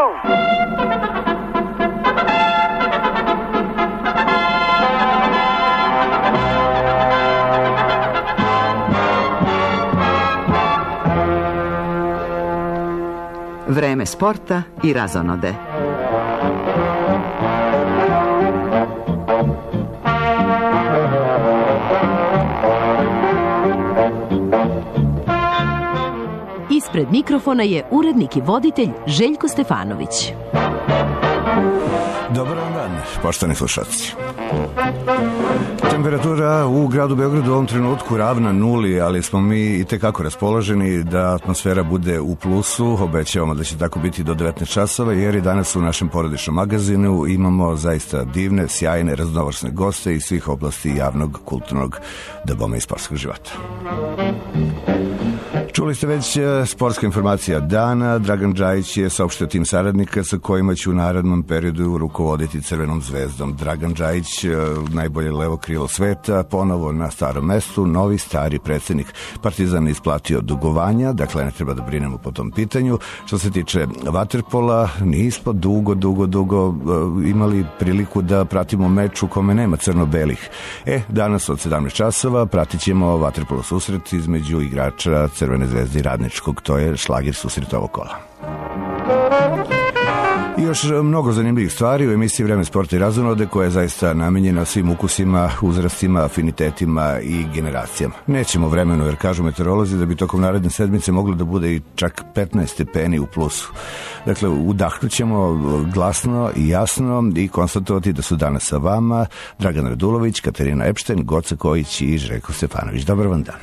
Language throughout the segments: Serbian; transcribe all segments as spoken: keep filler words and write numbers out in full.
Vreme sporta i razonode. Ispred mikrofona je urednik i voditelj Željko Stefanović. Dobar vam dan, poštovani slušalci. Temperatura u gradu Beogradu u ovom trenutku ravna nuli, ali smo mi i tekako raspoloženi da atmosfera bude u plusu. Obećavamo da će tako biti do devetnaest časova, jer i danas u našem porodičnom magazinu imamo zaista divne, sjajne, raznovrsne goste iz svih oblasti javnog, kulturnog, da bome i sportskog života. Čuli ste već sportska informacija dana. Dragan Džajić je saopštio tim saradnika sa kojima će u narednom periodu rukovoditi Crvenom zvezdom. Dragan Džajić, najbolje levo krilo sveta, ponovo na starom mestu, novi stari predsjednik Partizana isplatio dugovanja, dakle ne treba da brinemo po tom pitanju. Što se tiče vaterpola, nismo dugo, dugo, dugo imali priliku da pratimo meč u kome nema crno-belih. E, danas od sedamnaest časova pratit ćemo vaterpolo susret između igrača Crvene zvezde i Radničkog, to je šlagir susret ovog kola. I još mnogo zanimljivih stvari u emisiji Vreme sporta i razonode, koja je zaista namenjena svim ukusima, uzrastima, afinitetima i generacijama. Nećemo vremenu, jer kažu meteorolozi da bi tokom naredne sedmice moglo da bude i čak petnaest stepeni u plusu. Dakle, udahnut ćemo glasno i jasno i konstatovati da su danas sa vama Dragan Radulović, Katarina Epšten, Goca Kojić i Željko Stefanović. Dobar vam dan.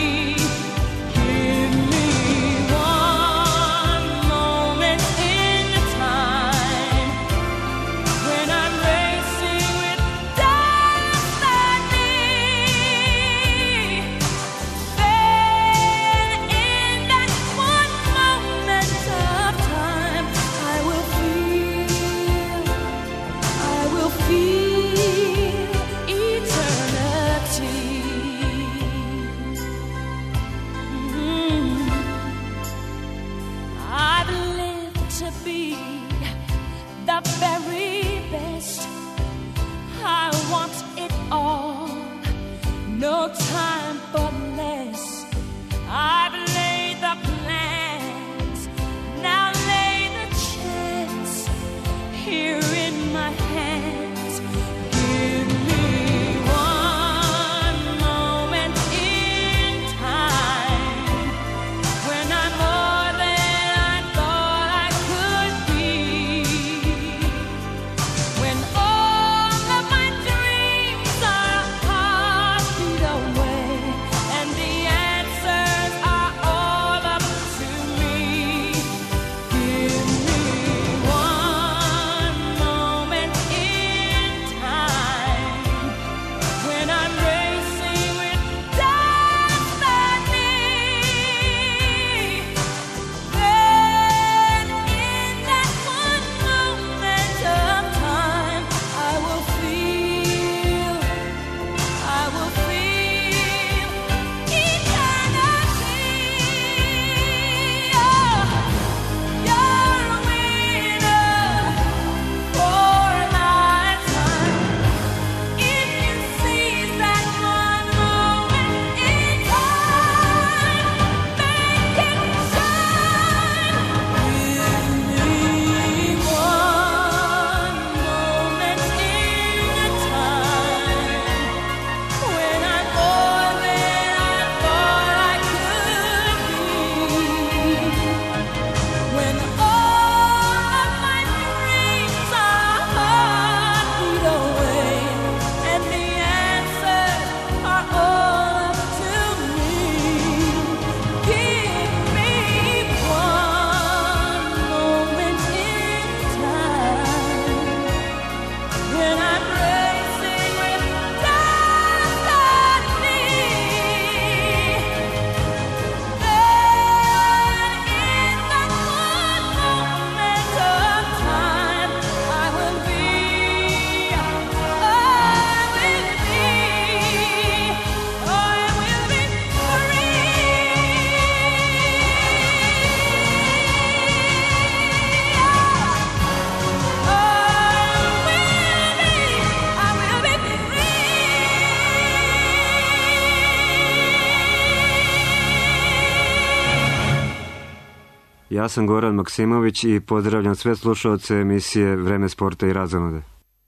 In Ja sam Goran Maksimović i pozdravljam sve slušalce emisije Vreme sporta i razonode.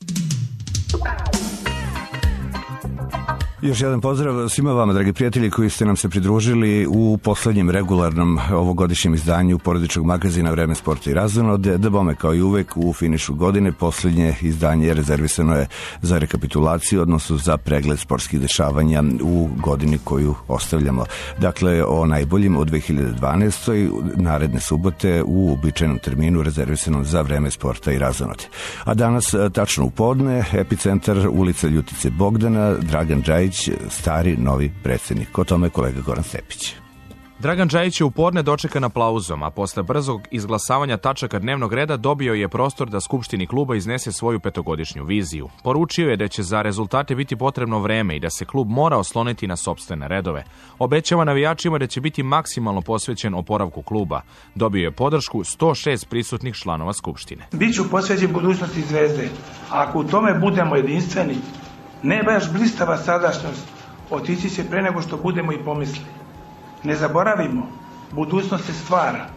Još jedan pozdrav svima vama, dragi prijatelji, koji ste nam se pridružili u poslednjem regularnom ovogodišnjem izdanju porodičnog magazina Vreme sporta i razonode. Da bome, kao i uvek, u finišu godine poslednje izdanje rezervisano je za rekapitulaciju, odnosno za pregled sportskih dešavanja u godini koju ostavljamo. Dakle, o najboljim od dve hiljade dvanaestoj naredne subote u uobičajenom terminu rezervisanom za Vreme sporta i razonode. A danas, tačno u podne, epicentar ulica Ljutice Bogdana, Dragan Džajić, stari novi predsjednik. O tome kolega Goran Stepić. Dragan Džajić je u podne dočekan aplauzom, a posle brzog izglasavanja tačaka dnevnog reda dobio je prostor da Skupštini kluba iznese svoju petogodišnju viziju. Poručio je da će za rezultate biti potrebno vreme i da se klub mora osloniti na sopstvene redove. Obećava navijačima da će biti maksimalno posvećen oporavku kluba. Dobio je podršku sto šest prisutnih članova Skupštine. Biću posvećen budućnosti Zvezde. Ako u tome budemo jedinstveni, ne baš blistava sadašnjost, otići će pre nego što budemo i pomislili. Ne zaboravimo, budućnost se stvara.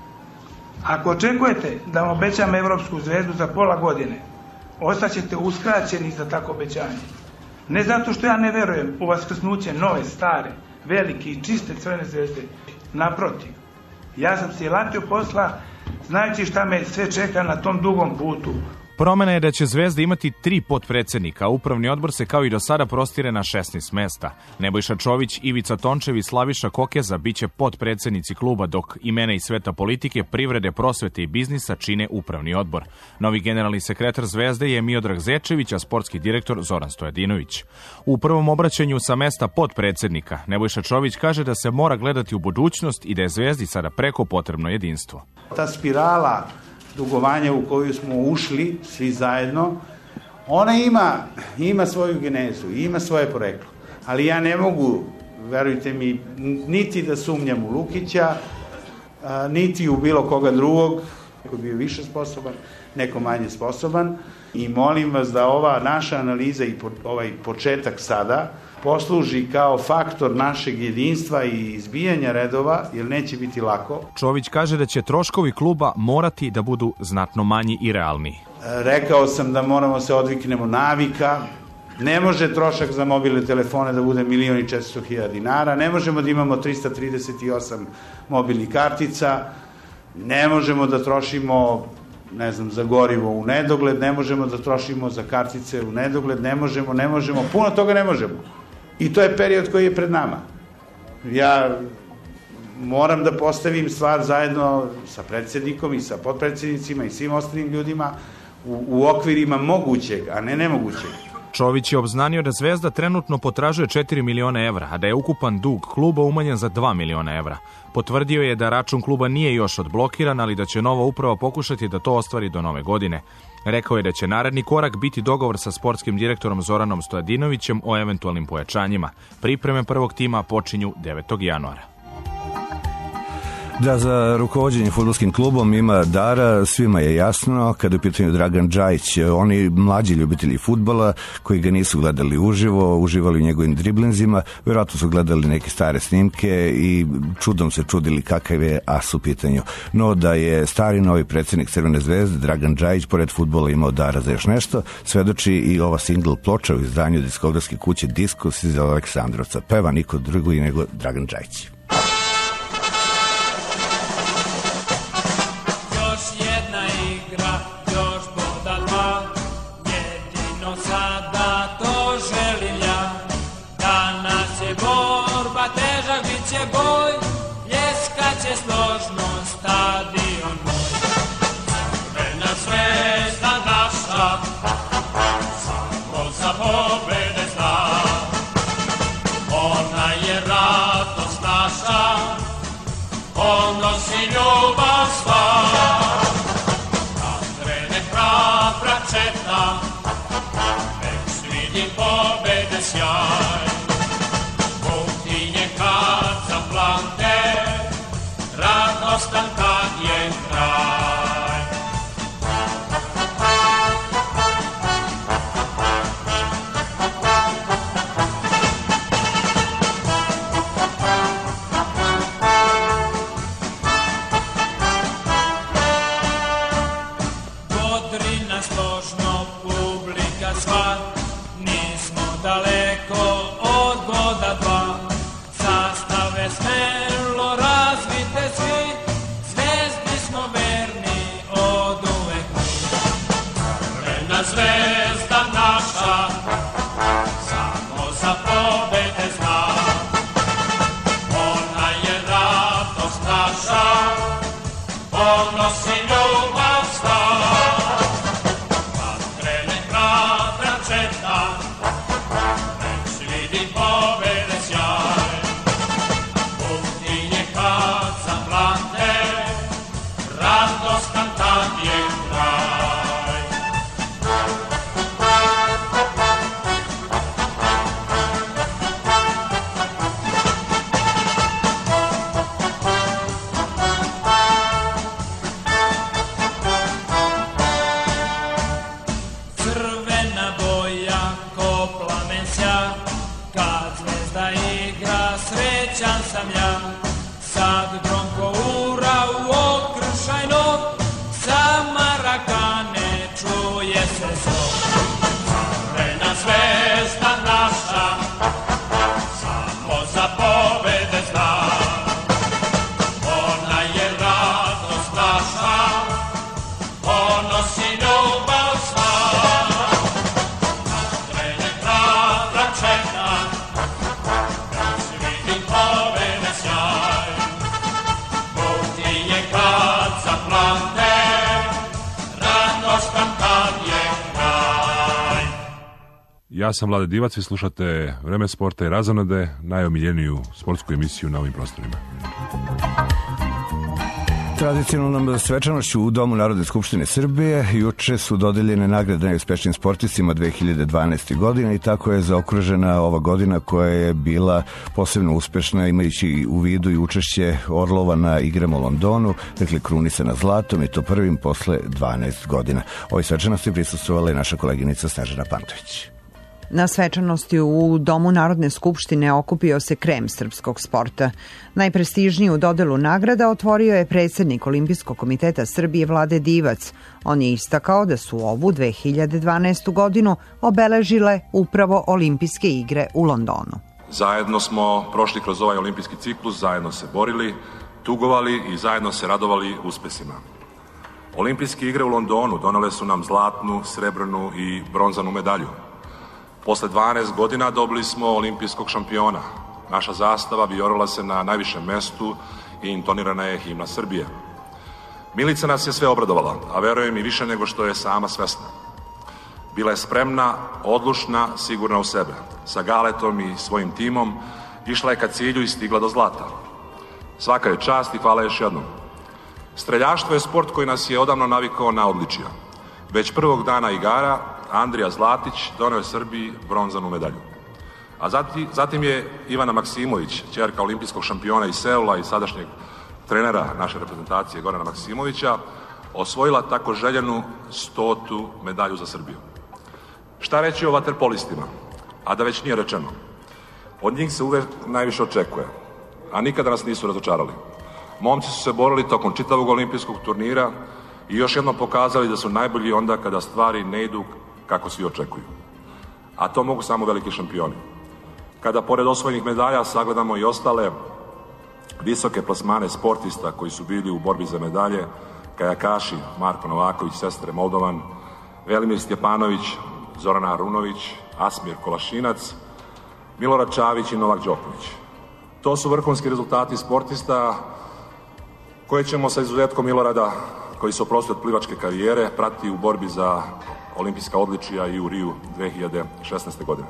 Ako očekujete da vam obećam Evropsku zvezdu za pola godine, ostaćete uskraćeni za tako obećanje. Ne zato što ja ne verujem u vaskrsnuće nove, stare, velike i čiste crvene zvezde. Naprotiv, ja sam se latio posla znajući šta me sve čeka na tom dugom putu. Promena je da će Zvezda imati tri potpredsednika, a upravni odbor se kao i do sada prostire na šesnaest mesta. Nebojša Čović, Ivica Tončev i Slaviša Kokeza biće potpredsednici kluba, dok imena iz sveta politike, privrede, prosvete i biznisa čine upravni odbor. Novi generalni sekretar Zvezde je Miodrag Zečević, a sportski direktor Zoran Stojadinović. U prvom obraćanju sa mesta potpredsednika, Nebojša Čović kaže da se mora gledati u budućnost i da je Zvezdi sada preko potrebno jedinstvo. Ta spirala dugovanja u koju smo ušli svi zajedno, ona ima, ima svoju genezu, ima svoje poreklo. Ali ja ne mogu, verujte mi, niti da sumnjam u Lukića, niti u bilo koga drugog, neko je bio više sposoban, neko manje sposoban. I molim vas da ova naša analiza i ovaj početak sada posluži kao faktor našeg jedinstva i izbijanja redova, jer neće biti lako. Čović kaže da će troškovi kluba morati da budu znatno manji i realniji. Rekao sam da moramo se odviknemo navika. Ne može trošak za mobilne telefone da bude milion i četiristo hiljada dinara. Ne možemo da imamo trista trideset osam mobilnih kartica. Ne možemo da trošimo, ne znam, za gorivo u nedogled. Ne možemo da trošimo za kartice u nedogled. Ne možemo, ne možemo. Puno toga ne možemo. I to je period koji je pred nama. Ja moram da postavim stvar zajedno sa predsjednikom i sa potpredsjednicima i svim ostalim ljudima u, u okvirima mogućeg, a ne nemogućeg. Čović je obznanio da Zvezda trenutno potražuje četiri miliona evra, a da je ukupan dug kluba umanjen za dva miliona evra. Potvrdio je da račun kluba nije još odblokiran, ali da će nova uprava pokušati da to ostvari do nove godine. Rekao je da će naredni korak biti dogovor sa sportskim direktorom Zoranom Stojadinovićem o eventualnim pojačanjima. Pripreme prvog tima počinju devetog januara. Da za rukovođenje fudbalskim klubom ima dara, svima je jasno. Kada je u pitanju Dragan Džajić, oni mlađi ljubitelji fudbala koji ga nisu gledali uživo, uživali u njegovim driblinzima, vjerojatno su gledali neke stare snimke i čudom se čudili kakav je as u pitanju. No da je stari novi predsjednik Crvene zvezde Dragan Džajić pored fudbala imao dara za još nešto, svedoči i ova single ploča u izdanju diskografske kuće Diskus iz Aleksandrovca. Peva niko drugi nego Dragan Džajić. Pljeskaće složno stadion moj, Crvena zvezda naša, sjaj. Kutinje kad zaplante, radostan kad je kraj. Godrina složno, publika sva, nismo daleko od goda dva. Zastave smelo razvite svi, zvezdi smo verni od uvek mi. Crvena zvezda naša, samo za pobede zna. Ona je radost naša, ponos i ljubav sva. Kad krene hrabra četa, već vidi pobede sjaj. Kutinje kad zaplante, radostan tad je kraj. Crvena boja ko plamen sja, kad zvezda igra srećan sam ja. Sad gronko ura u okršajno, sa Marakane čuje se zvon. Crvena zvezda naša, samo za pobede zna. Ona je radost naša, ponos i ljubav sva. Kad krene hrabra četa, već vidim pobede sjaj. Kutinje kad zaplante, radostan kad je kraj. Ja sam Vlade Divac, vi slušate Vreme sporta i razonode, najomiljeniju sportsku emisiju na ovim prostorima. Tradicionalnom svečanošću u Domu Narodne skupštine Srbije juče su dodeljene nagrade najuspešnijim sportistima dve hiljade dvanaeste. godine i tako je zaokružena ova godina koja je bila posebno uspešna imajući u vidu i učešće Orlova na igrama u Londonu, dakle krunisana zlatom i to prvim posle dvanaest godina. Ovoj svečanosti prisustvovala je naša koleginica Snežana Pantović. Na svečanosti u Domu Narodne skupštine okupio se krem srpskog sporta. Najprestižniju dodelu nagrada otvorio je predsjednik Olimpijskog komiteta Srbije Vlade Divac. On je istakao da su ovu dve hiljade dvanaestu. godinu obeležile upravo Olimpijske igre u Londonu. Zajedno smo prošli kroz ovaj olimpijski ciklus, zajedno se borili, tugovali i zajedno se radovali uspesima. Olimpijske igre u Londonu donele su nam zlatnu, srebrnu i bronzanu medalju. Posle dvanaest godina dobili smo olimpijskog šampiona. Naša zastava vijorila se na najvišem mestu i intonirana je himna Srbije. Milica nas je sve obradovala, a verujem i više nego što je sama svesna. Bila je spremna, odlučna, sigurna u sebe. Sa galetom i svojim timom išla je ka cilju i stigla do zlata. Svaka je čast i hvala još jednom. Streljaštvo je sport koji nas je odavno navikao na odličija. Već prvog dana igara Andrija Zlatić doneo je Srbiji bronzanu medalju. A zatim, zatim je Ivana Maksimović, ćerka olimpijskog šampiona iz Seula i sadašnjeg trenera naše reprezentacije Gorana Maksimovića, osvojila tako željenu stotu medalju za Srbiju. Šta reći o vaterpolistima? A da već nije rečeno. Od njih se uvek najviše očekuje, a nikada nas nisu razočarali. Momci su se borili tokom čitavog olimpijskog turnira i još jednom pokazali da su najbolji onda kada stvari ne idu kako svi očekuju. A to mogu samo veliki šampioni. Kada pored osvojenih medalja sagledamo i ostale visoke plasmane sportista koji su bili u borbi za medalje, kajakaši Marko Novaković, sestre Moldovan, Velimir Stjepanović, Zorana Arunović, Asmir Kolašinac, Milorad Čavić i Novak Đoković. To su vrhunski rezultati sportista koje ćemo sa izuzetkom Milorada, koji se oprosti od plivačke karijere, prati u borbi za olimpijska odličija i u Riju dve hiljade šesnaeste. godine.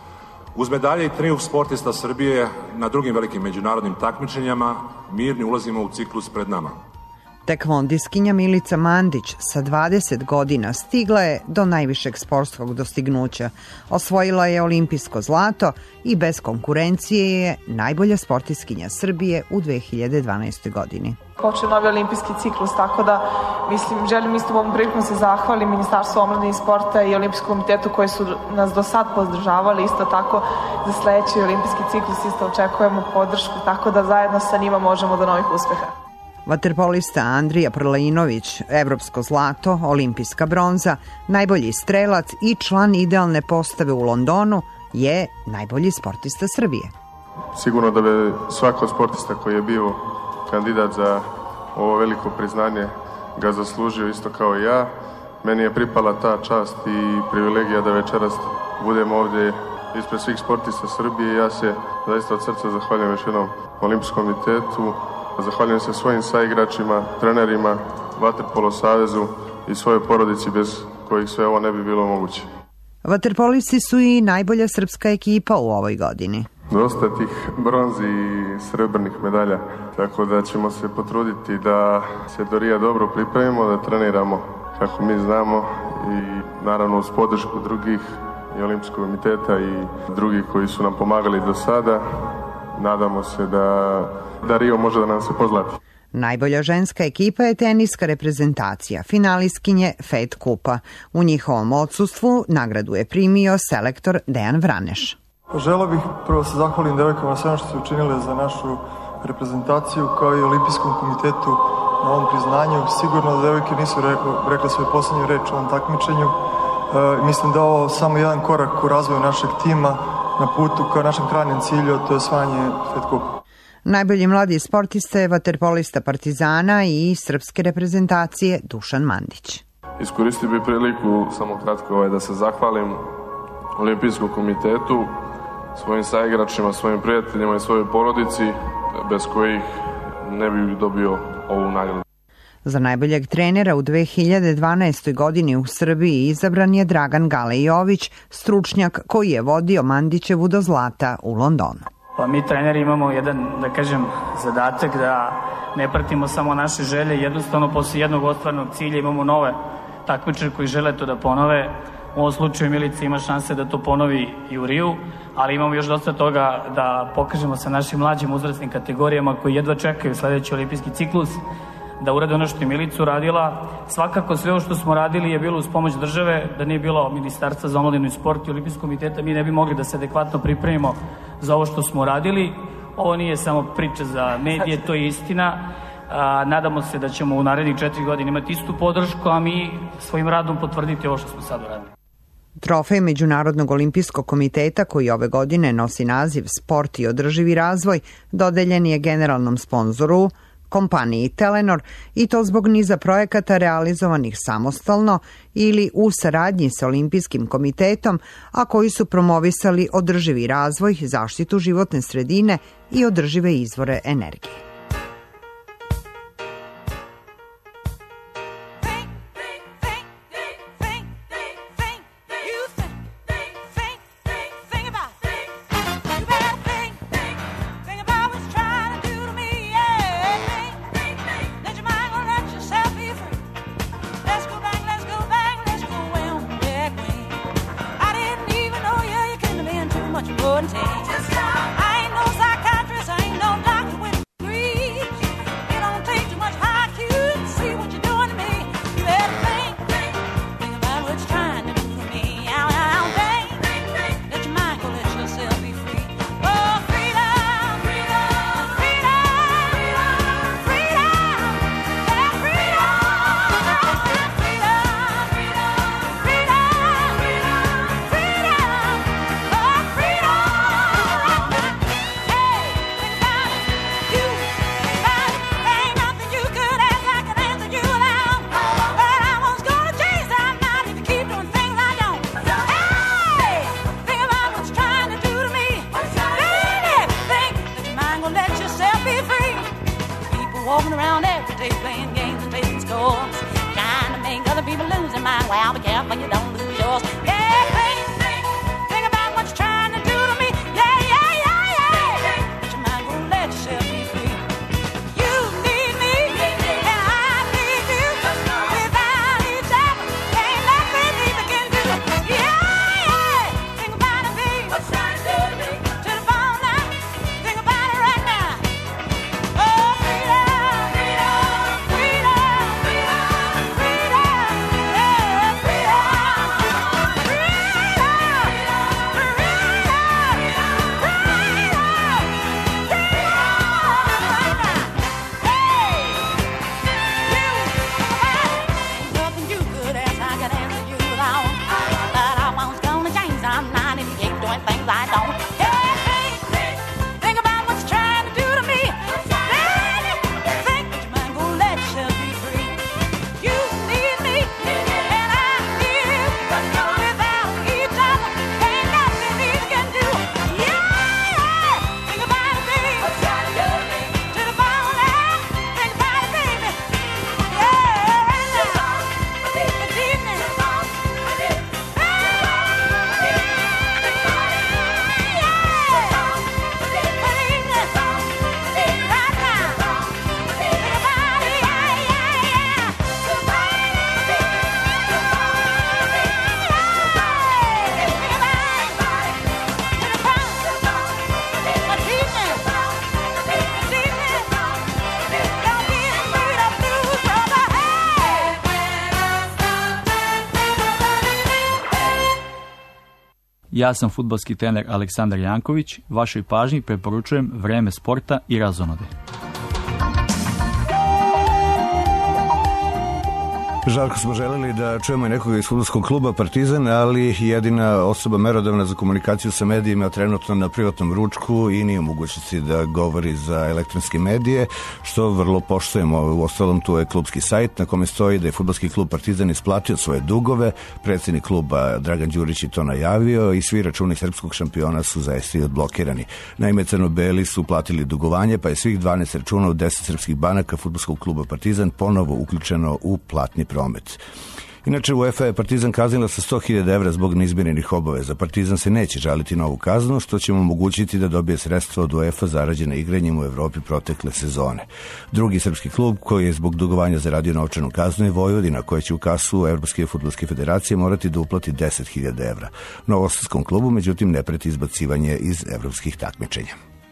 Uz medalje i trijumf sportista Srbije na drugim velikim međunarodnim takmičenjima mirni ulazimo u ciklus pred nama. Tekvondiskinja Milica Mandić sa dvadeset godina stigla je do najvišeg sportskog dostignuća. Osvojila je olimpijsko zlato i bez konkurencije je najbolja sportiskinja Srbije u dve hiljade dvanaestoj godini. Počeo novi olimpijski ciklus, tako da mislim, želim isto ovom prilikom se zahvalim Ministarstvu omladine i sporta i Olimpijskom komitetu koji su nas do sad podržavali, isto tako za sledeći olimpijski ciklus isto očekujemo podršku, tako da zajedno sa njima možemo do novih uspeha. Vaterpolista Andrija Prlinović, evropsko zlato, olimpijska bronza, najbolji strelac i član idealne postave u Londonu, je najbolji sportista Srbije. Sigurno da bi svako sportista koji je bio kandidat za ovo veliko priznanje ga zaslužio isto kao i ja. Meni je pripala ta čast i privilegija da večeras budem ovdje ispred svih sportista Srbije. Ja se zaista od srca zahvaljujem još jednom Olimpijskom komitetu. Zahvaljujem se svojim saigračima, trenerima, Vaterpolo savezu i svojoj porodici bez kojih sve ovo ne bi bilo moguće. Vaterpolisti su i najbolja srpska ekipa u ovoj godini. Dosta tih bronzi i srebrnih medalja, tako da ćemo se potruditi da se do Rija dobro pripremimo, da treniramo kako mi znamo i naravno uz podršku drugih i Olimpijskog komiteta i drugih koji su nam pomagali do sada. Nadamo se da, da Rio može da nam se pozlati. Najbolja ženska ekipa je teniska reprezentacija, finalistkinje Fed Kupa. U njihovom odsustvu nagradu je primio selektor Dejan Vraneš. Želeo bih prvo se zahvalim devojkama na sve što su učinile za našu reprezentaciju kao i Olimpijskom komitetu na ovom priznanju. Sigurno da devojke nisu rekle svoju poslednju reč u ovom takmičenju. E, mislim da ovo samo jedan korak u razvoju našeg tima na putu ka našem krajnjem cilju, a to je osvajanje Fed Kupa. Najbolji mladi sportista je vaterpolista Partizana i srpske reprezentacije Dušan Mandić. Iskoristio bih priliku samo kratko ovaj, da se zahvalim Olimpijskom komitetu, svojim saigračima, svojim prijateljima i svojoj porodici, bez kojih ne bi dobio ovu nagradu. Za najboljeg trenera u dve hiljade dvanaestoj godini u Srbiji izabran je Dragan Galejović, stručnjak koji je vodio Mandićevu do zlata u Londonu. Pa mi treneri imamo jedan, da kažem, zadatak da ne pratimo samo naše želje, jednostavno posle jednog ostvarenog cilja imamo nove takmičare koji žele to da ponove. U ovom slučaju Milica ima šanse da to ponovi i u Riju, ali imamo još dosta toga da pokažemo sa našim mlađim uzrasnim kategorijama koji jedva čekaju sledeći olimpijski ciklus, da urade ono što je Milica uradila. Svakako sve ovo što smo radili je bilo uz pomoć države, da nije bilo Ministarstva za omladinu i sport i Olimpijskog komiteta, mi ne bi mogli da se adekvatno pripremimo za ovo što smo radili. Ovo nije samo priča za medije, to je istina. A, nadamo se da ćemo u narednih četiri godine imati istu podršku, a mi svojim radom potvrditi ovo što smo sad uradili. Trofej Međunarodnog olimpijskog komiteta, koji ove godine nosi naziv Sport i održivi razvoj, dodeljen je generalnom sponzoru, kompaniji Telenor, i to zbog niza projekata realizovanih samostalno ili u saradnji sa Olimpijskim komitetom, a koji su promovisali održivi razvoj, zaštitu životne sredine i održive izvore energije. 'cause I don't. Hey, hey, hey, think about what you're trying to do to me. Daddy, think that your mind gonna let yourself be free. You need me, and I need you. Without each other, ain't nothing we can do. Yeah, yeah, think about it, baby. To the bone line, think about it, baby. Yeah, now, this evening. Ja sam fudbalski trener Aleksandar Janković. Vašoj pažnji preporučujem Vreme sporta i razonode. Žarko, smo želeli da čujemo i nekoga iz fudbalskog kluba Partizan, ali jedina osoba merodavna za komunikaciju sa medijima trenutno na privatnom ručku i nije u mogućnosti da govori za elektronske medije, što vrlo poštujemo. U ostalom, tu je klubski sajt na kome stoji da je fudbalski klub Partizan isplatio svoje dugove, predsjednik kluba Dragan Đurić je to najavio i svi računi srpskog šampiona su zaista i odblokirani. Naime, crno-beli su platili dugovanje, pa je svih dvanaest računa u deset srpskih banaka fudbalskog kluba Partizan ponovo uključeno u platni promet. Inače, UEFA je Partizan kaznila sa sto hiljada evra zbog neizmirenih obaveza. Partizan se neće žaliti novu kaznu, što će mu omogućiti da dobije sredstva od UEFA zarađena igranjem u Evropi protekle sezone. Drugi srpski klub koji je zbog dugovanja zaradio novčanu kaznu je Vojvodina, koja će u kasu Evropske fudbalske federacije morati da uplati deset hiljada evra. Novosadskom klubu, međutim, ne preti izbacivanje iz evropskih takmičenja.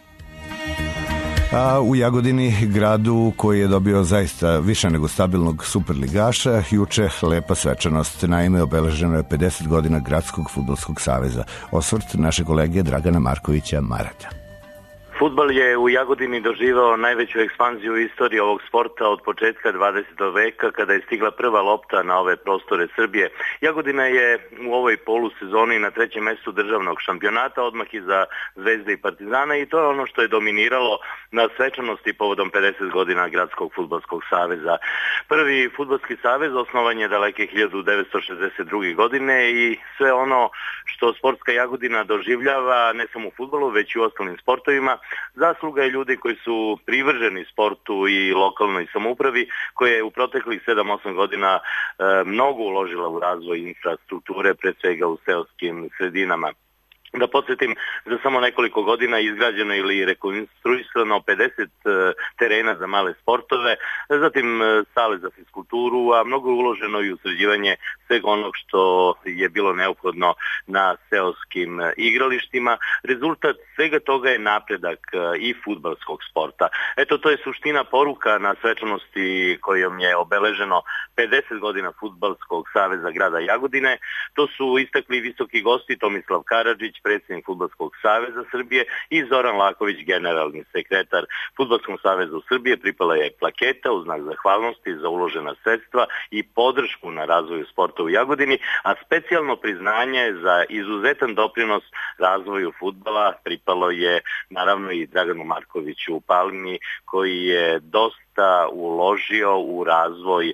A u Jagodini, gradu koji je dobio zaista više nego stabilnog superligaša, juče lepa svečanost. Naime, obeleženo je pedeset godina Gradskog fudbalskog saveza. Osvrt naše kolege Dragana Markovića Marata. Fudbal je u Jagodini doživao najveću ekspanziju u istoriji ovog sporta od početka dvadesetog veka, kada je stigla prva lopta na ove prostore Srbije. Jagodina je u ovoj polusezoni na trećem mjestu državnog šampionata, odmah iza Zvezde i Partizana, i to je ono što je dominiralo na svečanosti povodom pedeset godina Gradskog fudbalskog saveza. Prvi fudbalski savez osnovan je daleke hiljadu devetsto šezdeset druge. godine i sve ono što sportska Jagodina doživljava, ne samo u fudbalu, već i u ostalim sportovima, zasluga je ljudi koji su privrženi sportu i lokalnoj samoupravi, koja je u proteklih sedam osam godina e, mnogo uložila u razvoj infrastrukture, pre svega u seoskim sredinama. Da podsjetim, za samo nekoliko godina izgrađeno ili rekonstruisano pedeset terena za male sportove, zatim sale za fiskulturu, a mnogo je uloženo i u sređivanje svega onog što je bilo neophodno na seoskim igralištima. Rezultat svega toga je napredak i fudbalskog sporta. Eto, to je suština poruka na svečanosti kojom je obeleženo pedeset godina Fudbalskog saveza grada Jagodine. To su istakli visoki gosti Tomislav Karadžić, predsjednik Fudbalskog saveza Srbije, i Zoran Laković, generalni sekretar Fudbalskog saveza u Srbije. Pripala je plaketa u znak zahvalnosti za uložena sredstva i podršku na razvoju sporta u Jagodini, a specijalno priznanje za izuzetan doprinos razvoju fudbala pripalo je naravno i Draganu Markoviću Palmi, koji je dosta uložio u razvoj e,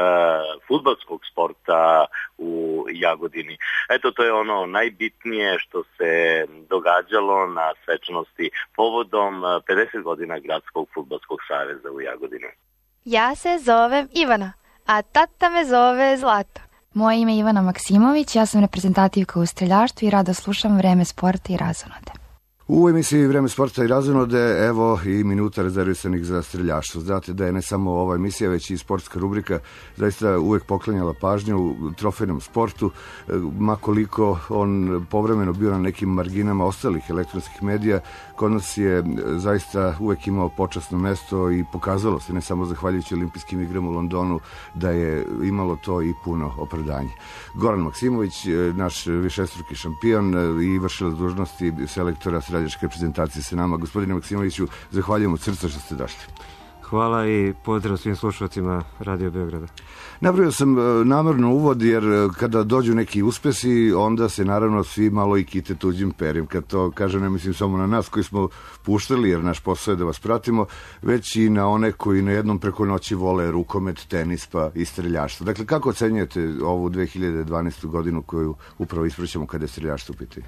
fudbalskog sporta u Jagodini. Eto, to je ono najbitnije što se događalo na svečanosti povodom pedeset godina Gradskog fudbalskog saveza u Jagodini. Ja se zovem Ivana, a tata me zove Zlata. Moje ime je Ivana Maksimović, ja sam reprezentativka u streljaštvu i rado slušam Vreme sporta i razonode. U emisiji Vreme sporta i razonode, evo i minuta rezervisanih za streljaštvo. Znate da je ne samo ova emisija, već i sportska rubrika zaista uvek poklanjala pažnju u trofejnom sportu, makoliko on povremeno bio na nekim marginama ostalih elektronskih medija. Kod nas je zaista uvek imao počasno mesto i pokazalo se, ne samo zahvaljujući olimpijskim igrama u Londonu, da je imalo to i puno opravdanje. Goran Maksimović, naš višestruki šampion i vršilac dužnosti selektora streljačke reprezentacije sa nama. Gospodine Maksimoviću, zahvaljujem od srca što ste došli. hvala i pozdrav svim slušalcima Radio Beograda. Napravio sam e, namerno uvod jer e, kada dođu neki uspesi, onda se naravno svi malo i kite tuđim perjem. Kad to kažem, ne mislim samo na nas koji smo puštali, jer naš posao je da vas pratimo, već i na one koji na jednom preko noći vole rukomet, tenis pa i streljaštvo. Dakle, kako ocenjujete ovu dve hiljade dvanaestu godinu koju upravo ispraćamo kada je streljaštvo u pitanju?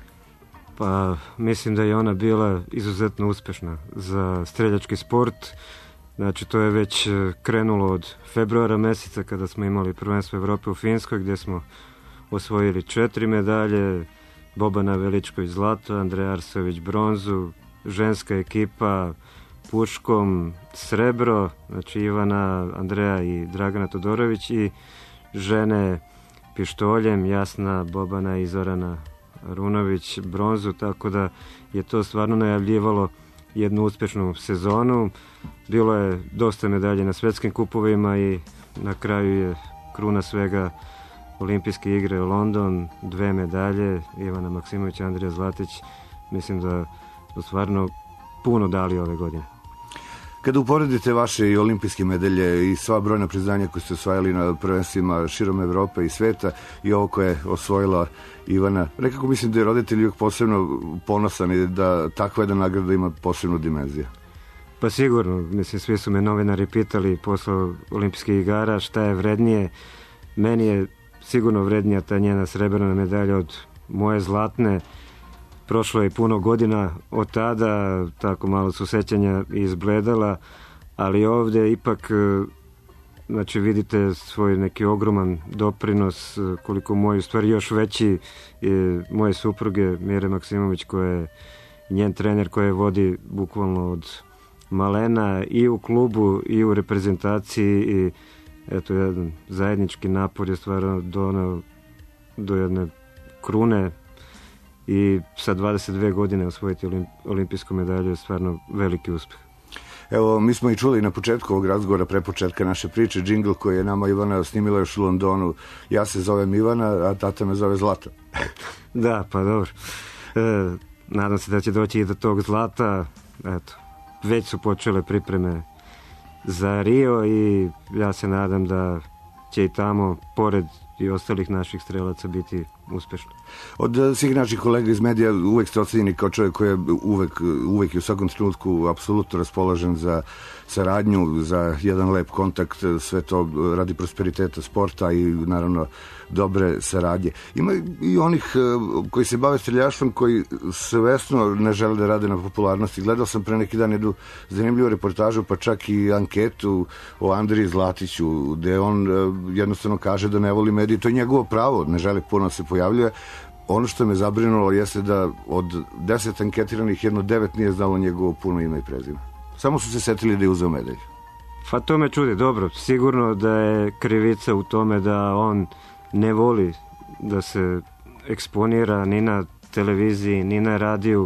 Pa mislim da je ona bila izuzetno uspešna za streljački sport. Znači, to je već krenulo od februara meseca kada smo imali prvenstvo Evrope u Finskoj gdje smo osvojili četiri medalje, Bobana Veličković zlato, Andreja Arsović bronzu, ženska ekipa puškom srebro, znači Ivana, Andreja i Dragana Todorović, i žene pištoljem, Jasna, Bobana i Zorana Runović bronzu, tako da je to stvarno najavljivalo jednu uspješnu sezonu. Bilo je dosta medalje na svetskim kupovima i na kraju je kruna svega Olimpijske igre u London, dve medalje, Ivana Maksimović, Andrija Zlatić. Mislim da su stvarno puno dali ove godine. Kada uporedite vaše i olimpijske medalje i sva brojna priznanja koje ste osvajali na prvenstvima širom Evrope i sveta i ovo koje je osvojila Ivana, nekako mislim da je roditelj uvijek posebno ponosan i da takva jedna nagrada ima posebnu dimenziju. Pa sigurno, mislim, svi su me novinari pitali posle olimpijskih igara šta je vrednije. Meni je sigurno vrednija ta njena srebrna medalja od moje zlatne. Prošlo je puno godina od tada, tako malo su sećanja izbledala, ali ovdje ipak, znači, vidite svoj neki ogroman doprinos, koliko moj, u stvari još veći, je moje supruge Mire Maksimović, koja je njen trener, koja je vodi bukvalno od malena i u klubu i u reprezentaciji, i eto, jedan zajednički napor je stvarno doneo do jedne krune. I sa dvadeset dve godine osvojiti olimp, olimpijsku medalju je stvarno veliki uspjeh. Evo, mi smo i čuli na početku ovog razgovora, pre početka naše priče, džingl koji je nama Ivana snimila još u Londonu. Ja se zovem Ivana, a tata me zove Zlata. Da, pa dobro. E, nadam se da će doći i do tog zlata. Eto, već su počele pripreme za Rio i ja se nadam da će i tamo, pored i ostalih naših strelaca, biti uspešno. Od svih naših kolega iz medija uvek ste ocenjeni kao čovjek koji je uvek, uvek i u svakom trenutku apsolutno raspoložen za saradnju, za jedan lep kontakt, sve to radi prosperiteta sporta i naravno dobre saradnje. Ima i onih koji se bave streljaštvom koji svesno ne žele da rade na popularnosti. Gledao sam pre neki dan jednu zanimljivu reportažu, pa čak i anketu o Andriji Zlatiću, gde on jednostavno kaže da ne voli medije. To je njegovo pravo, ne želi puno se pojavljuje. Ono što me zabrinulo jeste da od deset anketiranih jedno devet nije znalo njegovo puno ime i prezime. Samo su se setili da je uzeo medalju. Pa to me čudi, dobro. Sigurno da je krivica u tome da on ne voli da se eksponira ni na televiziji, ni na radiju.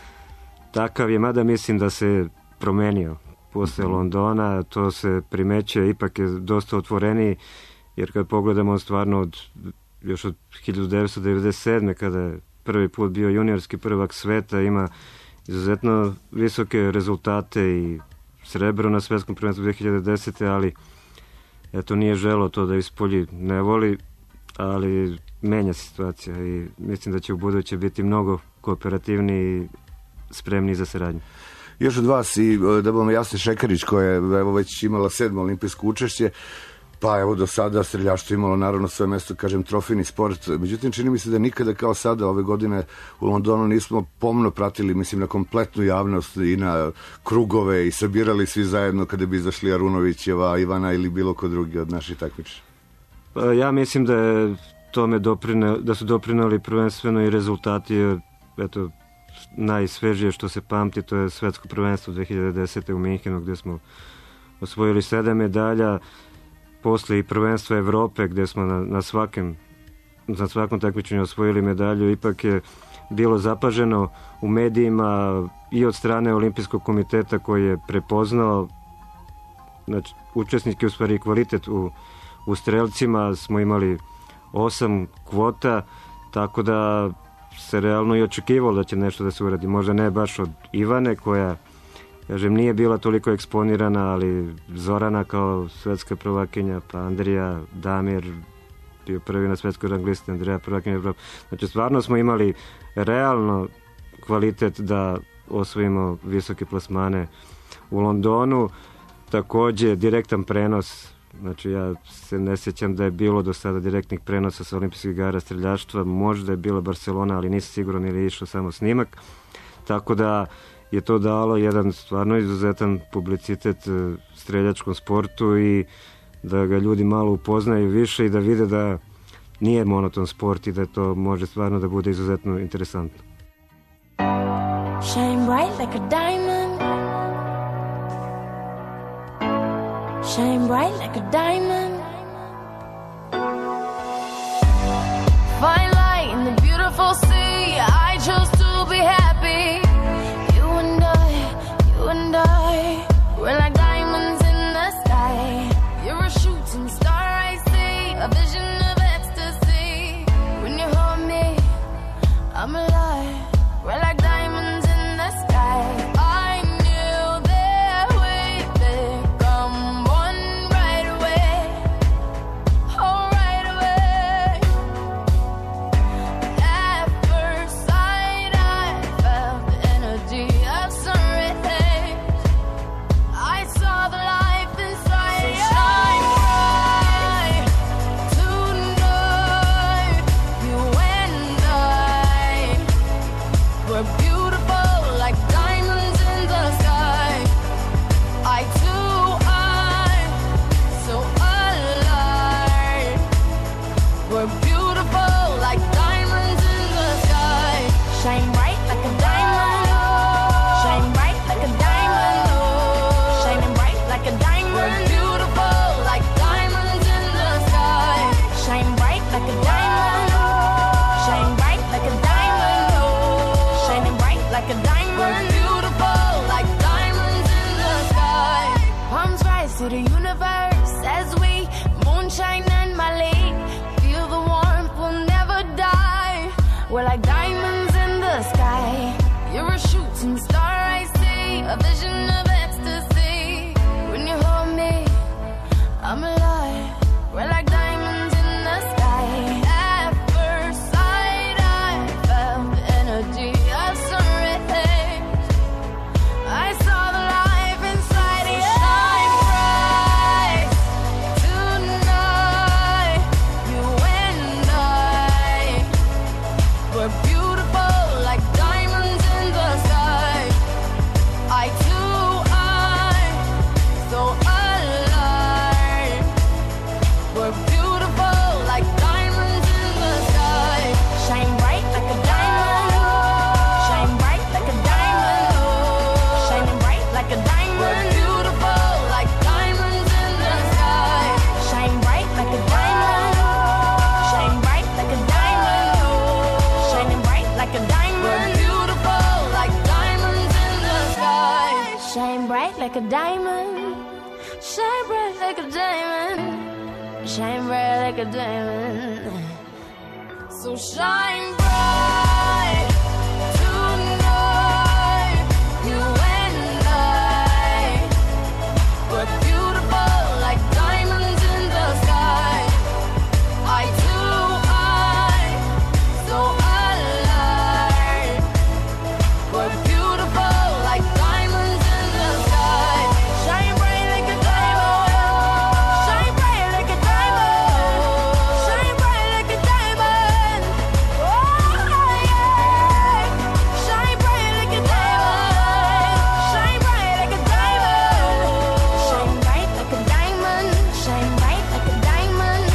Takav je, mada mislim da se promenio posle Londona, to se primećuje, ipak je dosta otvoreniji, jer kad pogledamo stvarno od, još od hiljadu devetsto devedeset sedme kada je prvi put bio juniorski prvak sveta, ima izuzetno visoke rezultate i srebro na svetskom prvenstvu dve hiljade desete. ali eto, nije želo to da ispolji, ne voli, ali menja se situacija i mislim da će u buduće biti mnogo kooperativniji i spremni za saradnju. Još od vas i da budemo Jasne Šekarić, koja je evo već imala sedmo olimpijsko učešće, pa evo do sada streljaštvo imalo naravno svoje mesto, kažem, trofejni sport. Međutim, čini mi se da nikada kao sada ove godine u Londonu nismo pomno pratili, mislim, na kompletnu javnost i na krugove i sabirali svi zajedno kada bi izašli Arunovićeva, Ivana ili bilo ko drugi od naših takmičara. Pa ja mislim da je tome doprine, da su doprinali prvenstveno i rezultati. Eto, najsvežije što se pamti, to je svetsko prvenstvo dve hiljade desete u Minhenu, gdje smo osvojili sedam medalja. Posle i prvenstva Evrope, gdje smo na, na, svakem, na svakom takmičenju osvojili medalju. Ipak je bilo zapaženo u medijima i od strane Olimpijskog komiteta, koji je prepoznao, znači, učesnike, u stvari kvalitet u, u strelcima. Smo imali osam kvota, tako da se realno i očekivalo da će nešto da se uradi. Možda ne baš od Ivane, koja kažem, nije bila toliko eksponirana, ali Zorana kao svetska prvakinja, pa Andrija, Damir, bio prvi na svetskoj rang listi, Andrija prvakinja Evrope. Znači, stvarno smo imali realno kvalitet da osvojimo visoke plasmane u Londonu. Takođe, direktan prenos, znači ja se ne sjećam da je bilo do sada direktnih prenosa sa olimpijskih igara streljaštva, možda je bila Barcelona, ali nisam siguran ili je išao samo snimak, tako da je to dalo jedan stvarno izuzetan publicitet streljačkom sportu i da ga ljudi malo upoznaju više i da vide da nije monoton sport i da to može stvarno da bude izuzetno interesantno. Shine bright like a diamond. Shine bright like a diamond. Fine light in the beautiful sea. I chose to be happy. You and I, you and I, we're like diamonds in the sky. You're a shooting star I see, a vision of ecstasy. When you hold me, I'm alive. We're like diamonds in the sky. I knew that we'd become one right away. Oh, right away. At first sight, I felt the energy of sun rays. I saw the life inside you. Shine bright tonight. You and I, we're beautiful like diamonds in the sky. I too, I'm so alive. We're beautiful like diamonds in the sky. Shine bright like a diamond. Shine bright like a diamond. Shining bright like a diamond. We're beautiful like diamonds in the sky. Shine bright like a diamond. Shine bright like a diamond. Shining bright like a diamond. We're beautiful like diamonds in the sky. Palms rise to the universe as we moonshine and Mali. Feel the warmth, we'll never die. We're like diamonds in the sky. You're a shooting star I see, a vision of ecstasy. When you hold me, I'm alive. We're like diamonds in the sky. At first sight, I felt the energy of sun rays. I saw the life inside you. Shine bright tonight. You and I, we're beautiful like diamonds in the sky. I too, I'm so alive. We're beautiful like diamonds in the sky. Shine bright like a diamond. Shine bright like a diamond. Shining bright like a diamond. We're beautiful like diamonds in the sky. Shine bright like a diamond. Shine bright like a diamond. Shining bright like a diamond. We're beautiful like diamonds in the sky. Shine bright like a diamond. Shine bright like a diamond. Shine bright like a diamond. So shine bright tonight. You and I, we're beautiful like diamonds in the sky. I too, I'm so alive. We're beautiful like diamonds in the sky. Shine bright like a diamond. Shine bright like a diamond. Shine bright like a diamond. Oh yeah. Shine bright like a diamond. Shine bright like a diamond. Shine bright like a diamond. Shine bright like a diamond.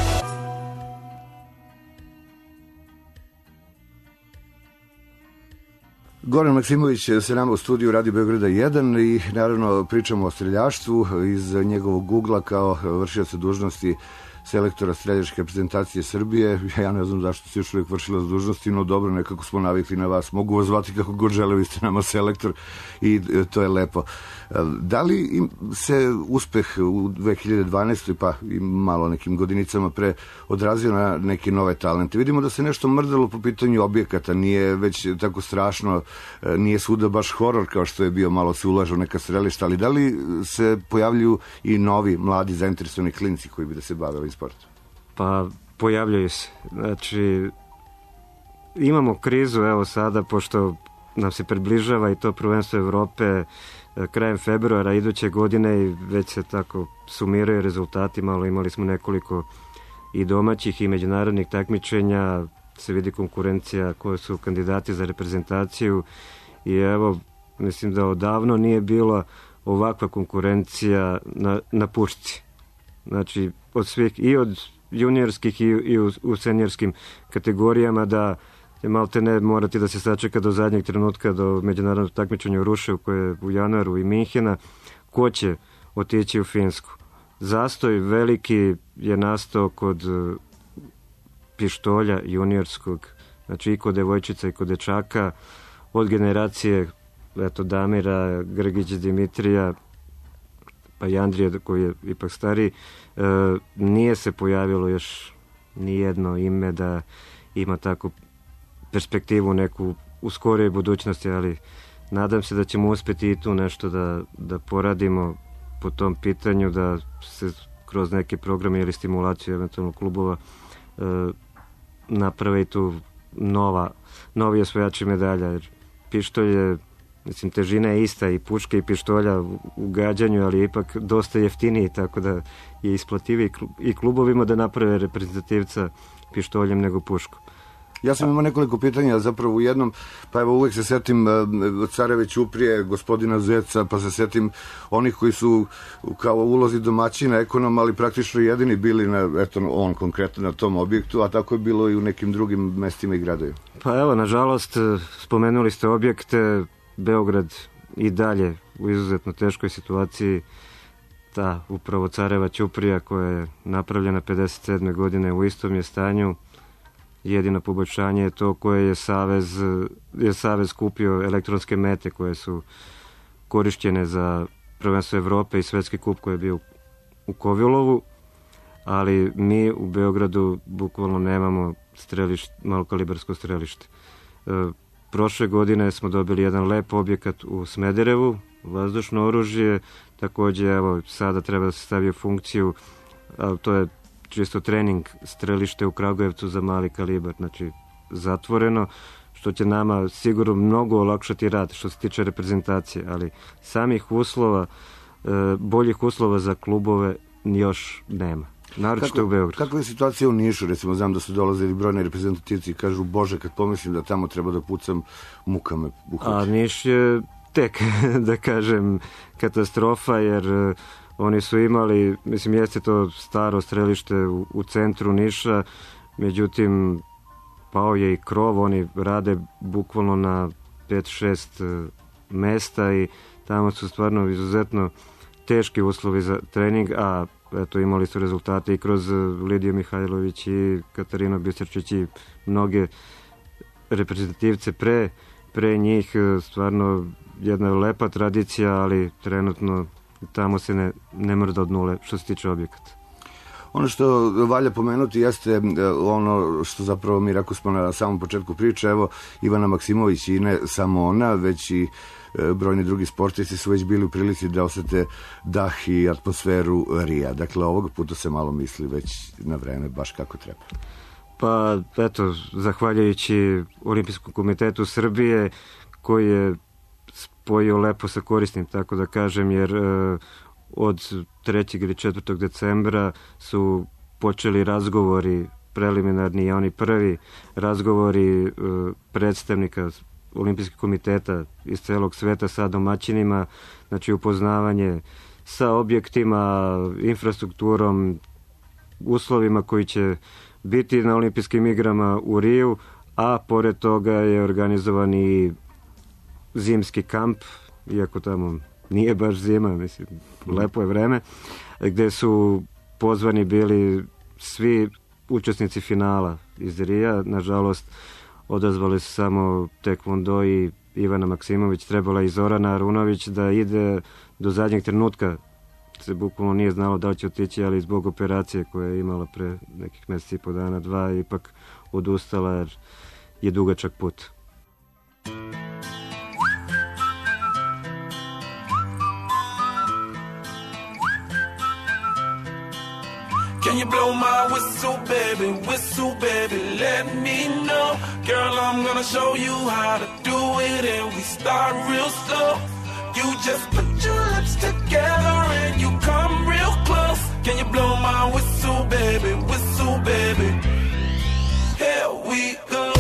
Goran Maksimović se nama u studiju Radio Beograda jedan i naravno pričamo o streljaštvu iz njegovog ugla kao vršioca dužnosti selektora streljačke reprezentacije Srbije. Ja ne znam zašto se još uvijek vršila s dužnosti, no dobro, nekako smo navikli na vas. Mogu vas zvati kako god žele, vi ste nama selektor i to je lepo. Da li se uspeh u dve hiljade dvanaestoj pa i malo nekim godinicama pre odrazio na neke nove talente? Vidimo da se nešto mrdalo po pitanju objekata, nije već tako strašno, nije svuda baš horor kao što je bio, malo se ulažu neka strelišta, ali da li se pojavljuju i novi, mladi, zainteresovani klinci koji bi da se bave ovim sportom? Pa, pojavljaju se. Znači, imamo krizu, evo sada, pošto nam se približava i to prvenstvo Evrope krajem februara iduće godine i već se tako sumiraju rezultati, malo imali smo nekoliko i domaćih i međunarodnih takmičenja, se vidi konkurencija koji su kandidati za reprezentaciju i evo, mislim da odavno nije bila ovakva konkurencija na, na pušci. Znači, od svih, i od juniorskih i, i u, u seniorskim kategorijama, da malte ne morati da se sačeka do zadnjeg trenutka, do međunarodnog takmičenja u Ruševu koje je u januaru i Minhena, ko će otići u Finsku. Zastoj veliki je nastao kod pištolja juniorskog, znači i kod devojčica i kod dečaka, od generacije eto, Damira, Grgić, Dimitrija, pa i Andrija koji je ipak stariji, e, nije se pojavilo još nijedno ime da ima takvu perspektivu neku u skorijoj budućnosti, ali nadam se da ćemo uspjeti i tu nešto da, da poradimo po tom pitanju, da se kroz neke programe ili stimulaciju eventualno klubova e, naprave i tu nova, novi osvojači medalja, jer pištolj je, mislim, težina je ista i puške i pištolja u gađanju, ali je ipak dosta jeftiniji, tako da je isplativiji i klubovima da naprave reprezentativca pištoljem nego puškom. Ja sam imao nekoliko pitanja, zapravo u jednom, pa evo uvek se setim uh, Careve Ćuprije, gospodina Zeca, pa se setim onih koji su kao ulozi domaćina, ekonom, ali praktično jedini bili, na, eto, on konkretno na tom objektu, a tako je bilo i u nekim drugim mestima i gradovima. Pa evo, nažalost, spomenuli ste objekte, Beograd i dalje u izuzetno teškoj situaciji, ta upravo Careva Ćuprija koja je napravljena pedeset sedme godine u istom je stanju. Jedino poboljšanje je to koje je Savez, je Savez kupio elektronske mete koje su korišćene za prvenstvo Evrope i svetski kup koji je bio u Kovilovu, ali mi u Beogradu bukvalno nemamo strelište, malokalibarsko strelište. E, prošle godine smo dobili jedan lep objekat u Smederevu, vazdušno oružje, također evo sada treba da se stavi u funkciju, a to je čisto trening strelište u Kragujevcu za mali kalibar, znači zatvoreno, što će nama sigurno mnogo olakšati rad što se tiče reprezentacije, ali samih uslova, boljih uslova za klubove još nema. Naročito u Beogradu. Kakva je situacija u Nišu? Recimo, znam da su dolazili brojni reprezentativci i kažu, Bože, kad pomislim da tamo treba da pucam, muka me uhvati. A Niš je tek, da kažem, katastrofa, jer oni su imali, mislim, jeste to staro strelište u, u centru Niša, međutim, pao je i krov, oni rade bukvalno na pet šest mesta i tamo su stvarno izuzetno teški uslovi za trening, a eto, imali su rezultate i kroz Lidiju Mihajlović i Katarinu Bisarčić i mnoge reprezentativce pre, pre njih, stvarno jedna lepa tradicija, ali trenutno tamo se ne, ne mrda od nule što se tiče objekata. Ono što valja pomenuti jeste ono što zapravo mi rekao smo na samom početku priče, evo Ivana Maksimović i ne samo ona, već i brojni drugi sportisti su već bili u prilici da osete dah i atmosferu Rija. Dakle, ovog puta se malo misli već na vreme, baš kako treba. Pa, eto, zahvaljujući Olimpijskom komitetu Srbije, koji je spojio lepo sa korisnim, tako da kažem, jer e, od trećeg ili četvrtog decembra su počeli razgovori preliminarni i oni prvi razgovori e, predstavnika Olimpijskog komiteta iz celog sveta sa domaćinima, znači upoznavanje sa objektima, infrastrukturom, uslovima koji će biti na olimpijskim igrama u Riju, a pored toga je organizovan i zimski kamp, iako tamo nije baš zima, mislim, lepo je vreme, gde su pozvani bili svi učesnici finala iz Rija, nažalost, odazvali su samo Tekvondo i Ivana Maksimović, trebala i Zorana Arunović da ide do zadnjeg trenutka. Se bukvalno nije znalo da li će otići, ali zbog operacije koje je imala pre nekih mjeseci i po dana, dva, ipak odustala jer je dugačak put. Can you blow my whistle, baby, whistle, baby, let me know. Girl, I'm gonna show you how to do it, and we start real slow. You just put your lips together and you come real close. Can you blow my whistle, baby, whistle, baby? Here we go.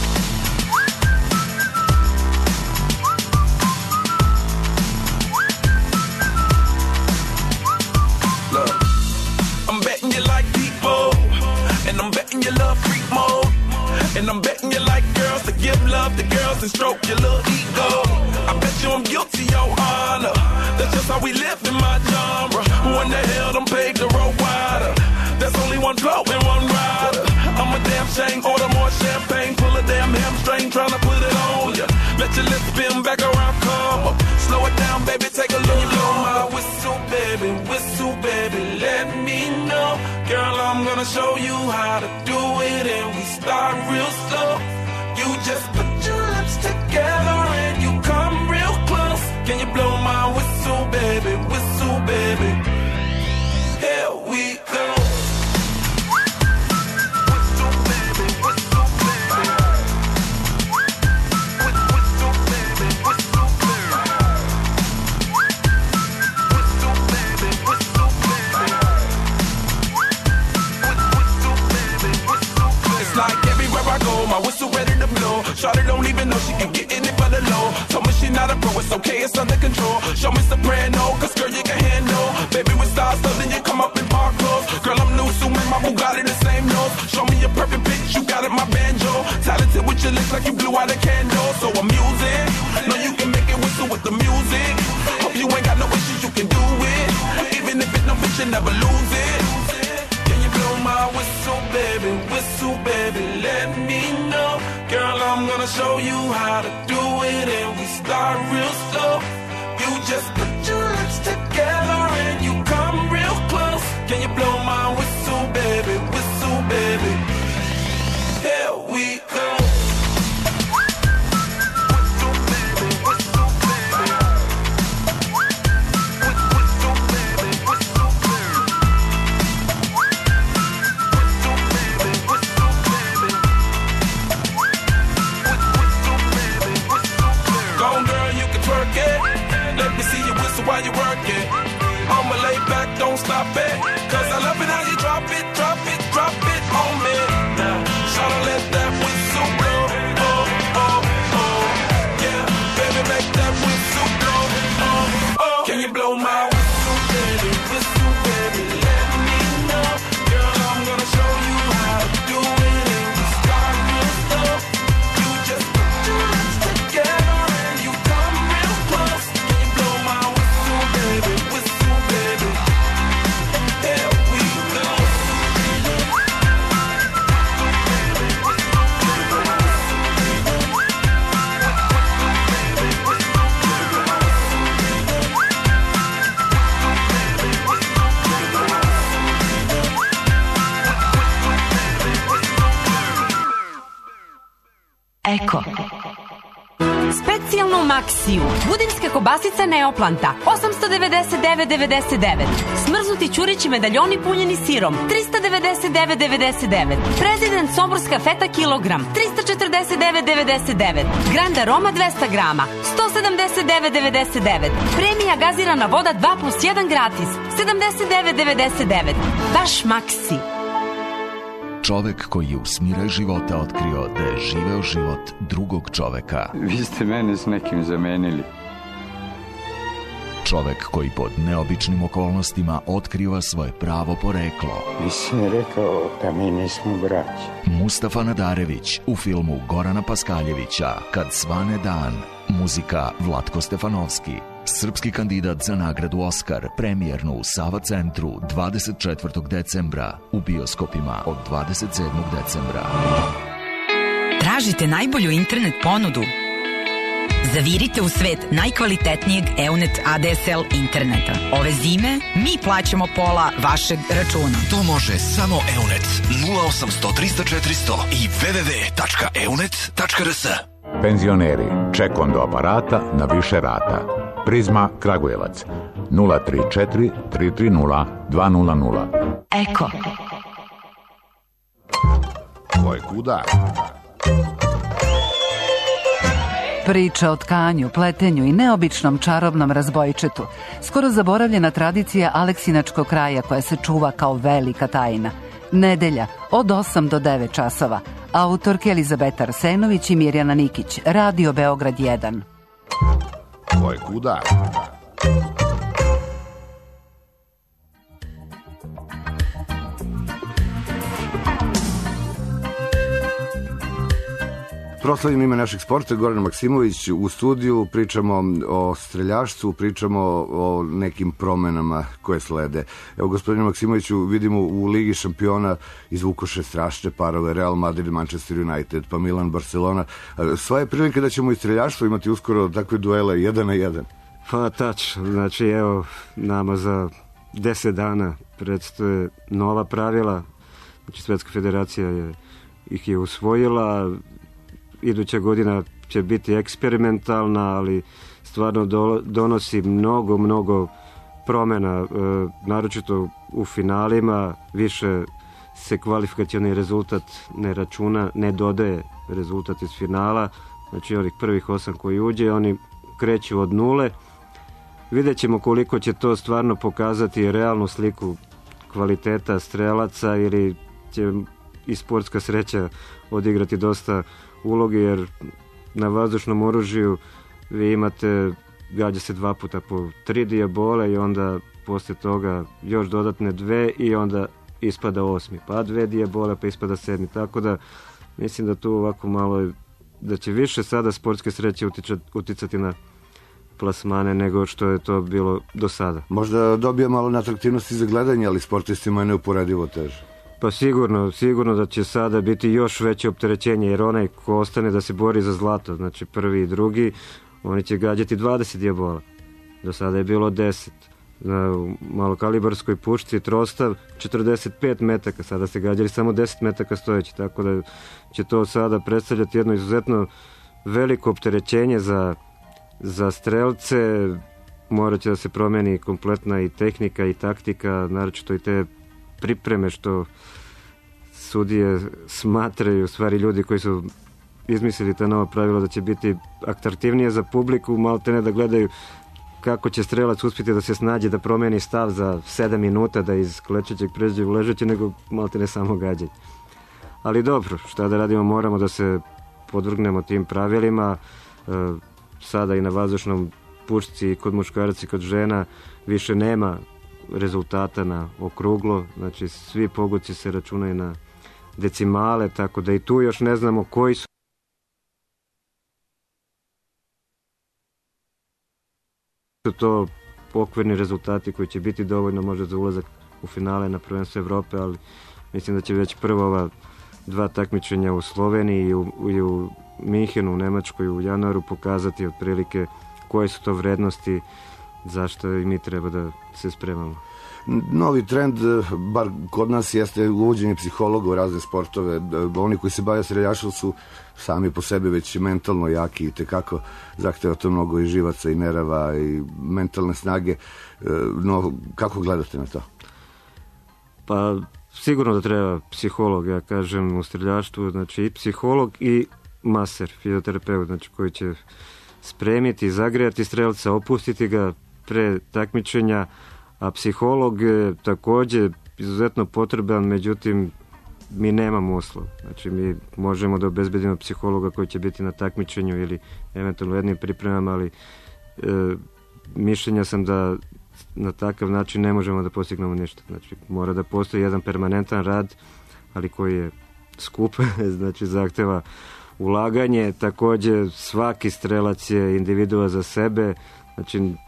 Look, I'm betting you like people, and I'm betting you love freak mode, and I'm betting you like girls to give love to girls and stroke your little ego. I bet you I'm guilty, your honor. That's just how we live in my genre. Who in the hell done paved the road wider? There's only one flow and one rider. I'm a damn shame, order more champagne, pull a damn hamstring, tryna put it on ya. Let your lips spin back around, come up. Slow it down, baby, take a look. Blow my whistle, baby, whistle, baby, let me know. Girl, I'm gonna show you how to do it, and we start real slow. You just put your lips together and you come real close. Can you blow my whistle, baby, whistle, baby? Here we go. My whistle ready to blow. Shawty don't even know she can get in it for the low. Told me she not a pro, it's okay, it's under control. Show me soprano, cause girl you can handle. Baby with stars, so then you come up in park clothes. Girl I'm new, so man, my Bugatti the same nose. Show me your perfect pitch, you got it, my banjo. Talented with your lips like you blew out a candle. So I'm using, know you can make it whistle with the music. Hope you ain't got no issues, you can do it. Even if it's no bitch, you never lose it. Can you blow my whistle, baby, whistle, baby, let me know. Girl, I'm gonna show you how to do it, and we start real slow. You just put your lips together and you come real close. Can you blow my whistle, baby, whistle, baby? Here we go. While you work it, I'ma lay back, don't stop it. Cause I love it how you drop it, drop it, drop it on me. Now, shout let that whistle blow. Oh, oh, oh. Yeah, baby, make that whistle blow. Oh, oh. Can you blow my whistle, baby? Whistle, baby, let me know. Girl, I'm gonna show you how to do it, and we start real slow. You just put your lips together and you come real close. Can you blow my baby, whistle, baby, here we go. Eko. Specijalno u Maksiju. Budimska kobasica Neoplanta. osamsto devedeset devet devedeset devet. Smrznuti ćurići medaljoni punjeni sirom. trista devedeset devet devedeset devet. Prezident Somborska feta kilogram. trista četrdeset devet devedeset devet. Grand Aroma dvesta grama. sto sedamdeset devet devedeset devet. Premija gazirana voda dva plus jedan gratis. sedamdeset devet devedeset devet. Baš Maksi. Čovek koji je u smiraj života otkrio da je živeo život drugog čoveka. Vi ste mene s nekim zamenili. Čovek koji pod neobičnim okolnostima otkriva svoje pravo poreklo. Nisam rekao da mi nismo braći. Mustafa Nadarević u filmu Gorana Paskaljevića Kad svane dan. Muzika Vlatko Stefanovski. Srpski kandidat za nagradu Oskar, premijernu u Sava centru dvadeset četvrtog decembra, u bioskopima od dvadeset sedmog decembra. Tražite najbolju internet ponudu? Zavirite u svet najkvalitetnijeg Eunet A D S L interneta. Ove zime mi plaćamo pola vašeg računa. To može samo Eunet. nula osamsto trista četiristo i w w w tačka eunet tačka r s. Penzioneri, ček do aparata na više rata. Prizma Kragujevac nula tri četiri tri tri nula dva nula nula. Eko. Ko je kuda? Priča o tkanju, pletenju i neobičnom čarobnom razbojčetu. Skoro zaboravljena tradicija Aleksinačkog kraja koja se čuva kao velika tajna. Nedelja od osam do devet časova. Autorke Elizabeta Arsenović i Mirjana Nikić. Radio Beograd jedan. Ko je kuda? Proslavim ime našeg sporta, Goran Maksimović, u studiju pričamo o streljaštvu, pričamo o nekim promenama koje slede. Evo, gospodine Maksimoviću, vidimo u Ligi šampiona izvukoše strašne parove, Real Madrid, Manchester United, pa Milan, Barcelona. Sva je prilika da ćemo i streljaštvo imati uskoro takve duele jedan na jedan. Pa tačno, znači evo nama za deset dana predstoje nova pravila, znači Svetska federacija je, ih je usvojila. Iduća godina će biti eksperimentalna, ali stvarno do, donosi mnogo, mnogo promjena, e, naročito u finalima. Više se kvalifikacioni rezultat ne računa, ne dodaje rezultat iz finala. Znači onih prvih osam koji uđe, oni kreću od nule. Vidjet ćemo koliko će to stvarno pokazati realnu sliku kvaliteta strelaca ili će i sportska sreća odigrati dosta ulogi, jer na vazdušnom oružju vi imate, gađa se dva puta po tri dijabole i onda poslije toga još dodatne dve i onda ispada osmi, pa dve dijabole pa ispada sedmi, tako da mislim da tu ovako malo, da će više sada sportske sreće uticati na plasmane nego što je to bilo do sada. Možda dobije malo na atraktivnosti za gledanje, ali sportistima je neuporedivo teže. Pa sigurno, sigurno da će sada biti još veće opterećenje, jer onaj ko ostane da se bori za zlato, znači prvi i drugi, oni će gađati dvadeset dijabola. Do sada je bilo deset. Na malokalibarskoj pušci trostav četrdeset pet metaka, sada se gađali samo deset metaka stojeći, tako da će to sada predstavljati jedno izuzetno veliko opterećenje za, za strelce. Morat će da se promeni kompletna i tehnika i taktika, naročito i te pripreme što sudije smatraju, u stvari ljudi koji su izmislili ta nova pravila, da će biti atraktivnije za publiku, malte ne da gledaju kako će strelac uspjeti da se snađe, da promeni stav za sedam minuta, da iz klečećeg pređe u ležeće, nego malte ne samo gađanje. Ali dobro, šta da radimo, moramo da se podvrgnemo tim pravilima. E, sada i na vazdušnom pušci kod muškaraca i kod žena više nema rezultata na okruglo, znači svi pogoci se računaju na decimale, tako da i tu još ne znamo koji su to okvirni rezultati koji će biti dovoljno možda za ulazak u finale na prvenstvo Evrope, ali mislim da će već prvo ova dva takmičenja u Sloveniji i u, i u Minhenu u Nemačkoj u januaru pokazati otprilike koje su to vrednosti, zašto i mi treba da se spremamo. Novi trend, bar kod nas, jeste uvođenje psihologa u razne sportove. Oni koji se bave streljaštvom su sami po sebi već mentalno jaki i tekako zahteva to mnogo i živaca i nerava i mentalne snage. No, kako gledate na to? Pa sigurno da treba psiholog, ja kažem, u streljaštvu, znači i psiholog i maser, fizioterapeut, znači koji će spremiti, zagrijati strelca, opustiti ga pre takmičenja, a psiholog je također izuzetno potreban, međutim mi nemamo uslov. Znači mi možemo da obezbedimo psihologa koji će biti na takmičenju ili eventualno jednim pripremama, ali e, mišljenja sam da na takav način ne možemo da postignemo ništa. Znači mora da postoji jedan permanentan rad, ali koji je skup, znači zahteva ulaganje. Također svaki strelac je individua za sebe, znači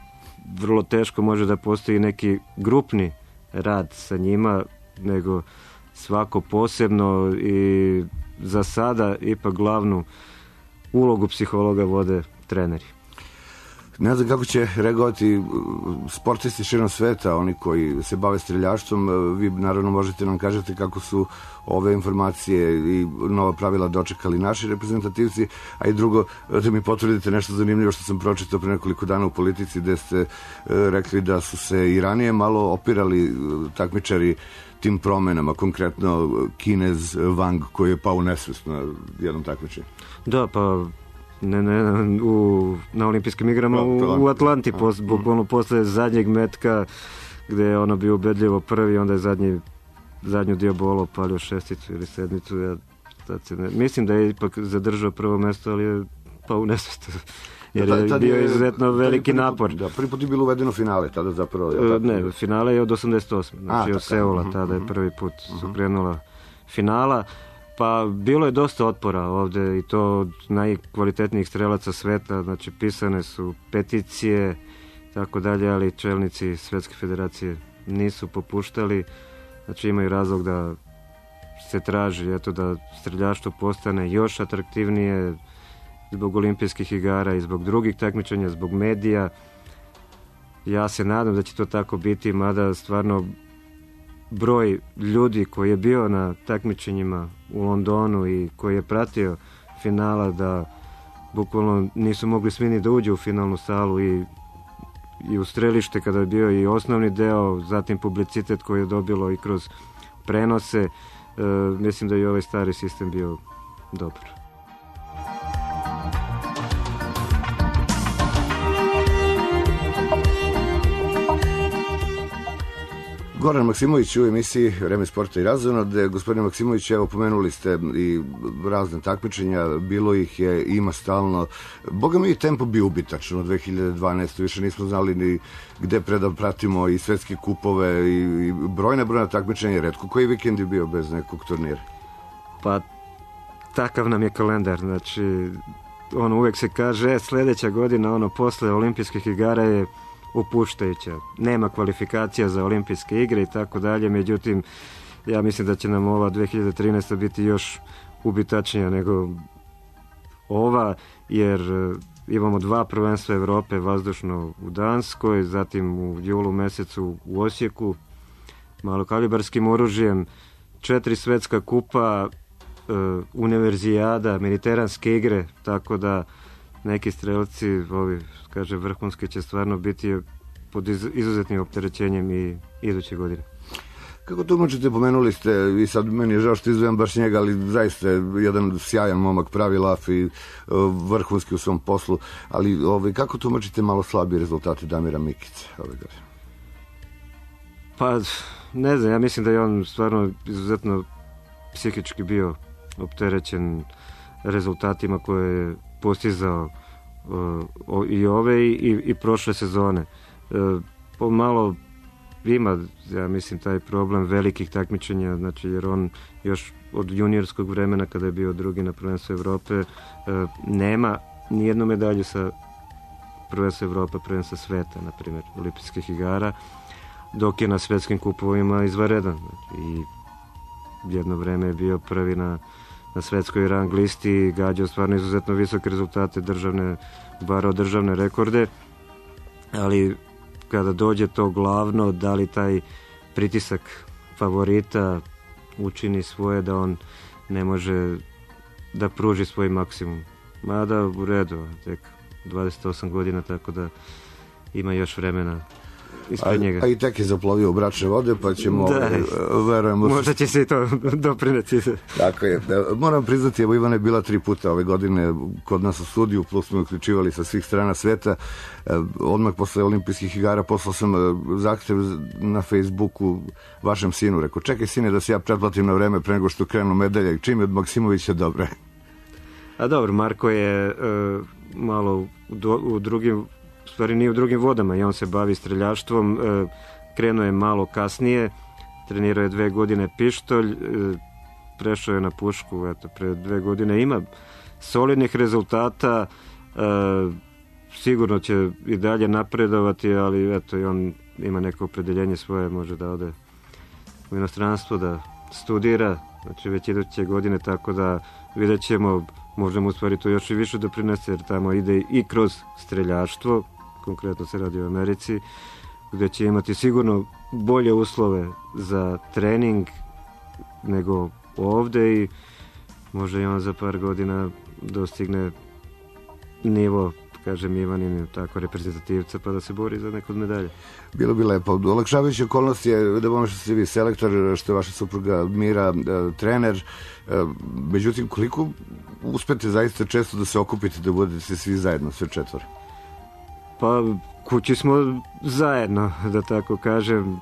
vrlo teško može da postoji neki grupni rad sa njima, nego svako posebno i za sada ipak glavnu ulogu psihologa vode treneri. Ne znam kako će reagovati sportisti širom sveta, oni koji se bave streljaštvom. Vi naravno možete nam kažete kako su ove informacije i nova pravila dočekali naši reprezentativci, a i drugo, da mi potvrdite nešto zanimljivo što sam pročitao pre nekoliko dana u Politici, gde ste rekli da su se i ranije malo opirali takmičari tim promenama, konkretno Kinez Wang koji je pao u nesvest na jednom takmičenju. Da, pa ne, ne, u, na olimpijskim igrama u, u Atlanti, pos, bukvalno posle zadnjeg metka, gde je ono bio ubedljivo prvi, onda je zadnji, zadnju diabolo palio šesticu ili sedmicu. Ja, se ne, mislim da je ipak zadržao prvo mesto, ali je pao u nesvest. Jer je tad, bio je, izuzetno veliki prvi, napor. Da, prvi put je bilo uvedeno finale, tada zapravo... Je tako, ne, finale je od osamdeset osme Znači A, od Seula, uh-huh, tada je prvi put uh-huh. su krenula finala. Pa bilo je dosta otpora ovde i to od najkvalitetnijih strelaca sveta, znači pisane su peticije, tako dalje, ali čelnici Svetske federacije nisu popuštali, znači imaju razlog da se traži, eto, da streljaštvo postane još atraktivnije zbog olimpijskih igara i zbog drugih takmičenja, zbog medija. Ja se nadam da će to tako biti, mada stvarno broj ljudi koji je bio na takmičenjima u Londonu i koji je pratio finala, da bukvalno nisu mogli svi ni da uđu u finalnu salu i, i u strelište kada je bio i osnovni deo, zatim publicitet koji je dobilo i kroz prenose. E, mislim da je i ovaj stari sistem bio dobar. Goran Maksimović u emisiji Vreme sporta i razona, gde, gospodine Maksimović, evo, pomenuli ste i razne takmičenja, bilo ih je, ima stalno. Boga mi je tempo bio ubitačno u dve hiljade dvanaestoj Više nismo znali ni gde preda pratimo i svetske kupove i, i brojne, brojne takmičenja. Retko koji vikend je bio bez nekog turnira? Pa, takav nam je kalendar. Znači, ono, uvek se kaže, sledeća godina, ono, posle olimpijskih igara je opuštajuća. Nema kvalifikacija za olimpijske igre i tako dalje, međutim, ja mislim da će nam ova dve hiljade trinaesta biti još ubitačnija nego ova, jer imamo dva prvenstva Evrope vazdušno u Danskoj, zatim u julu mesecu u Osijeku malokalibarskim oružjem, četiri svetska kupa, univerzijada, mediteranske igre, tako da neki strelci, ovi, kaže, vrhunski će stvarno biti pod izuzetnim opterećenjem i iduće godine. Kako tumačite, pomenuli ste, i sad meni je žao što izvijam baš njega, ali zaista je jedan sjajan momak, pravi laf i vrhunski u svom poslu, ali ovaj, kako tumačite malo slabije rezultate Damira Mikice ove godine? Pa, ne znam, ja mislim da je on stvarno izuzetno psihički bio opterećen rezultatima koje je postizao uh, i ove i, i prošle sezone. Uh, pomalo ima, ja mislim, taj problem velikih takmičenja, znači, jer on još od juniorskog vremena, kada je bio drugi na prvenstvu Evrope, uh, nema nijednu medalju sa prvenstva Evrope, prvenstva sveta, na primjer, olimpijskih igara, dok je na svetskim kupovima izvanredan. Znači, i jedno vreme je bio prvi na na svetskoj rang listi i gađao stvarno izuzetno visoke rezultate, državne, barao državne rekorde, ali kada dođe to glavno, da li taj pritisak favorita učini svoje da on ne može da pruži svoj maksimum. Mada u redu, tek dvadeset osam godina, tako da ima još vremena ispred njega. A, a i tek je zaplovio u bračne vode, pa ćemo, da, verujemo... Možda će se i to doprineti. Tako je. Moram priznati, evo, Ivana je bila tri puta ove godine kod nas u studiju, plus smo uključivali sa svih strana sveta. Odmah posle olimpijskih igara poslao sam zahtev na Facebooku vašem sinu. Rekao, čekaj sine da se ja pretplatim na vreme pre nego što krenu medalje. Čim je od Maksimovića dobre? A dobro, Marko je uh, malo u, do, u drugim, u stvari nije u drugim vodama i on se bavi streljaštvom, uh, krenuo je malo kasnije, trenirao je dve godine pištolj, uh, prešao je na pušku, eto, pre dve godine ima solidnih rezultata, uh, sigurno će i dalje napredovati, ali eto i on ima neko opredeljenje svoje, može da ode u inostranstvo, da studira, znači već iduće godine, tako da vidjet ćemo, možemo u stvari to još i više doprinesti, jer tamo ide i kroz streljaštvo, konkretno se radi o Americi, gdje će imati sigurno bolje uslove za trening nego ovde i može i on za par godina dostigne nivo, kažem, Ivanin, tako reprezentativca, pa da se bori za neku od medalje. Bilo bi lepo. Olakšavajuća okolnost je da vam što ste vi selektor, što je vaša supruga Mira trener. Međutim, koliko uspete zaista često da se okupite, da budete svi zajedno, sve četvore? Pa kući smo zajedno, da tako kažem.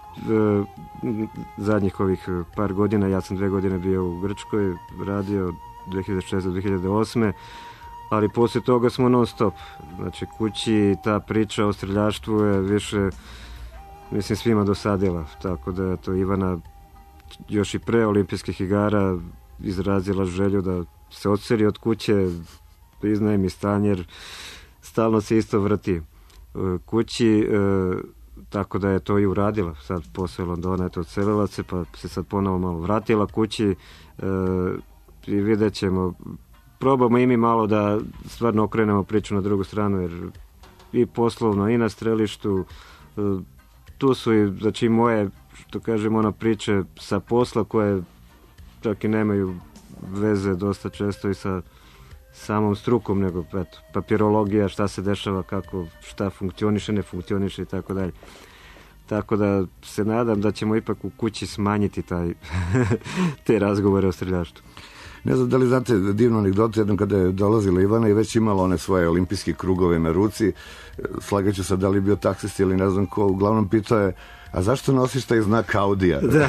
Zadnjih ovih par godina, ja sam dve godine bio u Grčkoj, radio dve hiljade šeste do dve hiljade osme, ali poslije toga smo non stop. Znači kući ta priča o streljaštvu je više, mislim, svima dosadila, tako da je to Ivana još i pre olimpijskih igara izrazila želju da se odseli od kuće, priznajem i stan, jer stalno se isto vrti kući, tako da je to i uradila. Sad posle Londona je to odselila se, pa se sad ponovo malo vratila kući i vidjet ćemo. Probamo i mi malo da stvarno okrenemo priču na drugu stranu, jer i poslovno i na strelištu tu su i, znači, moje, što kažem, ona priče sa posla koje čak i nemaju veze dosta često i sa samom strukom, nego eto, papirologija, šta se dešava, kako, šta funkcioniše, ne funkcioniše i tako dalje. Tako da se nadam da ćemo ipak u kući smanjiti taj te razgovore o streljaštvu. Ne znam da li znate divnu anegdotu, jednom kada je dolazila Ivana i već imala one svoje olimpijske krugove na ruci, slagaću se da li je bio taksist ili ne znam ko, uglavnom pitao je, a zašto nosiš taj znak Audija? Da.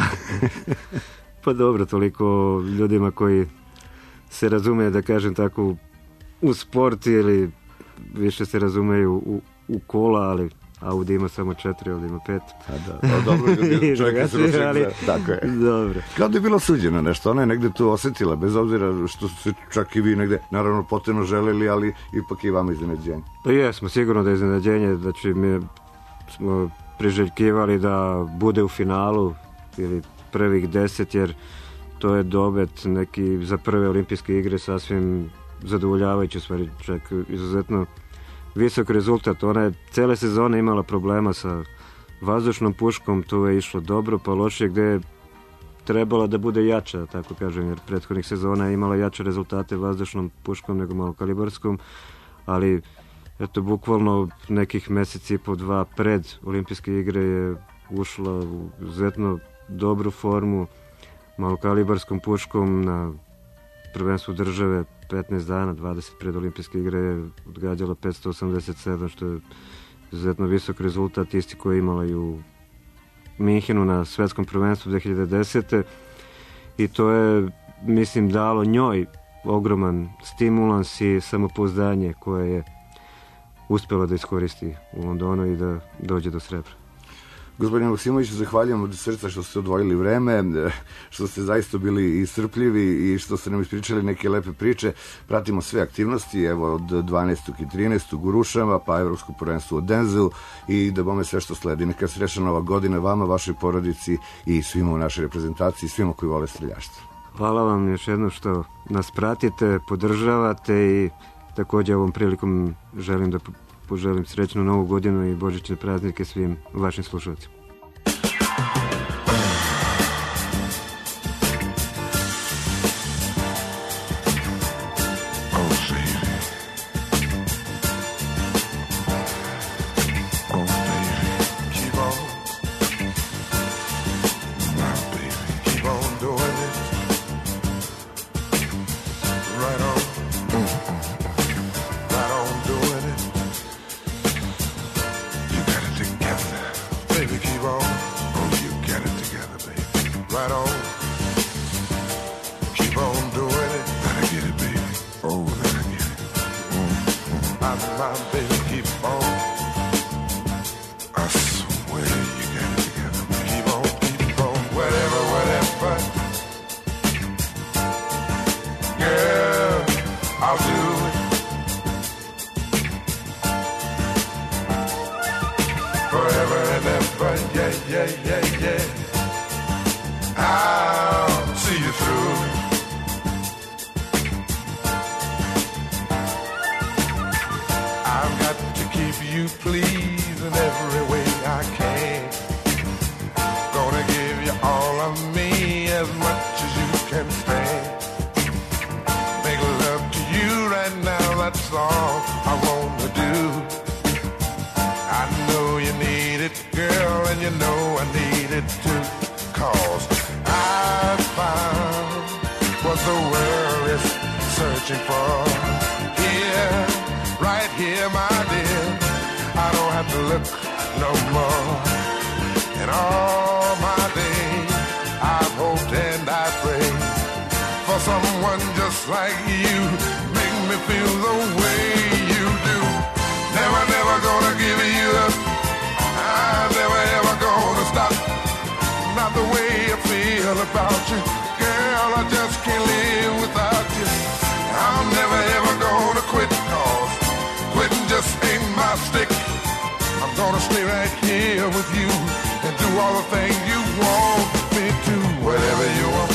Pa dobro, toliko ljudima koji se razumeju, da kažem tako, u sport ili više se razumeju u, u kola, ali Audi ima samo četiri, ovdje ima pet. A da, o, dobro, ljudi, čovjek se ruček, ali, tako je. Dobro. Kao da je bilo suđeno nešto, ona je negde to osjetila, bez obzira što se čak i vi negde, naravno, potrebno želeli, ali ipak i vama iznenađenje. Pa jesmo, sigurno da je iznenađenje, znači mi smo priželjkivali da bude u finalu ili prvih deset, jer to je dobet neki za prve olimpijske igre sasvim zadovoljavajući, u stvari čak izuzetno visok rezultat. Ona je cele sezone imala problema sa vazdušnom puškom, to je išlo dobro pa lošije, gde je trebala da bude jača, tako kažem, jer prethodnih sezona je imala jače rezultate vazdušnom puškom nego malokalibarskom, ali eto, bukvalno nekih meseci i po dva pred olimpijske igre je ušla u izuzetno dobru formu, malokalibarskom puškom na prvenstvu države petnaest dana, dvadeset pred olimpijske igre je odgađala petsto osamdeset sedam, što je izuzetno visok rezultat, isti koji je imala i u Minhenu na svetskom prvenstvu dve hiljade desete. I to je, mislim, dalo njoj ogroman stimulans i samopouzdanje koje je uspjela da iskoristi u Londonu i da dođe do srebra. Gospodine Maksimoviću, zahvaljujem od srca što ste odvojili vreme, što ste zaista bili iscrpljivi i što ste nam ispričali neke lepe priče. Pratimo sve aktivnosti, evo od dvanaestog i trinaestog u Rušama, pa Evropsko prvenstvo u Denzeu i da bome sve što sledi. Neka srećna nova godina vama, vašoj porodici i svima u našoj reprezentaciji, svima koji vole streljaštvo. Hvala vam još jednom što nas pratite, podržavate i također ovom prilikom želim da poželim srećnu novu godinu i božićne praznike svim vašim slušalcima. keep you pleased in every way I can. Gonna give you all of me as much as you can stand. Make love to you right now, that's all I want to do. I know you need it, girl, and you know I need it too. Cause I found what the world is searching for. Here, right here, my dear, I don't have to look no more. And all my days, I've hoped and I prayed for someone just like you. Make me feel the way you do. Never, never gonna give you up. I'm never, ever gonna stop. Not the way I feel about you. Girl, I just can't live without you. I'm never, ever gonna quit, cause quitting just ain't my stick. I'm gonna stay right here with you and do all the things you want me to. Whatever you want.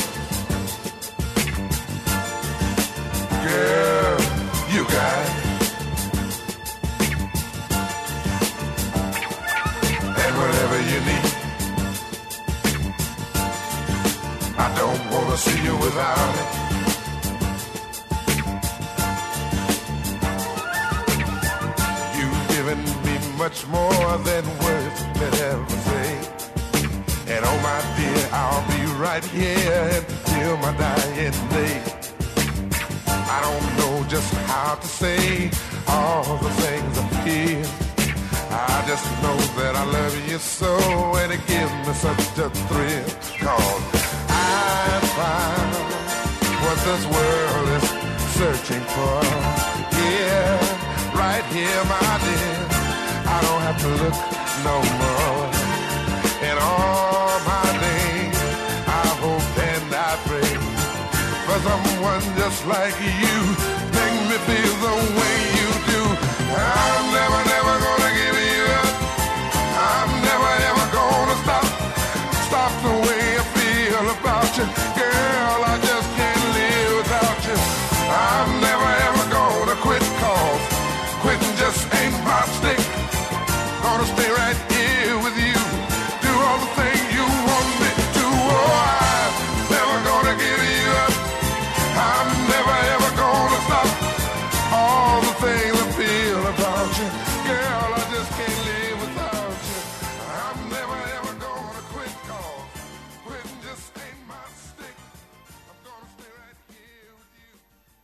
Girl, you got it. And whatever you need. I don't wanna see you without it. You've given me much more than words could ever say. And oh my dear, I'll be right here until my dying day. I don't know just how to say all the things I feel. I just know that I love you so, and it gives me such a thrill. Cause I found what this world is searching for. Yeah, right here, my dear, I don't have to look no more. And all my days, I hope and I pray for someone just like you. Make me feel the way you do. I'm never, never gonna give you up. I'm never, ever gonna stop. Stop the way I feel about you. Girl, I just can't live without you. I'm never, ever gonna quit, cause quitting just ain't my stick. Gonna stay right here with you. Do all the things you want me to. Oh, I'm never gonna give you up. I'm never, ever gonna stop. All the things I feel about you. Girl, I just can't live without you. I'm never, ever gonna quit, cause quitting just ain't my stick. I'm gonna stay right here with you.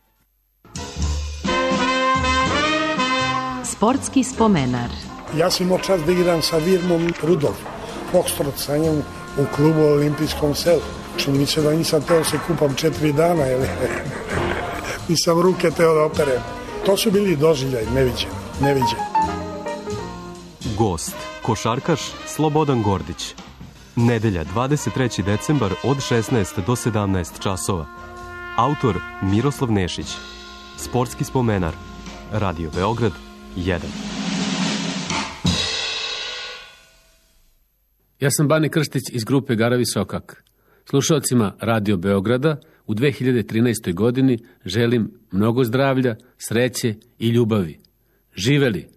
Sportski spomenar. Ja sam imao čast da igram sa Virmom Rudolf, Foxtrot sa njom u klubu Olimpijskom selu. Čini mi se da nisam teo se kupam četiri dana, jer nisam ruke teo da operem. To su bili doživljaj, neviđeni, neviđeni. Gost, košarkaš Slobodan Gordić. Nedelja, dvadeset treći decembar od šesnaest do sedamnaest časova. Autor Miroslav Nešić. Sportski spomenar. Radio Beograd jedan. Ja sam Bane Krštić iz grupe Garavi Sokak. Slušalcima Radio Beograda u dve hiljade trinaestoj. godini želim mnogo zdravlja, sreće i ljubavi. Živeli!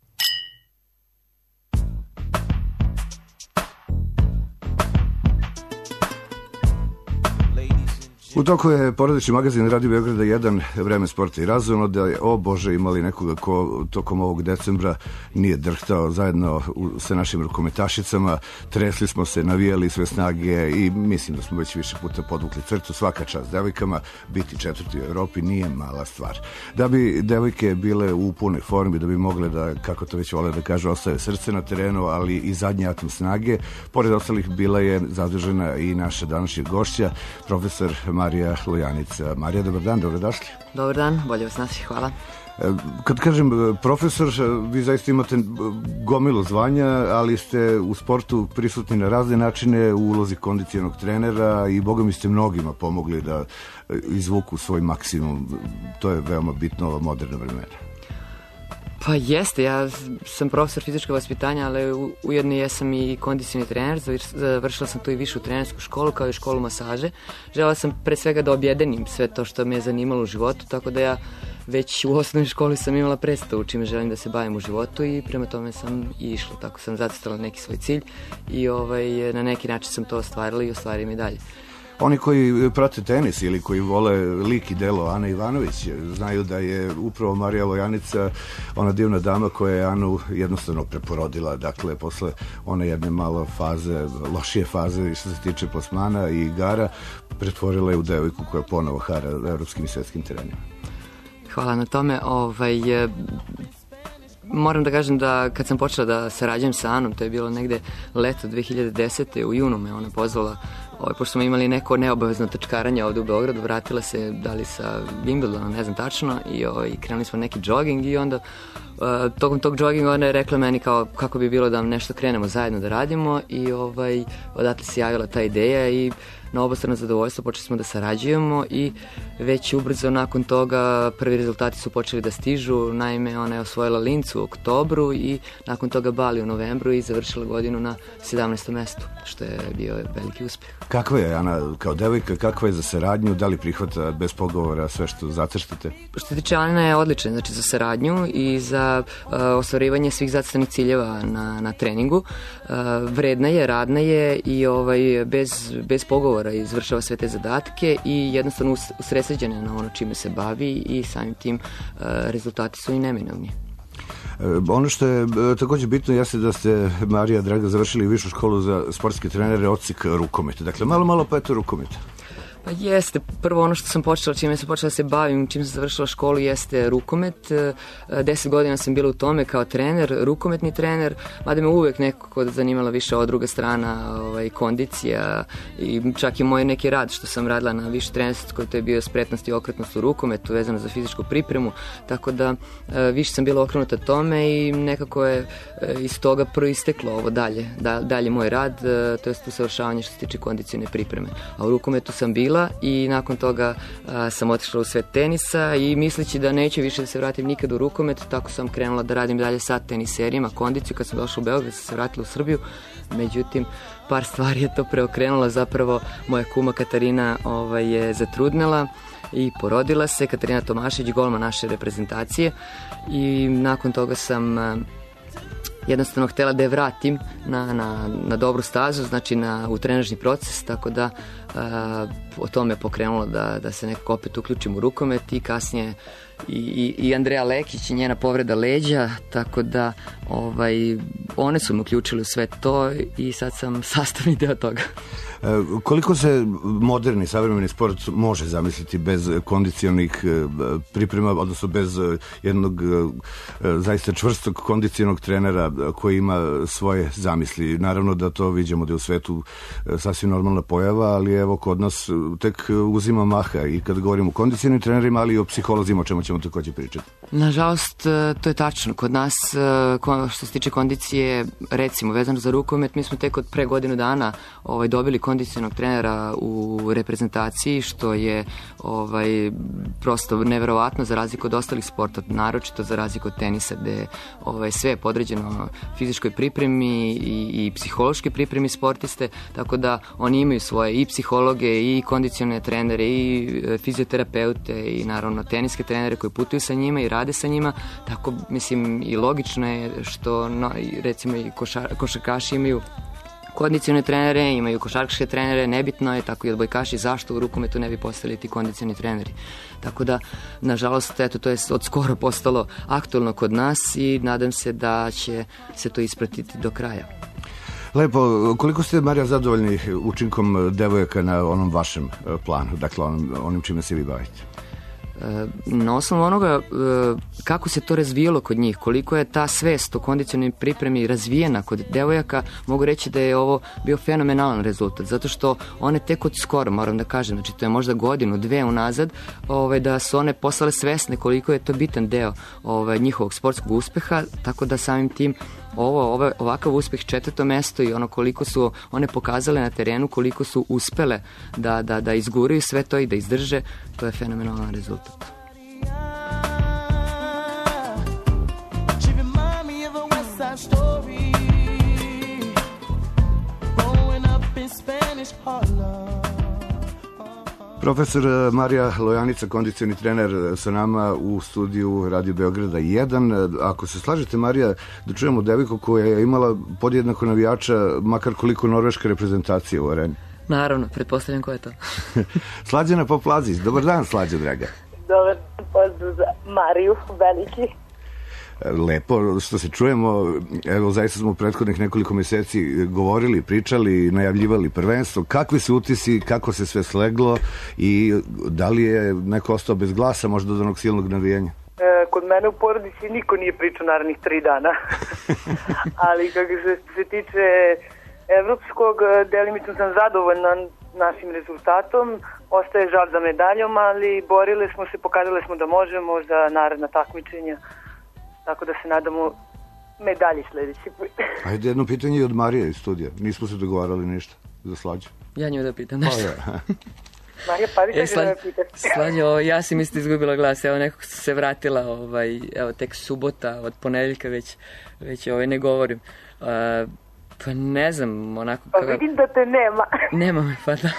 U toku je porodični magazin Radio Beograda jedan, Vreme sporta i razumno, da je, o Bože, imali nekoga ko tokom ovog decembra nije drhtao zajedno u, sa našim rukometašicama, tresli smo se, navijali sve snage i mislim da smo već više puta podvukli crtu. Svaka čast devojkama, biti četvrti u Evropi nije mala stvar. Da bi devojke bile u punoj formi, da bi mogle da, kako to već vole da kažu, ostave srce na terenu, ali i zadnji atom snage, pored ostalih bila je zadužena i naša današnja gošća, profesor Marija Lojanica. Marija, dobar dan, dobrodošli. Dobar dan, bolje vas naći, hvala. Kad kažem profesor, vi zaista imate gomilu zvanja, ali ste u sportu prisutni na razne načine, u ulozi kondicionog trenera i boga mi ste mnogima pomogli da izvuku svoj maksimum. To je veoma bitno ova moderna vremena. Pa jeste, ja sam profesor fizičkog vaspitanja, ali ujedno jesam i kondicioni trener. Završila sam tu i višu trenersku školu, kao i školu masaže. Žela sam pre svega da objedenim sve to što me je zanimalo u životu, tako da ja već u osnovnoj školi sam imala predstavu čime želim da se bavim u životu i prema tome sam i išla. Tako sam zacrtala neki svoj cilj i ovaj, na neki način sam to ostvarila i ostvarim i dalje. Oni koji prate tenis ili koji vole lik i delo Ane Ivanović znaju da je upravo Marija Lojanica ona divna dama koja je Anu jednostavno preporodila. Dakle, posle one jedne malo faze, lošije faze što se tiče plasmana i igara, pretvorila je u devojku koja ponovo hara evropskim i svetskim terenima. Hvala na tome. Ovaj, moram da kažem da kad sam počela da sarađujem sa Anom, to je bilo negde leto dve hiljade desete. u junu me ona pozvala, ovaj, pošto smo imali neko neobavezno trčkaranje ovde u Beogradu, vratila se da li sa Wimbledona, ne znam tačno, i ovaj, krenuli smo neki jogging i onda uh, tokom tog jogginga ona je rekla meni kao kako bi bilo da nešto krenemo zajedno da radimo i ovaj, odatle se javila ta ideja i na obostrano zadovoljstvo počeli smo da sarađujemo i već ubrzo nakon toga prvi rezultati su počeli da stižu. Naime, ona je osvojila Linz u oktobru i nakon toga Bali u novembru i završila godinu na sedamnaestom mestu, što je bio veliki uspeh. Kakva je Ana kao devojka, kakva je za saradnju, da li prihvata bez pogovora sve što zacrštate? Što se tiče Ana je odlična, znači za saradnju i za uh, ostvarivanje svih zacrtanih ciljeva na, na treningu. Uh, vredna je, radna je i ovaj, bez, bez pogovora izvršava sve te zadatke i jednostavno usredsređena na ono čime se bavi i samim tim uh, rezultati su i neminovni. Ono što je takođe bitno jeste da ste, Marija draga, završili višu školu za sportske trenere odsek rukometa. Dakle, malo, malo pa eto rukometa. Pa jeste, prvo ono što sam počela, čime sam počela da se bavim, čim sam završila školu, jeste rukomet. Deset godina sam bila u tome kao trener, rukometni trener, mada me uvek nekako zanimala više ova druga strana, ovaj, kondicija i čak i moj neki rad što sam radila na višoj trenerskoj, to je bio spretnost i okretnost u rukometu vezano za fizičku pripremu, tako da više sam bila okrenuta tome i nekako je iz toga proisteklo ovo dalje, da, dalje moj rad, to je usavršavanje što se tiče kondicijne pripreme. A u rukometu sam bila i nakon toga a, sam otišla u svet tenisa i misleći da neću više da se vratim nikad u rukomet, tako sam krenula da radim dalje sa teniserima, kondiciju. Kad sam došla u Beograd, sam se vratila u Srbiju, međutim par stvari je to preokrenula. Zapravo moja kuma Katarina ovaj, je zatrudnela i porodila se, Katarina Tomašić, golman naše reprezentacije, i nakon toga sam a, jednostavno htela da je vratim na, na, na dobru stazu, znači na, u trenažni proces, tako da a, o tome pokrenulo da, da se nekako opet uključim u rukomet i kasnije i, i, i Andreja Lekić i njena povreda leđa, tako da ovaj, one su me uključile u sve to i sad sam sastavni deo toga. Koliko se moderni, savremeni sport može zamisliti bez kondicionih priprema, odnosno bez jednog zaista čvrstog kondicionog trenera koji ima svoje zamisli? Naravno da to vidimo da je u svetu sasvim normalna pojava, ali evo kod nas tek uzima maha i kad govorimo o kondicionim trenerima, ali i o psiholozima, o čemu ćemo takođe pričati. Nažalost, to je tačno. Kod nas, što se tiče kondicije, recimo, vezano za rukomet, mi smo tek od pre godinu dana ovaj, dobili kondicionog trenera u reprezentaciji, što je ovaj, prosto neverovatno za razliku od ostalih sporta, naročito za razliku od tenisa, gde ovaj, sve je podređeno fizičkoj pripremi i, i psihološkoj pripremi sportiste, tako da oni imaju svoje i psihologe i kondicione trenere i fizioterapeute i naravno teniske trenere koji putuju sa njima i rade sa njima, tako mislim i logično je što no, recimo i košar, košarkaši imaju kondicione trenere, imaju košarkaške trenere, nebitno je, tako i odbojkaši, zašto u rukometu ne bi postali ti kondicioni treneri. Tako da, nažalost, eto, to je od skoro postalo aktualno kod nas i nadam se da će se to ispratiti do kraja. Lepo, koliko ste, Marija, zadovoljni učinkom devojaka na onom vašem planu, dakle onom, onim čime se vi bavite? Na osnovu onoga kako se to razvijalo kod njih, koliko je ta svest o kondicionalnoj pripremi razvijena kod devojaka, mogu reći da je ovo bio fenomenalan rezultat, zato što one tek od skoro, moram da kažem, znači to je možda godinu, dve unazad, ovaj, da su one postale svesne koliko je to bitan deo ovaj, njihovog sportskog uspeha, tako da samim tim ovo, ovo, ovakav uspeh, četvrto mesto i ono koliko su one pokazale na terenu, koliko su uspele da, da, da izguraju sve to i da izdrže, to je fenomenalan rezultat. Profesor Marija Lojanica, kondicioni trener sa nama u studiju Radio Beograda jedan. Ako se slažete, Marija, da čujemo devojku koja je imala podjednako navijača, makar koliko norveška reprezentacija u areni. Naravno, pretpostavljam ko je to. Slađana Poplazić, dobar dan, Slađa draga. Dobar pozdrav za Mariju, veliki. Lepo što se čujemo, evo zaista smo u prethodnih nekoliko meseci govorili, pričali, najavljivali prvenstvo. Kakvi su utisi, kako se sve sleglo i da li je neko ostao bez glasa možda od onog silnog navijenja? E, kod mene u porodici niko nije pričao narednih tri dana, ali kako se, se tiče evropskog, delimično sam zadovoljna našim rezultatom, ostaje žal za medaljom, ali borili smo se, pokazali smo da možemo za naredna takmičenja. Tako da se nadamo medalji sledeći put. Ajde, jedno pitanje i od Marije iz studija. Nismo se dogovarali ništa za Slađu. Ja nju da pitam nešto. Pa, ja. Marija, pa vi e, da me pitati. Slađo, ja sam isto izgubila glas. Evo, nekako sam se vratila, ovaj, evo, tek subota, od ponedeljka već, već ovaj, ne govorim. Uh, pa ne znam, onako... Pa kada... vidim da te nema. Nema me, pa da.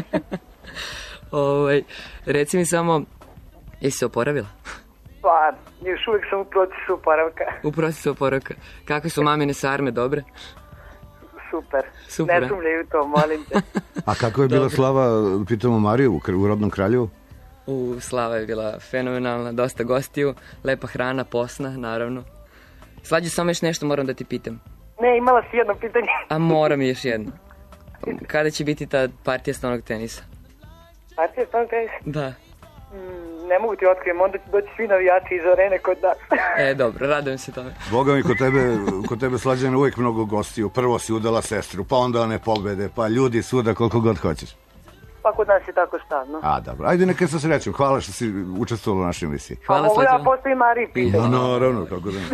ovaj, reci mi samo, jesi se oporavila? Pa, još uvijek sam u procesu oporavka. U procesu oporavka. Kakve su mamine sarme, dobre? Super. Super. Ne sumljaju to, molim te. A kako je bila Dobre. Slava, pitamo Mariju, u rodnom Kraljevu? U, Slava je bila fenomenalna, dosta gostiju, lepa hrana, posna, naravno. Slađe, samo još nešto moram da ti pitam. Ne, imala si jedno pitanje. A moram još jedno. Kada će biti ta partija stonog tenisa? Partija stonog tenisa? Da. Mm, ne mogu ti otkrijem, onda će doći svi navijači iz arene kod nas. E, dobro, radujem se tome. Boga mi, kod tebe, kod tebe Slađana uvijek mnogo gostiju. Prvo si udala sestru, pa onda one pobede, pa ljudi svuda koliko god hoćeš. Pa kod nas je tako stavno. A, dobro. Ajde, neka sa srećom. Hvala što si učestvovala u našoj emisiji. Hvala, Slađana. Slađana. A mogu ja postoji Mariji pitanje? No, naravno, kako da ne.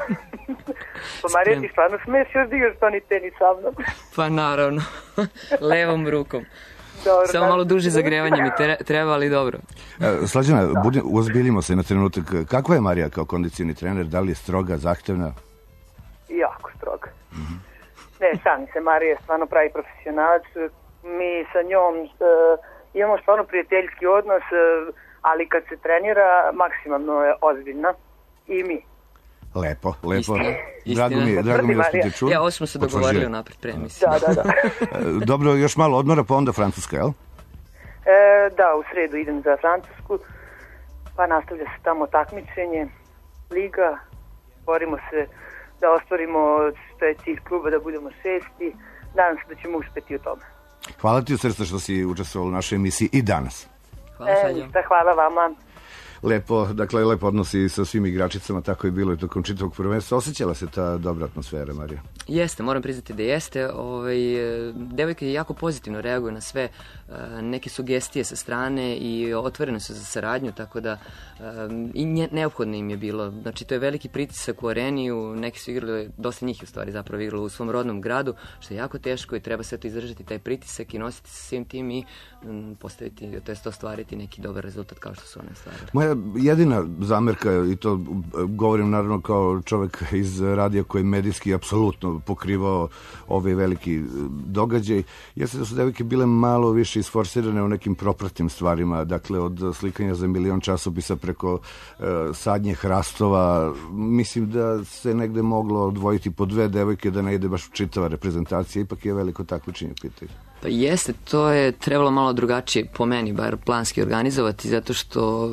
Pa Marija, ti stvarno smiješ još da igraš stoni tenis sa mnom? Pa naravno. Levom rukom. Dobro, samo malo duže zagrevanje mi treba, ali dobro. E, Slađana, budi, uzbiljimo se na trenutak. Kakva je Marija kao kondicioni trener? Da li je stroga, zahtevna? Jako stroga. Mm-hmm. Ne, sami se, Marija je stvarno pravi profesionalac. Mi sa njom uh, imamo stvarno prijateljski odnos, uh, ali kad se trenira, maksimalno je ozbiljna. I mi. Lepo, lepo. Istina, drago mi je, drago mi je da ste te čuli. Ja, ovo smo se dogovorili napred pre emisije. Da, da, da. Dobro, još malo odmora, pa onda Francuska, jel? E, da, u sredu idem za Francusku, pa nastavlja se tamo takmičenje, liga, borimo se da ostvarimo što je cilj kluba, da budemo šesti. Nadam se da ćemo uspeti u tome. Hvala ti od srca što si učestvovala u našoj emisiji i danas. Hvala, e, ništa, hvala vama. Lepo, dakle, lepo odnosi sa svim igračicama, tako je bilo i tokom čitavog prvenstva. Osjećala se ta dobra atmosfera, Marija? Jeste, moram priznati da jeste. Ovaj, devojke jako pozitivno reaguju na sve neke sugestije sa strane i otvorene su za saradnju, tako da i nje, neophodno im je bilo. Znači, to je veliki pritisak u areniju, neki su igrali, dosta njih je u stvari zapravo igralo u svom rodnom gradu, što je jako teško i treba sve to izdržati, taj pritisak i nositi se svim tim i m, postaviti, to jest ostvariti neki dobar rezultat kao što su one stvarili. Moja jedina zamerka, i to govorim naravno kao čovek iz radija koji je medijski apsolutno pokrivao ovaj veliki događaj, jeste da su devojke bile malo više isforsirane u nekim propratnim stvarima, dakle od slikanja za milion časopisa preko e, sadnje hrastova. Mislim da se negde moglo odvojiti po dve devojke da ne ide baš čitava reprezentacija, ipak je veliko takmičenje u pitanju. Pa jeste, to je trebalo malo drugačije, po meni, bar planski organizovati, zato što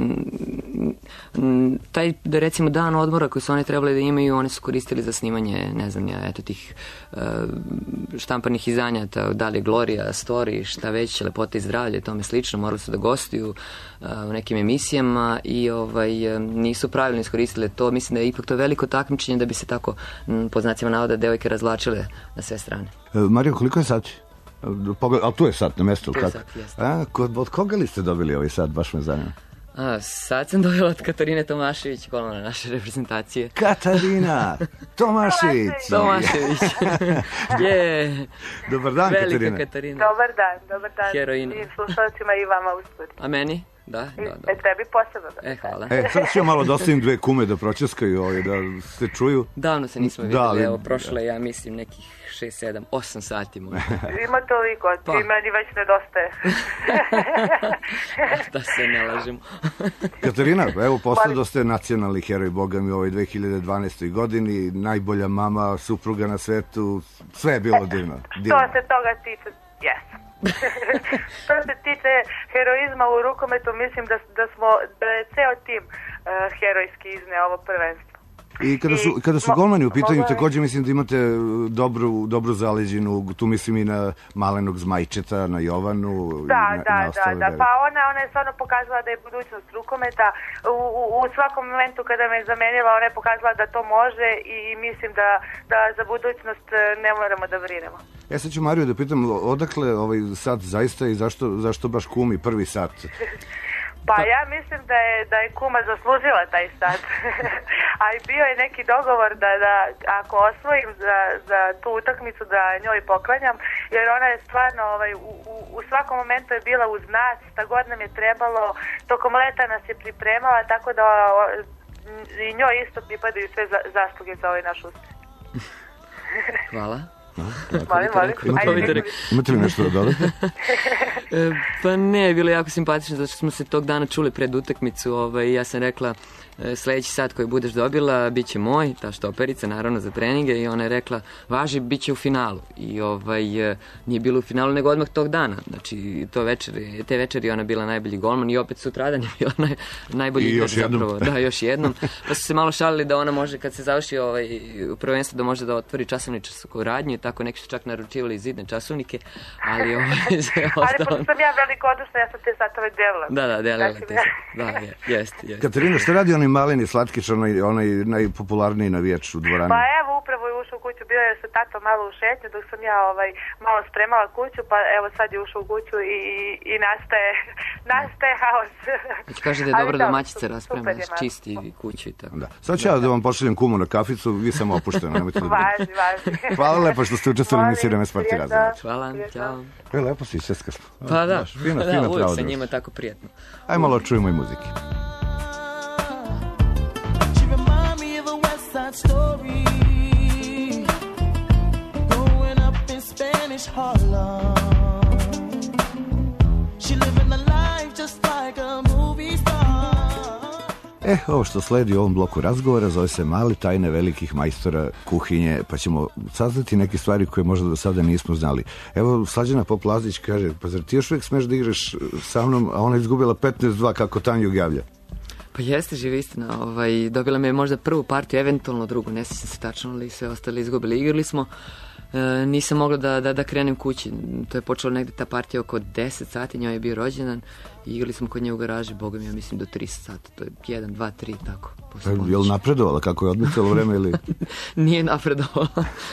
m, taj, da recimo, dan odmora koji su one trebali da imaju, one su koristili za snimanje, ne znam ja, eto tih uh, štampanih izdanja, da li je Gloria, Story, šta već, Lepota i zdravlje, tome slično, morali su da gostuju uh, u nekim emisijama i ovaj, nisu pravilno iskoristile to. Mislim da je ipak to veliko takmičenje da bi se tako, m, po znacima navoda, devojke razvlačile na sve strane. E, Marija, koliko je sati? Ali tu je sat na mjestu. Tu je sat, jeste. A, kod, od koga li ste dobili ovaj sat, baš me zanima? A, sad sam dobila od Katarine Tomašević, kolona naše reprezentacije. Katarina Tomašević! Tomašević. Je. Dobar dan, velika Katarina. Katarina. Dobar dan, dobar dan. Heroina. I slušalcima i vama uspod. A meni? Da, da, I, da. e, tebi posebno. Da. E, hvala. E, sad ću ja malo da ostavim dve kume da pročeskaju, ovaj, da se čuju. Davno se nismo Da, vidjeli, ali- evo, prošlo je, ja mislim, nekih šest, sedam, osam sati možda. Ima toliko, Pa. ti meni već nedostaje. Da se ne lažemo. Katarina, evo posle da ste nacionalni heroj, boga mi, u ovoj dve hiljade dvanaestoj godini, najbolja mama, supruga na svetu, sve je bilo divno. divno. Što se toga tiče, jesam. Što se tiče heroizma u rukometu, mislim da, da smo, da je ceo tim uh, herojski izneo ovo prvenstvo. I kada su, I kada su mo- golmani u pitanju, mogu- takođe mislim da imate dobru, dobru zaleđinu, tu mislim i na malenog Zmajčeta, na Jovanu. i Da, na, da, na da, ostale, da, pa ona, ona je stvarno pokazala da je budućnost rukometa. U, u, u svakom momentu kada me je zamenila, ona je pokazala da to može i mislim da, da za budućnost eh, ne moramo da brinemo. Ja sad ću Mariju da pitam, odakle ovaj sat zaista i zašto, zašto baš kumi prvi sat? Pa ja mislim da je, da je kuma zaslužila taj sat. A i bio je neki dogovor da, da ako osvojim za, za tu utakmicu da njoj poklanjam, jer ona je stvarno ovaj, u, u, u svakom momentu je bila uz nas, šta god nam je trebalo, tokom leta nas je pripremala, tako da o, i njoj isto pripadaju sve za, zasluge za ovaj naš uspjeh. Hvala. Molim, molim. Imate Ajde, li- Imate li nešto da dodate? E, pa ne, bilo je jako simpatično zato što smo se tog dana čuli pred utakmicu, ovaj, ja sam rekla e, sledeći sat koji budeš dobila bit će moj, ta štoperica naravno za treninge i ona je rekla važi bit će u finalu i ovaj, e, nije bilo u finalu nego odmah tog dana, znači to večer, te večeri je ona bila najbolji golman i opet sutradan je bila naj, najbolji I igrač još jednom. zapravo, da još jednom, pa su se malo šalili da ona može kad se završi ovaj, prvenstvo da može da otvori časovničarsku radnju i tako neki su čak naručivali zidne časovnike, ali ovaj, sve Ali ostalo. pošto sam ja veliko odušna, ja sam te satove delila. Da, da, delila Znači, te se. Da, je, jeste, jeste. Katarina, šta radi onaj maleni slatkić, onaj, onaj najpopularniji navijač u dvorani? Pa evo, upravo je ušao u kuću, bio je sa tatom malo u šetnju dok sam ja ovaj, malo spremala kuću, pa evo sad je ušao u kuću i, i, i nastaje, nastaje haos. Znači kaže da je Ali dobro da dobro, mačice super rasprema, je, da Marko. čisti kuću i tako. Da. Sad ću ja da vam pošaljem kumu na kaficu, vi samo opušteno, nemojte da brinete. Važi, važi. Hvala lepo što ste učestvovali u emisiji Vreme sport i Prijetno. razgovor. Hvala, ćao. E, lepo si, seska smo. Pa da, Baš, fino, da, fino uvijek pravo sa društvo. njima tako prijetno. Ajmo malo čujemo i muzike. She remind me of a West Side Story. Growing up in Spanish Harlem. She living the life just like a movie star. E, ovo što sledi u ovom bloku razgovora zove se Male tajne velikih majstora kuhinje, pa ćemo saznati neke stvari koje možda do sada nismo znali. Evo, Slađana Poplazić kaže, pa zar ti još uvijek smeš da igraš sa mnom, a ona je izgubila petnaest dva kako Tanju javlja? Pa jeste, živa istina. Ovaj, dobila me možda prvu partiju, eventualno drugu, ne sjećam se tačno, ali sve ostali izgubili. Igrali smo, e, nisam mogla da, da, da krenem kući. To je počelo negde ta partija oko deset sati, njoj je bio rođendan. I igrali smo kod nje u garaži, boga mi, ja mislim do tri sata. To je jedan, dva, tri, tako. posle Je ponoći. li napredovala kako je odmicalo vreme ili... Nije napredovala.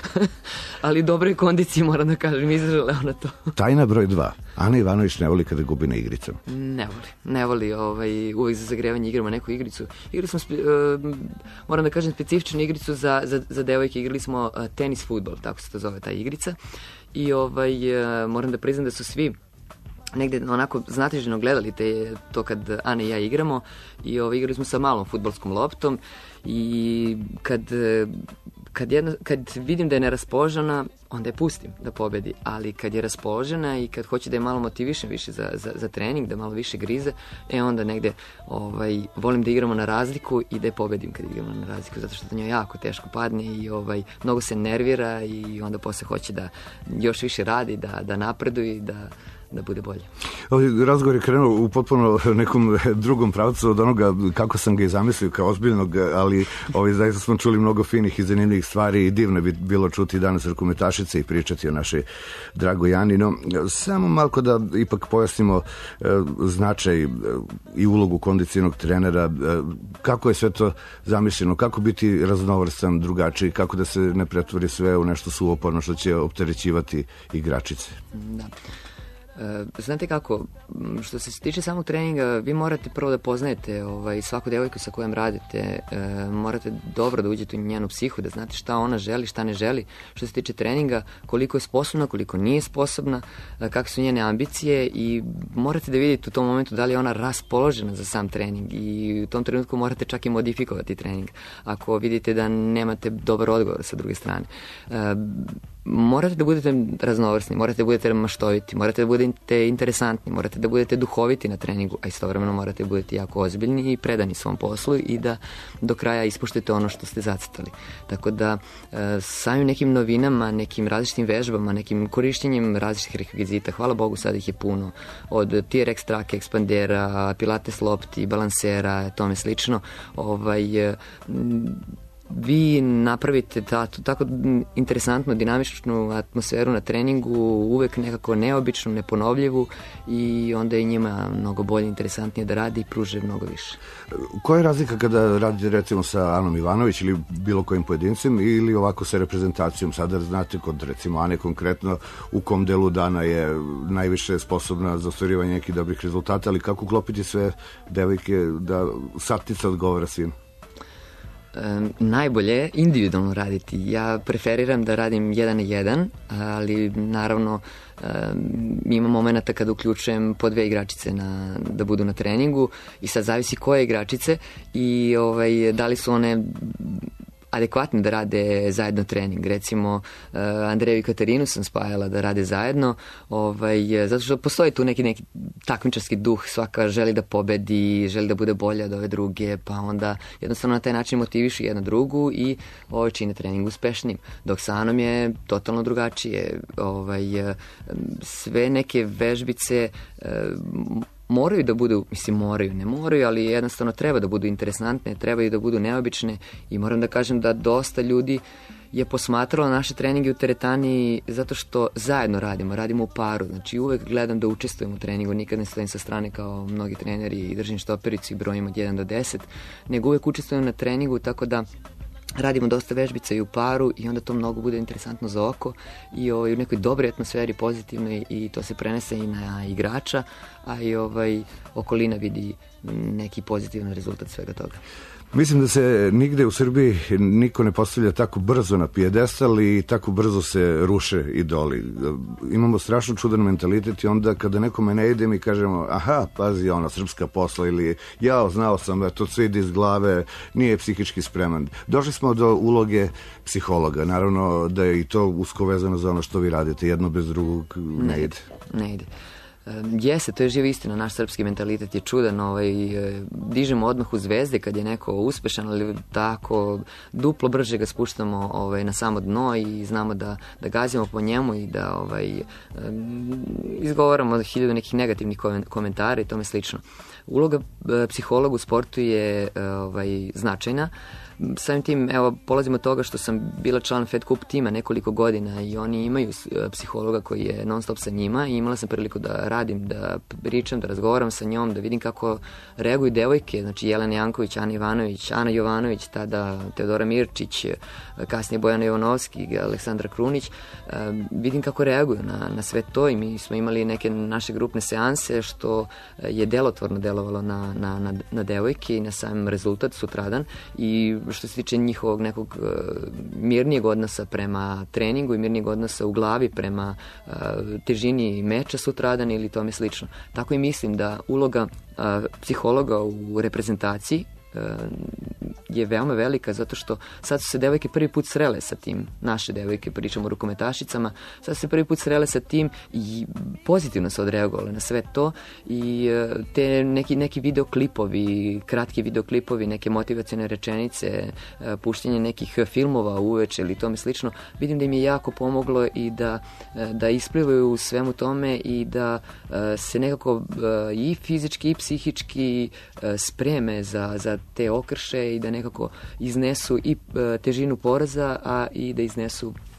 Ali dobroj kondiciji, moram da kažem, izdržala je ona to. Tajna broj dva. Ana Ivanović ne voli kada gubi na igricama. Ne voli, ne voli, ovaj, uvijek za zagrevanje igramo neku igricu. Igrali smo, spe, uh, moram da kažem, specifičnu igricu za, za, za devojke, igrali smo uh, tenis futbol, tako se to zove ta igrica. I ovaj, uh, moram da priznam da su svi negde onako znatiženo gledali te, to kad Ana i ja igramo i ovaj, igrali smo sa malom fudbalskom loptom i kad, kad, jedno, kad vidim da je neraspoložena, onda je pustim da pobedi, ali kad je raspoložena i kad hoće da je malo motivišem više za, za, za trening, da malo više grize, e onda negde ovaj, volim da igramo na razliku i da je pobedim kad igramo na razliku, zato što to njoj jako teško padne i ovaj, mnogo se nervira i onda posle hoće da još više radi, da, da napreduje i da da bude bolje. Ovaj razgovor je krenuo u potpuno nekom drugom pravcu od onoga kako sam ga i zamislio kao ozbiljnog, ali ovaj, zaista smo čuli mnogo finih i zanimljivih stvari i divno bi bilo čuti danas rukometašice i pričati o našoj dragoj Jani. No, samo malko da ipak pojasnimo e, značaj e, i ulogu kondicionog trenera, e, kako je sve to zamišljeno, kako biti raznovrstan, drugačiji, kako da se ne pretvori sve u nešto suvoparno što će opterećivati igračice. Da. E, znate kako, što se tiče samog treninga, vi morate prvo da poznajete ovaj, svaku devojku sa kojom radite, e, morate dobro da uđete u njenu psihu, da znate šta ona želi, šta ne želi, što se tiče treninga, koliko je sposobna, koliko nije sposobna, e, kakve su njene ambicije i morate da vidite u tom momentu da li je ona raspoložena za sam trening i u tom trenutku morate čak i modifikovati trening ako vidite da nemate dobar odgovor sa druge strane. E, morate da budete raznovrsni, morate da budete maštoviti, morate da budete interesantni, morate da budete duhoviti na treningu, a istovremeno morate da budete jako ozbiljni i predani svom poslu i da do kraja ispoštujete ono što ste zacrtali. Tako da e, samim nekim novinama, nekim različitim vežbama, nekim korišćenjem različitih rekvizita, hvala Bogu sad ih je puno, od T R X trake, ekspandera, pilates lopti, balansera, tome slično, ovaj, e, vi napravite ta, tako interesantnu, dinamičnu atmosferu na treningu, uvek nekako neobičnu, neponovljivu i onda je njima mnogo bolje, interesantnije da radi i pruže mnogo više. Koja je razlika kada radite recimo sa Anom Ivanović ili bilo kojim pojedincem ili ovako sa reprezentacijom? Sada znate kod recimo Ane konkretno u kom delu dana je najviše sposobna za ostvarivanje nekih dobrih rezultata, ali kako uklopiti sve devojke da satnica odgovara svima? Um, najbolje je individualno raditi. Ja preferiram da radim jedan na jedan, ali naravno um, ima momenta kada uključujem po dve igračice na, da budu na treningu i sad zavisi koje igračice i ovaj, da li su one adekvatni da rade zajedno trening. Recimo, uh, Andreju i Katarinu sam spajala da rade zajedno, ovaj, zato što postoji tu neki, neki takmičarski duh, svaka želi da pobedi, želi da bude bolja od ove druge, pa onda jednostavno na taj način motivišu jednu drugu i ovaj, čine trening uspešnim. Dok sa Anom je totalno drugačije. Ovaj, sve neke vežbice uh, moraju da budu, mislim moraju, ne moraju, ali jednostavno treba da budu interesantne, trebaju da budu neobične i moram da kažem da dosta ljudi je posmatralo naše treninge u teretani zato što zajedno radimo, radimo u paru, znači uvek gledam da učestvujem u treningu, nikad ne stojim sa strane kao mnogi treneri i držim štopericu i brojim od jedan do deset, nego uvek učestvujem na treningu, tako da radimo dosta vežbica i u paru i onda to mnogo bude interesantno za oko i ovaj, u nekoj dobroj atmosferi, pozitivnoj i to se prenese i na igrača, a i ovaj, okolina vidi neki pozitivan rezultat svega toga. Mislim da se nigde u Srbiji niko ne postavlja tako brzo na pijedestal i tako brzo se ruše idoli. Imamo strašno čudan mentalitet i onda kada nekome ne ide mi kažemo aha, pazi ona srpska posla ili jao, znao sam da to sve ide iz glave, nije psihički spreman. Došli smo do uloge psihologa. Naravno da je i to usko vezano za ono što vi radite. Jedno bez drugog ne ide. Ne ide. Um, jeste, to je živa istina, naš srpski mentalitet je čudan, ovaj, dižemo odmah u zvezde kad je neko uspešan, ali tako duplo brže ga spuštamo ovaj, na samo dno i znamo da, da gazimo po njemu i da ovaj, um, izgovaramo hiljadu nekih negativnih komentara i tome slično. Uloga uh, psihologa u sportu je uh, ovaj, značajna. Samim tim, evo, polazim od toga što sam bila član Fed Cup tima nekoliko godina i oni imaju psihologa koji je non stop sa njima i imala sam priliku da radim, da pričam, da razgovaram sa njom, da vidim kako reaguju devojke, znači Jelena Janković, Ana Ivanović, Ana Jovanović, tada Teodora Mirčić, kasnije Bojana Jovanovski, Aleksandra Krunić, vidim kako reaguju na, na sve to i mi smo imali neke naše grupne seanse što je delotvorno delovalo na, na, na, na devojke i na sam rezultat sutradan i što se tiče njihovog nekog uh, mirnijeg odnosa prema treningu i mirnijeg odnosa u glavi prema uh, težini meča sutradan ili tome slično. Tako i mislim da uloga uh, psihologa u reprezentaciji uh, je veoma velika zato što sad su se devojke prvi put srele sa tim, naše devojke, pričamo o rukometašicama, sad su se prvi put srele sa tim i pozitivno se odreagovale na sve to i te neki, neki videoklipovi, kratki videoklipovi, neke motivacione rečenice, puštenje nekih filmova uveče ili tome slično, vidim da im je jako pomoglo i da, da isplivaju u svemu tome i da se nekako i fizički i psihički spreme za, za te okrše i da nekako iznesu i težinu poraza, a i da iznesu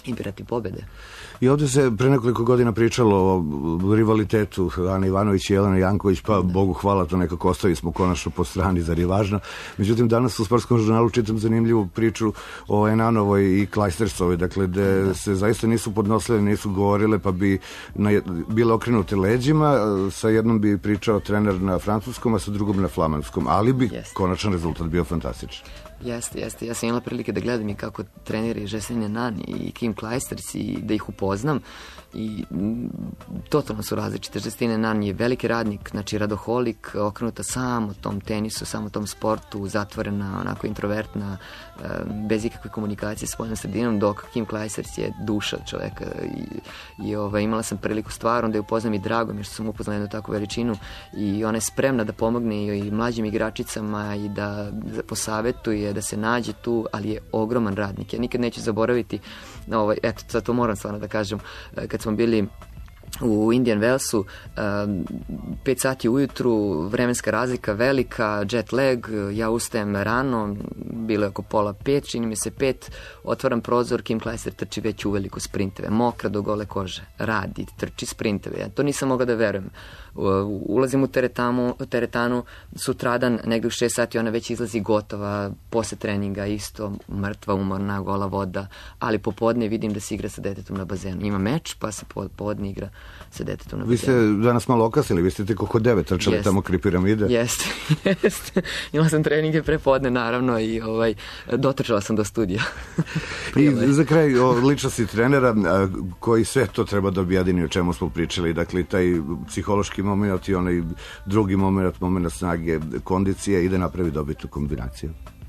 imperativ pobede. I ovdje se pre nekoliko godina pričalo o rivalitetu Ana Ivanović i Jelena Janković, pa Bogu hvala, to nekako ostavi smo konačno po strani, zar je važno. Međutim, danas u sportskom žurnalu čitam zanimljivu priču o Enanovoj i Klajstersovoj, dakle, gde se zaista nisu podnosile, nisu govorile, pa bi na, bile okrenute leđima, sa jednom bi pričao trener na francuskom, a sa drugom na flamanskom, ali bi yes. konačan rezultat bio fantastičan. Jeste, jeste. Ja sam imala prilike da gledam i kako treneri Žeselin Enan i Kim Clijsters i da ih upoznam i m, totalno su različite. Žeselin Enan je veliki radnik, znači radoholik, okrenuta samo tom tenisu, samo tom sportu, zatvorena, onako introvertna, e, bez ikakve komunikacije s spoljnom sredinom, dok Kim Clijsters je duša čoveka i, i ovaj, imala sam priliku stvarno da je upoznam i drago mi je što sam upoznala jednu takvu veličinu i ona je spremna da pomogne i, i mlađim igračicama i da, da posavetuje, da se nađe tu, ali je ogroman radnik. Ja nikad neću zaboraviti, ovaj, eto, sad to moram stvarno da kažem, kad smo bili u Indian Wellsu, um, pet sati ujutru, vremenska razlika velika, jet lag, ja ustajem rano, bilo je oko pola pet, čini mi se pet, otvaram prozor, Kim Clijsters trči već uveliko sprinteve, mokra do gole kože, radi, trči sprinteve, ja to nisam mogla da verujem. Ulazim u teretanu, teretanu sutradan, negde u šest sati, ona već izlazi gotova, posle treninga isto, mrtva, umorna, gola voda, ali popodne vidim da se igra sa detetom na bazenu. Ima meč, pa se popodne igra sa detetom na bazenu. Vi ste danas malo okasili, vi ste tek oko devet trčali yes. tamo kri piramide. Jeste, jeste. Imala sam treninge prepodne, naravno, i ovaj, dotrčala sam do studija. I za kraj, o, ličnosti trenera, a, koji sve to treba da objedini, o čemu smo pričali, dakle, taj psihološki moment i onaj drugi moment, moment snage, kondicije i da napravi dobitu kombinaciju.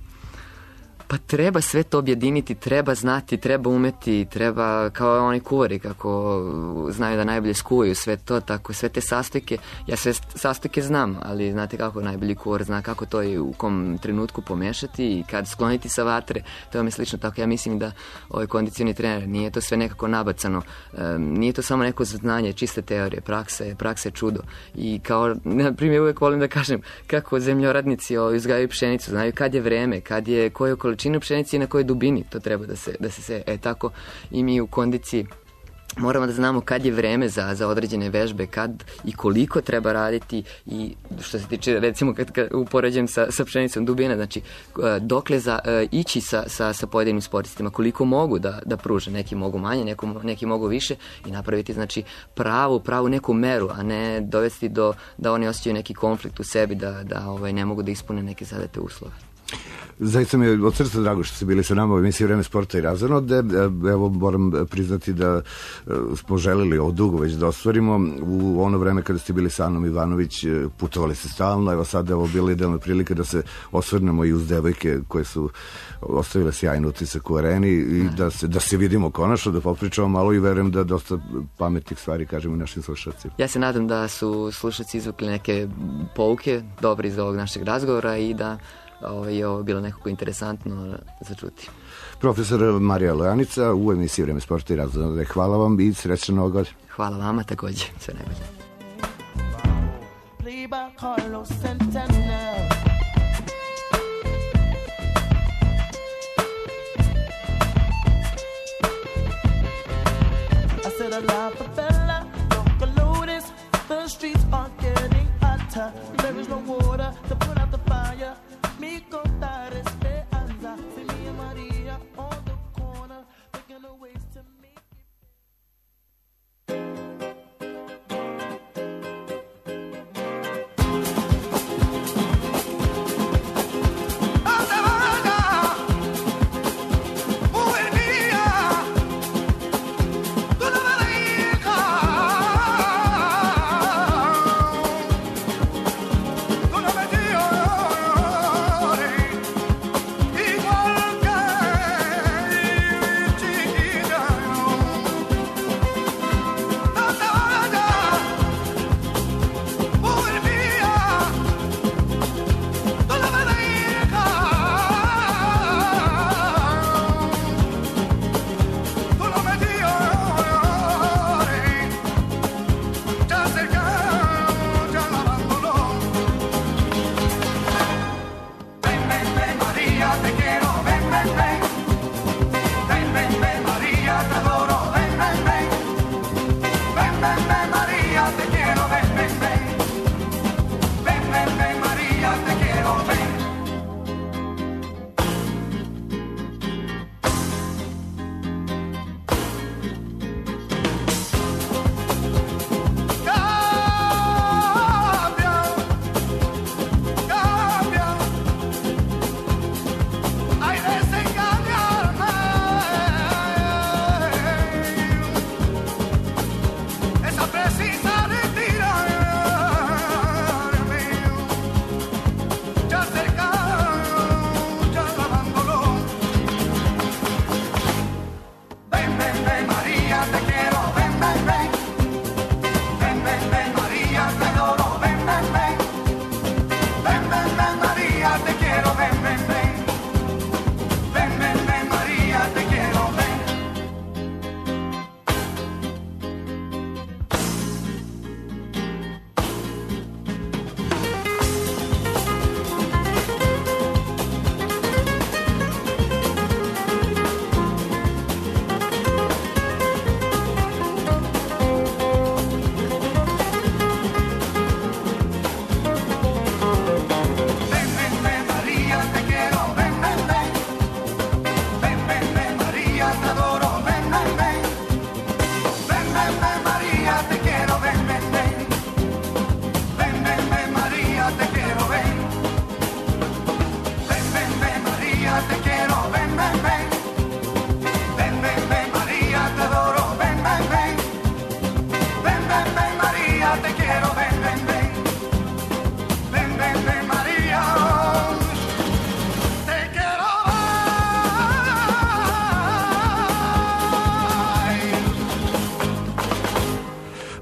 Pa treba sve to objediniti, treba znati, treba umeti, treba, kao oni kuvari kako znaju da najbolje skuvaju sve to, tako sve te sastojke, ja sve sastojke znam, ali znate kako najbolji kuvar zna kako to i u kom trenutku pomešati i kad skloniti sa vatre, to vam je slično tako. Ja mislim da ovaj kondicioni trener, nije to sve nekako nabacano, um, nije to samo neko znanje, čiste teorije, praksa je, praksa je čudo i kao, na primjer, uvijek volim da kažem kako zemljoradnici uzgajaju pšenicu, znaju kad je vreme, kad je, koje količine pšenice i na kojoj dubini to treba da se, da se se, e tako i mi u kondiciji moramo da znamo kad je vreme za, za određene vežbe, kad i koliko treba raditi i što se tiče, recimo kad, kad upoređujem sa, sa pšenicom dubina, znači dokle za, uh, ići sa, sa, sa pojedinim sportistima, koliko mogu da, da pruže, neki mogu manje, neko, neki mogu više i napraviti znači pravu, pravu neku meru, a ne dovesti do da oni osjećaju neki konflikt u sebi, da, da ovaj, ne mogu da ispune neke zadate uslove. Zaista mi je od srca drago što ste bili sa nama u emisiji Vreme sporta i razonode. Evo, moram priznati da smo želeli ovo dugo već da ostvarimo. U ono vreme kada ste bili sa Anom Ivanović, putovali ste stalno, evo sad je ovo bila idealna prilika da se osvrnemo i uz devojke koje su ostavile sjajnu utisak u areni i da se, da se vidimo konačno, da popričamo malo i verujem da dosta pametnih stvari kažemo i našim slušalcima. Ja se nadam da su slušalci izvukli neke pouke dobre iz ovog našeg razgovora i da ovo je ovo bilo nekako interesantno za čuti. Profesor Marija Lojanica u emisiji Vreme sporta i razonode. Hvala vam i srećan Novog godina. Hvala vama takođe, sve najbolje. There is no water to put out the fire. Mi contar esperanza. See me and Maria on the corner, thinking of ways to make Oh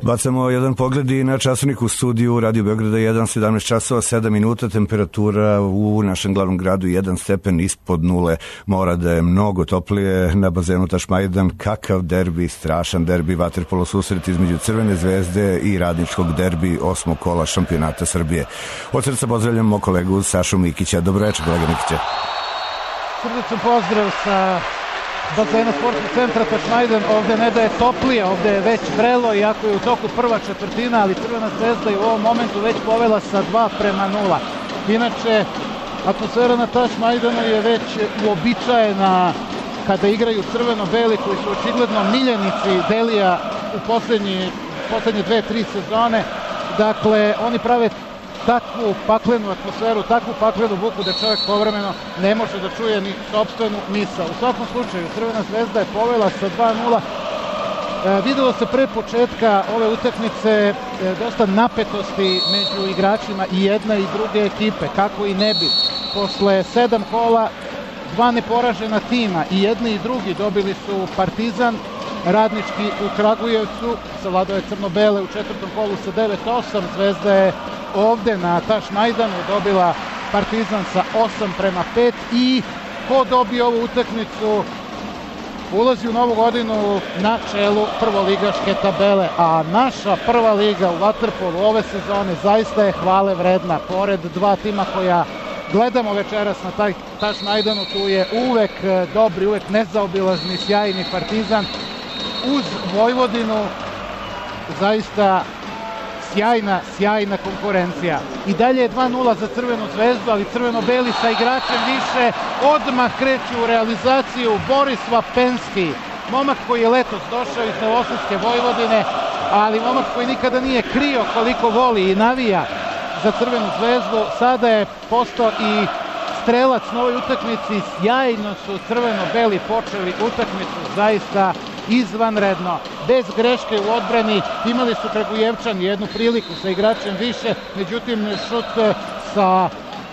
Bacamo jedan pogled i na časovnik u studiju Radio Beograda jedan, sedamnaest časova, sedam minuta, temperatura u našem glavnom gradu jedan stepen ispod nule, mora da je mnogo toplije na bazenu Tašmajdan. Kakav derbi, strašan derbi, vaterpolo susret između Crvene zvezde i radničkog derbi osmog kola šampionata Srbije. Od srca pozdravljam moj kolegu Sašu Mikića. Dobro večer, kolega Mikića. Srdečan pozdrav sa bazena sportskog centra Tašmajdan. Ovde ne da je toplije, ovde je već vrelo, iako je u toku prva četvrtina, ali Crvena zvezda je u ovom momentu već povela sa dva prema nula. Inače, atmosfera na Tašmajdanu je već uobičajena kada igraju crveno-beli, koji su očigledno miljenici Delija u poslednje, poslednje dve, tri sezone. Dakle, oni prave takvu paklenu atmosferu, takvu paklenu buku da čovjek povremeno ne može da čuje ni sopstvenu misao. U svakom slučaju, Crvena zvezda je povela sa dva nula. E, videlo se pre početka ove utakmice e, dosta napetosti među igračima i jedne i druge ekipe, kako i ne bi. Posle sedam kola, dva neporažena tima, i jedni i drugi dobili su Partizan, Radnički u Kragujevcu, savladao je crno-bele u četvrtom kolu sa devet osam, Zvezda je ovde na Tašmajdanu dobila Partizan sa osam prema pet i ko dobije ovu utakmicu ulazi u novu godinu na čelu prvoligaške tabele, a naša prva liga u vaterpolu ove sezone zaista je hvale vredna. Pored dva tima koja gledamo večeras na taj Tašmajdanu, tu je uvek dobri, uvek nezaobilazni, sjajni Partizan, uz Vojvodinu zaista sjajna, sjajna konkurencija. I dalje je dva nula za Crvenu zvezdu, ali crveno-beli sa igračem više odmah kreću u realizaciju. Boris Vapenski, momak koji je letos došao iz Novosadske Vojvodine, ali momak koji nikada nije krio koliko voli i navija za Crvenu zvezdu, sada je postao i strelac na ovoj utakmici. Sjajno su crveno-beli počeli utakmicu, zaista izvanredno, bez greške u odbrani. Imali su Kragujevčani jednu priliku sa igračem više, međutim šut sa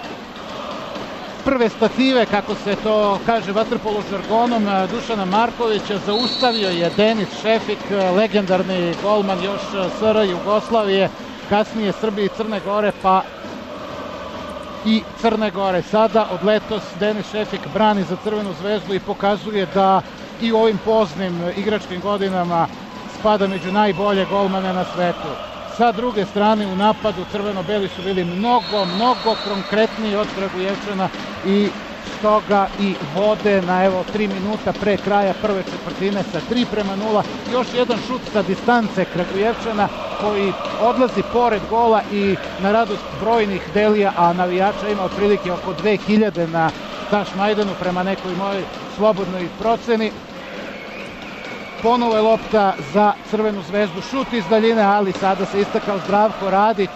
prve stative, kako se to kaže vaterpolo žargonom, Dušana Markovića zaustavio je Denis Šefik, legendarni golman još S R Jugoslavije, kasnije Srbije i Crne Gore, pa i Crne Gore. Sada od letos Denis Šefik brani za Crvenu zvezdu i pokazuje da i u ovim poznim igračkim godinama spada među najbolje golmane na svetu. Sa druge strane u napadu crveno-beli su bili mnogo, mnogo konkretniji od Kragujevčana i stoga i vode na evo tri minuta pre kraja prve četvrtine sa tri prema nula. Još jedan šut sa distance Kragujevčana koji odlazi pored gola i na radost brojnih Delija, a navijača ima otprilike oko dve hiljade na Tašmajdanu prema nekoj mojoj slobodnoj proceni. Ponovo je lopta za Crvenu zvezdu, šut iz daljine, ali sada se istakao Zdravko Radić,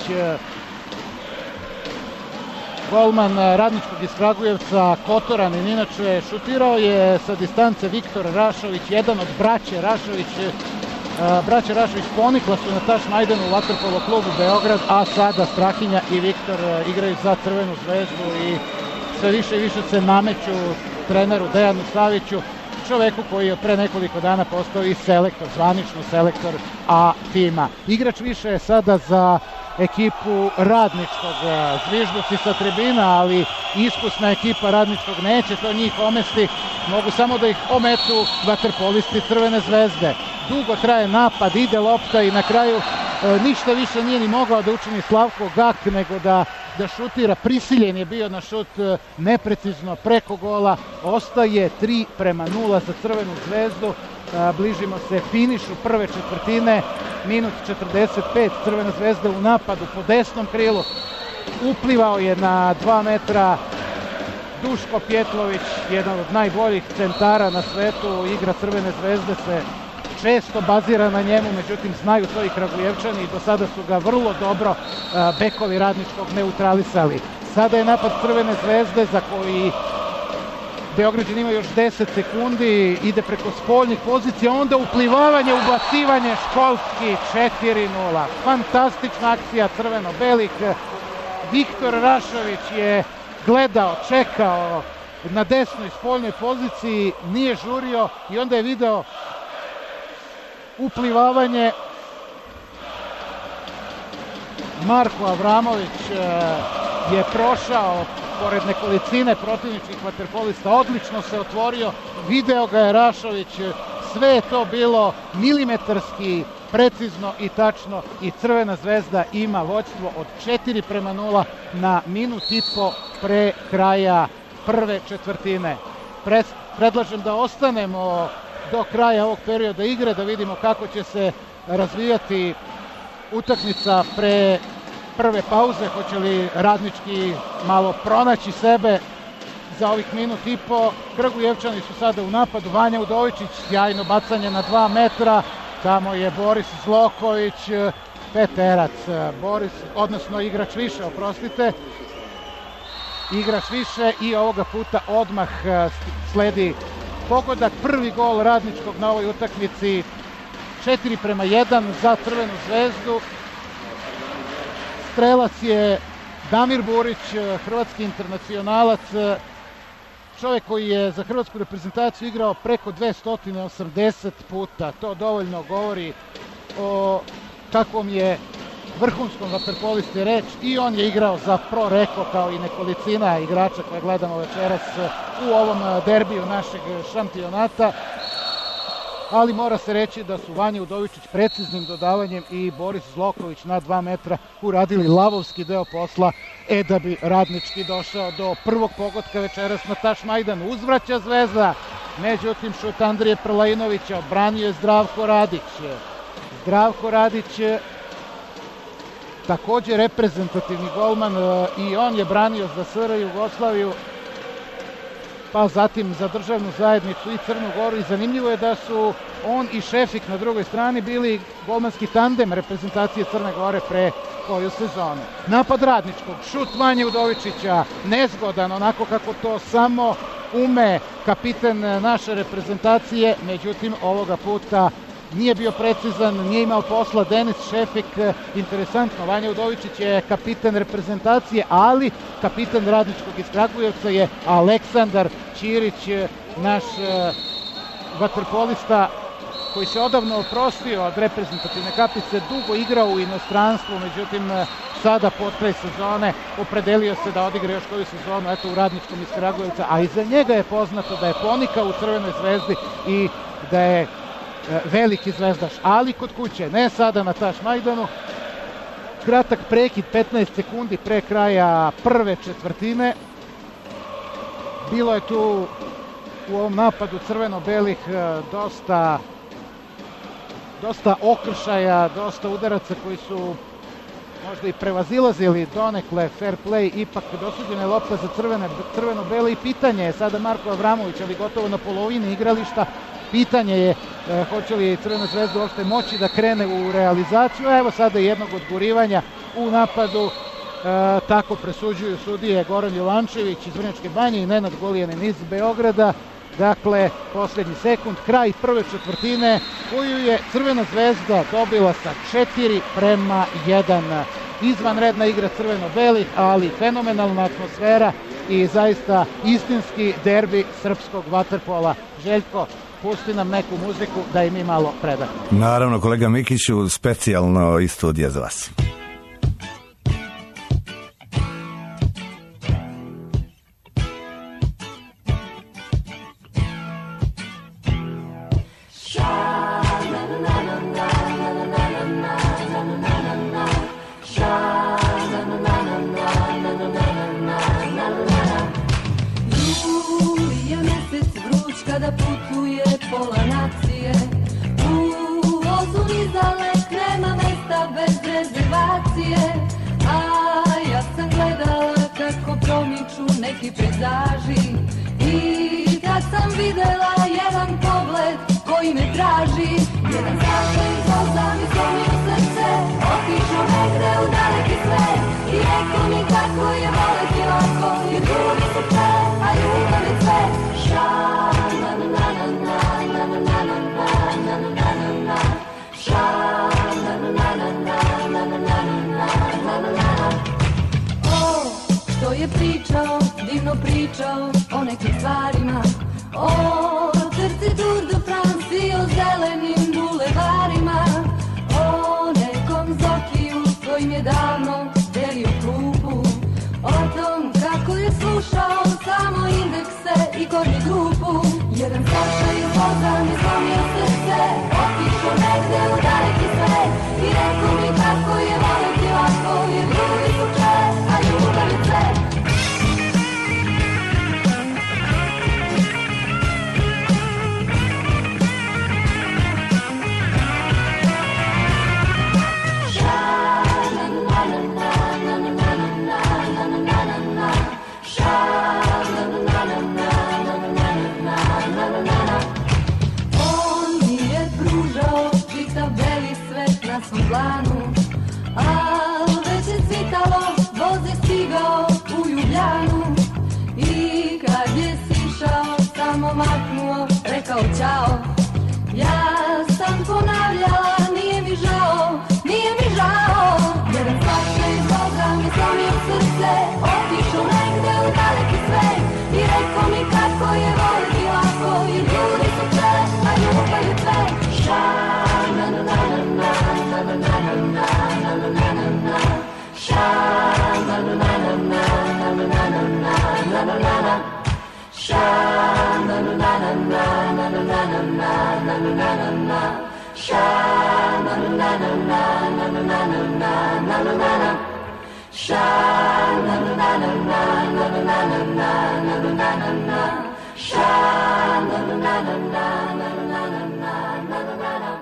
golman Radničkog iz Kragujevca, Kotoranin. Inače, šutirao je sa distance Viktor Rašović, jedan od braće Rašović. Braće Rašović ponikla su na Tašmajdanu u vaterpolo klubu Beograd, a sada Strahinja i Viktor igraju za Crvenu zvezdu i sve više i više se nameću treneru Dejanu Saviću, čoveku koji je pre nekoliko dana postao i selektor, zvanično selektor A tima. Igrač više je sada za ekipu Radničkog, zvižduci sa tribina, ali iskusna ekipa Radničkog neće to njih omesti, mogu samo da ih ometu vaterpolisti Crvene zvezde. Dugo traje napad, ide lopta i na kraju e, ništa više nije ni mogao da učini Slavko Gak nego da, da šutira. Prisiljen je bio na šut, e, neprecizno preko gola. Ostaje tri prema nula za Crvenu zvezdu. E, bližimo se finišu prve četvrtine. Minut četrdeset pet, Crvena zvezda u napadu po desnom krilu. Uplivao je na dva metra Duško Pjetlović, jedan od najboljih centara na svetu. Igra Crvene zvezde se često bazira na njemu, međutim znaju to i Kragujevčani i do sada su ga vrlo dobro bekovi Radničkog neutralisali. Sada je napad Crvene zvezde za koji Beograđan ima još deset sekundi, ide preko spoljnih pozicija, onda uplivavanje, ubacivanje Školski, četiri nula. Fantastična akcija crveno-belih. Viktor Rašović je gledao, čekao na desnoj spoljnoj poziciji, nije žurio i onda je video uplivavanje Marko Avramović je prošao pored nekolicine protivničkih vaterpolista, odlično se otvorio, video ga je Rašović, sve je to bilo milimetarski precizno i tačno i Crvena zvezda ima vođstvo od četiri prema nula na minut i po pre kraja prve četvrtine. Pre, predlažem da ostanemo do kraja ovog perioda igre, da vidimo kako će se razvijati utakmica pre prve pauze, hoće li Radnički malo pronaći sebe za ovih minut i po. Kragujevčani su sada u napadu, Vanja Udovičić, sjajno bacanje na dva metra, tamo je Boris Zloković, peterac, Boris, odnosno igrač više, oprostite, igrač više i ovoga puta odmah sledi pogodak, prvi gol Radničkog na ovoj utakmici, četiri prema jedan za Crvenu zvezdu. Strelac je Damir Burić, hrvatski internacionalac, čovjek koji je za hrvatsku reprezentaciju igrao preko dvesta osamdeset puta. To dovoljno govori o kakvom je vrhunskom vaterpolisti reč i on je igrao za Pro Reko kao i nekolicina igrača koje gledamo večeras u ovom derbiju našeg šampionata. Ali mora se reći da su Vanja Udovičić preciznim dodavanjem i Boris Zloković na dva metra uradili lavovski deo posla, e da bi Radnički došao do prvog pogotka večeras na Tašmajdanu. Uzvraća Zvezda, međutim šut Andrije Prlajinovića, obranio je Zdravko Radić. Zdravko Radić, također reprezentativni golman, i on je branio za S R Jugoslaviju, pa zatim za državnu zajednicu i Crnu Goru, i zanimljivo je da su on i Šefik na drugoj strani bili golmanski tandem reprezentacije Crne Gore pre koju sezonu. Napad Radničkog, šut Vanje Udovičića, nezgodan, onako kako to samo ume kapiten naše reprezentacije, međutim ovoga puta nije bio precizan, nije imao posla Denis Šefik. Interesantno, Vanja Udovičić je kapiten reprezentacije, ali kapiten Radničkog iz Kragujevca je Aleksandar Ćirić, naš vaterpolista koji se odavno oprostio od reprezentativne kapice, dugo igrao u inostranstvu, međutim sada pod kraj sezone opredelio se da odigra još koju sezonu eto u Radničkom iz Kragujevca, a iza njega je poznato da je ponikao u Crvenoj zvezdi i da je veliki zvezdaš, ali kod kuće, ne sada na Tašmajdanu. Kratak prekid, petnaest sekundi pre kraja prve četvrtine. Bilo je tu u ovom napadu crveno-belih dosta dosta okršaja, dosta udaraca koji su možda i prevazilazili donekle fair play, ipak dosuđena je lopta za crvene, crveno-bele i pitanje je sada Marko Avramović, ali gotovo na polovini igrališta. Pitanje je e, hoće li Crvena zvezda uopšte moći da krene u realizaciju. Evo sada jednog odgurivanja u napadu, e, tako presuđuju sudije Goran Jovančević iz Vrnjačke Banje i Nenad Golijanin iz Beograda. Dakle, posljednji sekund, kraj prve četvrtine koju je Crvena zvezda dobila sa četiri prema jedan. Izvanredna igra crveno-belih, ali fenomenalna atmosfera i zaista istinski derbi srpskog vaterpola. Željko, pusti nam neku muziku da i mi malo predahnu. Naravno, kolega Mikiću, specijalno iz studija za vas. Kada putuje pola nacije, u vozu izdalek nema mesta bez rezervacije. A ja sam gledala kako promiču neki pejzaži i kad sam videla jedan pogled koji me traži, jedan zašlen voza mi slomio srce, otišao negde u daleki svet i rekao mi kako je voleti lako, jer ljudi su te, a ljubav je cvet. Ša što je pričao, divno pričao o nekim stvarima, o trci Tour de France i o zelenim bulevarima, o nekom Zokiju kojim je davno Boga mi slomio srce, otišao negde u daleki svet i rekao mi kako je voljeti lako, jer ljudi su čet, a ljubav je cvet. Planu, al već je cvitalo, voz je stigao u Ljubljanu i kad je sišao, samo maknuo, rekao ćao. Ja sam ponavljala, nije mi žao, nije mi žao. Jedan svačka iz Boga mi slomio srce, otišao negde u daleki svet i rekao mi kako je voljeti lako, jer ljudi su čet, a ljubav je cvet. Ša, na na na na na na na na na na na na na na. Ša, na na na na na na na na na na na na na. Ša, na na na na na na na na na na na na na na. Ša, na na na na na na na na na na na na na. Ša, na na na na na na na na na na na na na na. Ša, na na na na na na na na na na na na na.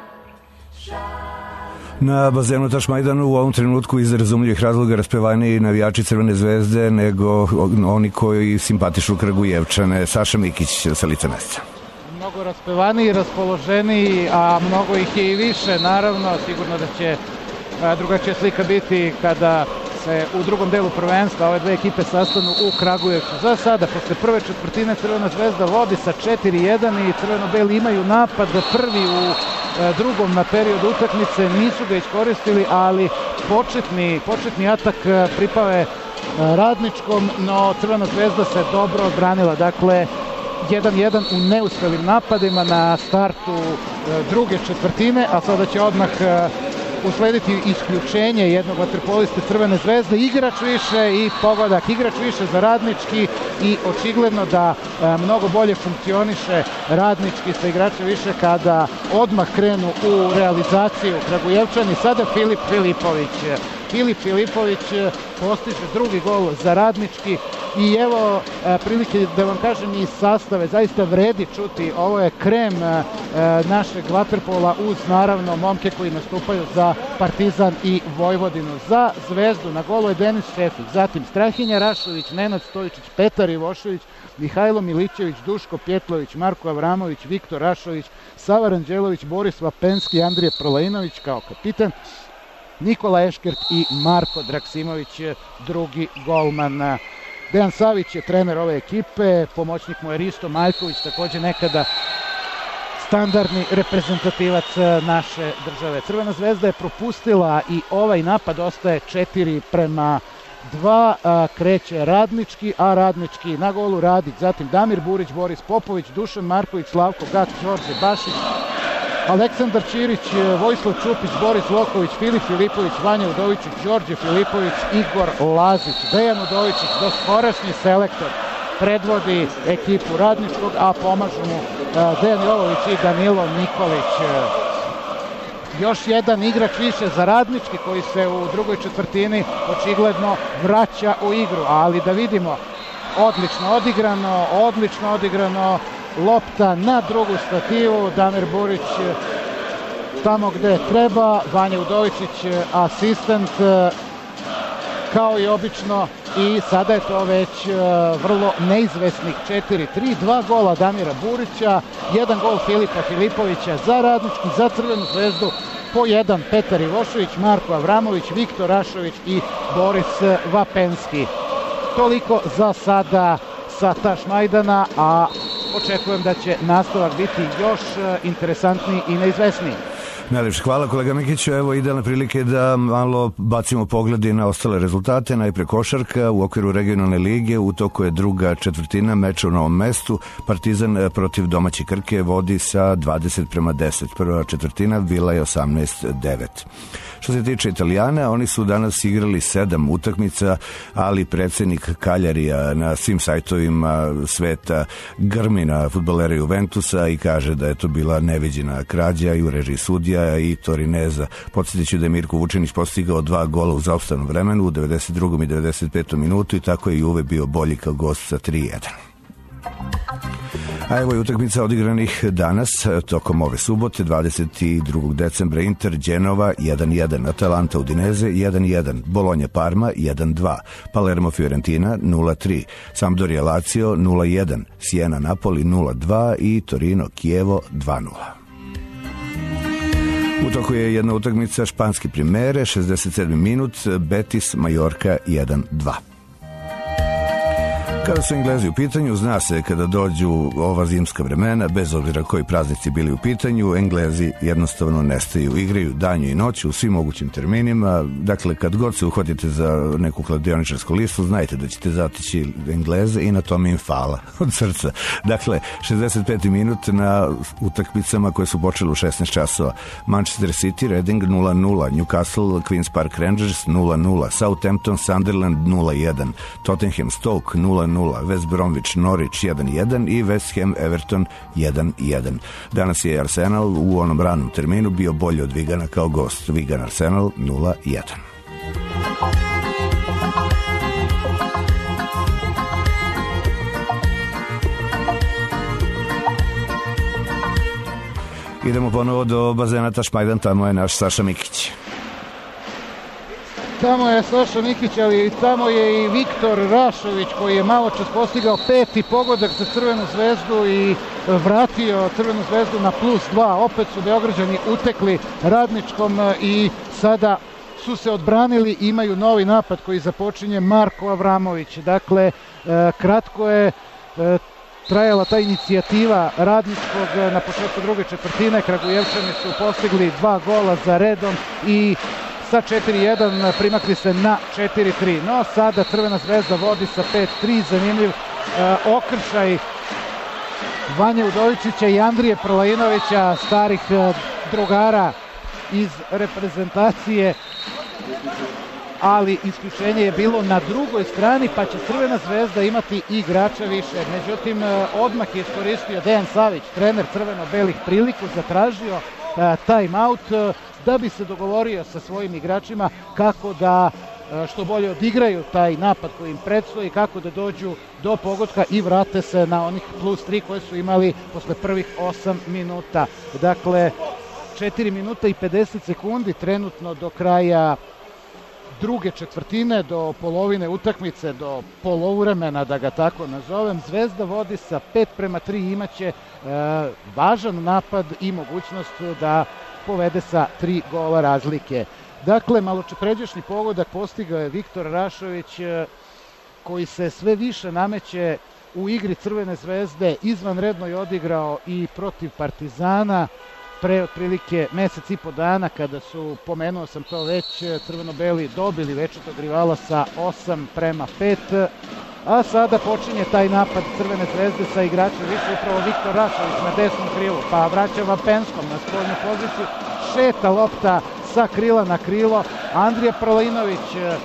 Na bazenu Tašmajdanu u ovom trenutku iz razumljivih razloga raspevaniji navijači Crvene zvezde nego oni koji simpatišu Kragujevčane. Saša Mikić sa lica mesta. Mnogo raspevaniji, raspoloženiji, a mnogo ih je i više, naravno. Sigurno da će drugačija slika biti kada se u drugom delu prvenstva ove dve ekipe sastanu u Kragujevcu. Za sada, posle prve četvrtine, Crvena zvezda vodi sa četiri jedan i crveno-beli imaju napad prvi u drugom na period utakmice, nisu ga iskoristili, ali početni, početni atak pripao je Radničkom, no Crvena zvezda se dobro odbranila. Dakle, jedan jedan u neuspelim napadima na startu druge četvrtine, a sada će odmah uslediti isključenje jednog vaterpoliste Crvene zvezde, igrač više i pogodak, igrač više za Radnički i očigledno da e, mnogo bolje funkcioniše Radnički sa igrača više kada odmah krenu u realizaciju Kragujevčani. Sada Filip Filipović. Filip Filipović postiže drugi gol za Radnički i evo e, prilike da vam kažem i sastave, zaista vredi čuti, ovo je krem e, našeg vaterpola uz naravno momke koji nastupaju za Partizan i Vojvodinu. Za Zvezdu na golu je Denis Šefić, zatim Strahinja Rašović, Nenad Stojičić, Petar Ivošević, Mihajlo Milićević, Duško Pjetlović, Marko Avramović, Viktor Rašović, Sava Ranđelović, Boris Vapenski, Andrije Prolejnović kao kapitan, Nikola Eškert i Marko Draksimović, drugi golman. Dejan Savić je trener ove ekipe, pomoćnik mu je Risto Maljković, također nekada standardni reprezentativac naše države. Crvena zvezda je propustila i ovaj napad, ostaje četiri prema dva, kreće Radnički, a Radnički na golu Radić, zatim Damir Burić, Boris Popović, Dušan Marković, Slavko Gat, Đorđe Bašić, Aleksandar Ćirić, Vojislav Čupić, Boris Loković, Filip Filipović, Vanja Udovičić, Đorđe Filipović, Igor Lazić. Dejan Udovičić, doskorašnji selektor, predvodi ekipu Radničkog, a pomažu mu Dejan Jovović i Danilo Nikolić. Još jedan igrač više za Radnički koji se u drugoj četvrtini očigledno vraća u igru, ali da vidimo, odlično odigrano, odlično odigrano, lopta na drugu stativu, Damir Burić tamo gde treba, Vanja Udovičić asistent kao i obično i sada je to već vrlo neizvesnih četiri tri, dva gola Damira Burića, jedan gol Filipa Filipovića za Radnički, za Crvenu zvezdu po jedan Petar Ivošević, Marko Avramović, Viktor Rašović i Boris Vapenski. Toliko za sada sa Tašmajdana, a očekujem da će nastavak biti još interesantniji i neizvesniji. Najlepše hvala kolega Mikiću, evo idealne prilike da malo bacimo pogledi na ostale rezultate. Najpre košarka u okviru regionalne lige, u toku je druga četvrtina meča u Novom Mestu. Partizan protiv domaće Krke vodi sa dvadeset prema deset. Prva četvrtina bila je osamnaest devet. Što se tiče Italijana, oni su danas igrali sedam utakmica, ali predsjednik Kaljarija na svim sajtovima sveta grmi na fudbalere Juventusa i kaže da je to bila neviđena krađa i u režiji sudija i Torineza. Podsjetit ću da je Mirko Vučinić postigao dva gola u zaostanom vremenu u devedeset drugom i devedeset petom minutu i tako je Juve bio bolji kao gost sa tri jedan. A evo je utakmica odigranih danas, tokom ove subote, dvadeset drugog decembra, Inter Genova jedan jedan, Atalanta Udineze jedan jedan, Bologna Parma jedan dva, Palermo Fiorentina nula tri, Sampdoria Lazio nula jedan, Siena Napoli nula dva i Torino Kijevo dva nula. U toku je jedna utakmica španske primere, šezdeset sedmi minut, Betis Majorka jedan dva. Kada su Englezi u pitanju, zna se kada dođu ova zimska vremena, bez obzira koji praznici bili u pitanju, Englezi jednostavno nestaju. Igraju danju i noću u svim mogućim terminima. Dakle, kad god se uhvatite za neku kladioničarsku listu, znajte da ćete zatići Engleze i na tome im hvala od srca. Dakle, šezdeset peti minut na utakmicama koje su počele u šesnaest časova. Manchester City, Reading nula nula, Newcastle, Queen's Park Rangers nula nula, Southampton, Sunderland nula jedan, Tottenham Stoke nula nula, West Bromwich Norwich jedan jedan i West Ham Everton jedan jedan. Danas je Arsenal u onom ranom terminu bio bolji od Vigana kao gost. Wigan Arsenal nula jedan. Idemo ponovo do bazena Tašmajdan, tamo je naš Saša Mikić. Tamo je Saša Mikić, ali tamo je i Viktor Rašović koji je malo čas postigao peti pogodak za Crvenu zvezdu i vratio Crvenu zvezdu na plus dva. Opet su Beograđani utekli Radničkom i sada su se odbranili, imaju novi napad koji započinje Marko Avramović. Dakle, kratko je trajala ta inicijativa Radničkog na početku druge četvrtine. Kragujevčani su postigli dva gola za redom i sa četiri jedan primakli se na četiri tri. No sada Crvena zvezda vodi sa pet tri. Zanimljiv e, okršaj Vanje Udovičića i Andrije Prlajinovića, starih e, drugara iz reprezentacije, ali isključenje je bilo na drugoj strani, pa će Crvena zvezda imati igrača više. Međutim, e, odmah je iskoristio Dejan Savić, trener crveno-belih, priliku, zatražio e, time out e, da bi se dogovorio sa svojim igračima kako da što bolje odigraju taj napad koji im predstoji, kako da dođu do pogotka i vrate se na onih plus tri koje su imali posle prvih osam minuta. Dakle, četiri minuta i pedeset sekundi trenutno do kraja druge četvrtine, do polovine utakmice, do poluvremena, da ga tako nazovem. Zvezda vodi sa pet prema tri, imaće e, važan napad i mogućnost da povede sa tri gola razlike. Dakle, maločepređašnji pogodak postigao je Viktor Rašović, koji se sve više nameće u igri Crvene zvezde. Izvanredno je odigrao i protiv Partizana pre otprilike mesec i po dana, kada su, pomenuo sam to već, crveno-beli dobili večetog rivala sa osam prema pet. A sada počinje taj napad Crvene zvezde sa igračem više, upravo Viktor Rašović na desnom krilu, pa vraća Vapenskom na spoljnu poziciju, šeta lopta sa krila na krilo. Andrija Prlajinović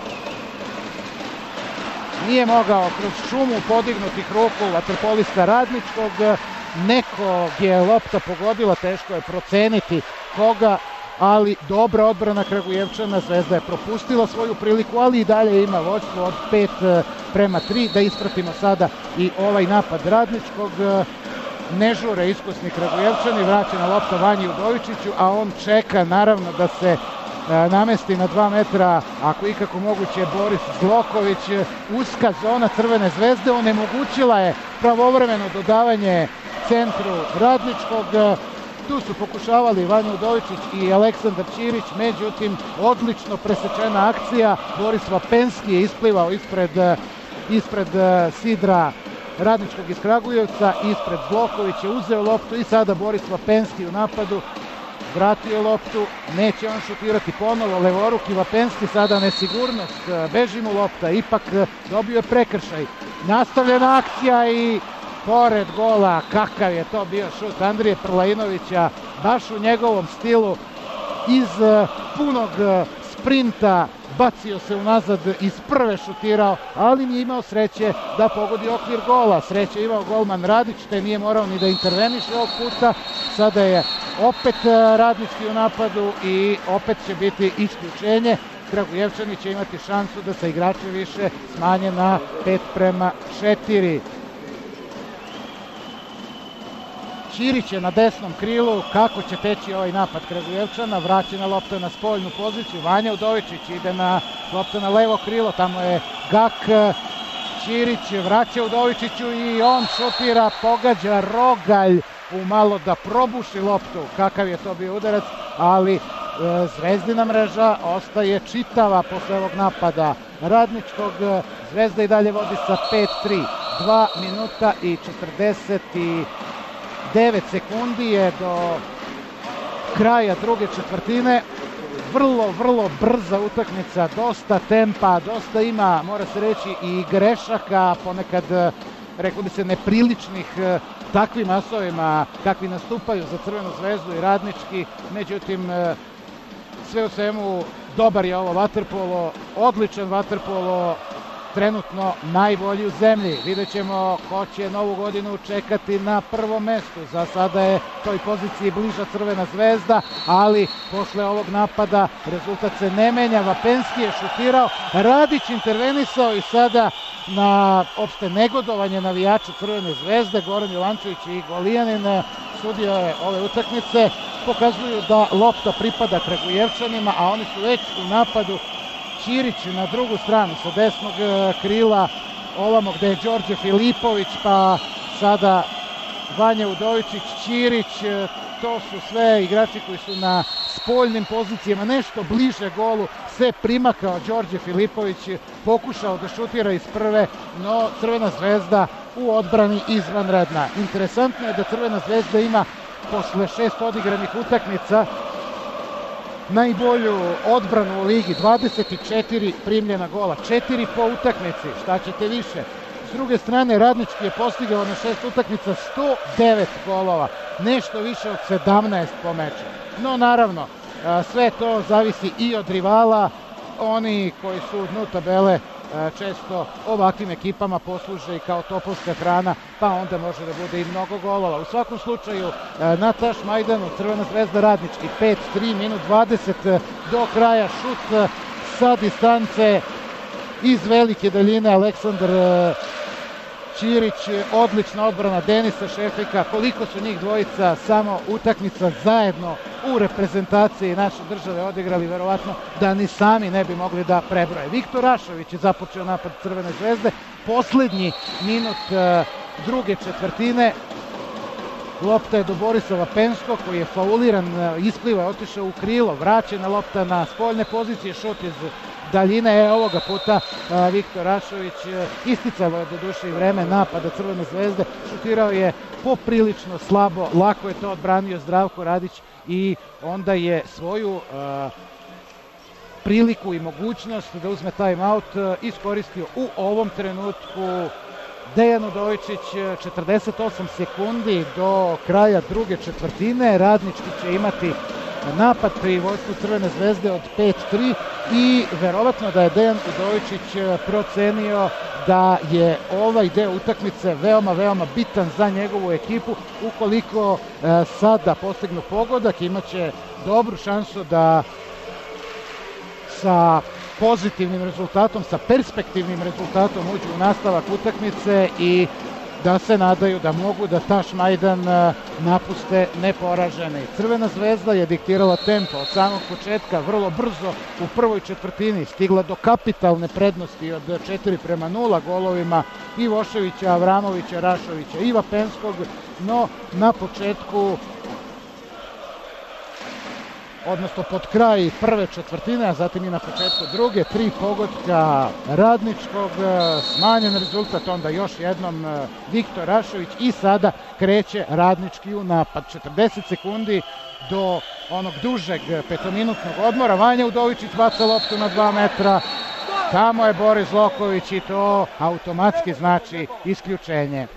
nije mogao kroz šumu podignutih ruku vaterpolista Radničkog, nekog je lopta pogodila, teško je proceniti koga, ali dobra odbrana Kragujevčana. Zvezda je propustila svoju priliku, ali i dalje ima vođstvo od pet prema tri. Da ispratimo sada i ovaj napad Radničkog. Ne žure iskusni Kragujevčani, vraćena lopta Vanji Udovičiću, a on čeka naravno da se namesti na dva metra, ako ikako moguće, Boris Zloković. Uska zona Crvene zvezde onemogućila je pravovremeno dodavanje centru Radničkog. Tu su pokušavali Vanja Udovičić i Aleksandar Ćirić, međutim odlično presečena akcija. Boris Vapenski je isplivao ispred, ispred Sidra Radničkog iz Kragujevca, ispred Zloković je uzeo loptu i sada Boris Vapenski u napadu. vratio loptu, neće on šutirati ponovo, levoruki Vapenski, sada nesigurnost, beži mu lopta, ipak dobio je prekršaj. Nastavljena akcija i pored gola, kakav je to bio šut Andrije Prlajinovića, baš u njegovom stilu, iz punog sprinta bacio se unazad, iz prve šutirao, ali nije imao sreće da pogodi okvir gola. Sreće imao golman Radić, te nije morao ni da interveniše ovog puta. Sada je opet Radnički u napadu i opet će biti isključenje. Kragujevčani će imati šansu da se igrače više smanje na pet prema četiri. Ćirić je na desnom krilu, kako će teći ovaj napad Kragujevčana, vraćena lopta na spoljnu poziciju, Vanja Udovičić ide na lopta na levo krilo, tamo je Gak, Ćirić vraća Udovičiću i on šutira, pogađa Rogalj u malo da probuši loptu, kakav je to bio udarac, ali e, Zvezdina mreža ostaje čitava posle ovog napada Radničkog. Zvezda i dalje vodi sa pet tri, dva minuta i četrdeset devet sekundi je do kraja druge četvrtine. Vrlo, vrlo brza utakmica, dosta tempa, dosta ima, mora se reći, i grešaka, ponekad, rekao bi se, nepriličnih takvim asovima kakvi nastupaju za Crvenu zvezdu i Radnički. Međutim, sve u svemu, dobar je ovo vaterpolo, odličan vaterpolo, trenutno najbolji u zemlji. Vidjet ćemo ko će novu godinu čekati na prvom mestu. Za sada je toj poziciji bliža Crvena zvezda, ali posle ovog napada rezultat se ne menja. Vapenski je šutirao, Radić intervenisao i sada na opšte negodovanje navijača Crvene zvezde, Goran Jovančević i Golijanin, sudio je ove utakmice, pokazuju da lopta pripada Kragujevčanima, a oni su već u napadu. Ćirić na drugu stranu sa desnog krila, ovamo gde je Đorđe Filipović, pa sada Vanja Udovičić, Ćirić, to su sve igrači koji su na spoljnim pozicijama, nešto bliže golu se primakao Đorđe Filipović, pokušao da šutira iz prve, no Crvena zvezda u odbrani izvanredna. Interesantno je da Crvena zvezda ima posle šest odigranih utakmica najbolju odbranu u ligi, dvadeset četiri primljena gola, četiri po utakmici, šta ćete više. S druge strane, Radnički je postigao na šest utakmica sto devet golova, nešto više od sedamnaest po meču. No naravno, sve to zavisi i od rivala, oni koji su u dnu tabele često ovakvim ekipama posluže i kao topovska hrana, pa onda može da bude i mnogo golova. U svakom slučaju, na Taš Majdanu Crvena zvezda Radnički, pet tri, minut dvadeset do kraja, šut sa distance iz velike daljine, Aleksandar Ćirić, odlična odbrana Denisa Šefika. Koliko su njih dvojica samo utakmica zajedno u reprezentaciji naše države odigrali, verovatno da ni sami ne bi mogli da prebroje. Viktor Rašović je započeo napad Crvene zvezde, poslednji minut druge četvrtine. Lopta je do Borisa Vapenskog koji je fauliran, ispliva je, otišao u krilo, vraćena lopta na spoljne pozicije, šut iz daljine je ovoga puta Viktor Rašović, isticalo je do duše i vreme napada Crvene zvezde, šutirao je poprilično slabo, lako je to odbranio Zdravko Radić i onda je svoju uh, priliku i mogućnost da uzme time out iskoristio u ovom trenutku Dejan Udovičić. Četrdeset osam sekundi do kraja druge četvrtine, Radnički će imati napad pri vojstvu Crvene zvezde od pet tri i verovatno da je Dejan Udovičić procenio da je ovaj deo utakmice veoma, veoma bitan za njegovu ekipu. Ukoliko e, sada postignu pogodak, imaće dobru šansu da sa pozitivnim rezultatom, sa perspektivnim rezultatom uđu u nastavak utakmice i da se nadaju da mogu da Taš Majdan napuste neporaženi. Crvena zvezda je diktirala tempo od samog početka, vrlo brzo u prvoj četvrtini stigla do kapitalne prednosti od četiri prema nula golovima Ivoševića, Avramovića, Rašovića i Vapenskog, no na početku, odnosno pod kraj prve četvrtine, a zatim i na početku druge, tri pogotka Radničkog, smanjen rezultat, onda još jednom Viktor Rašović i sada kreće Radnički u napad. četrdeset sekundi do onog dužeg petominutnog odmora. Vanja Udovičić baca loptu na dva metra. Tamo je Boris Loković i to automatski znači isključenje.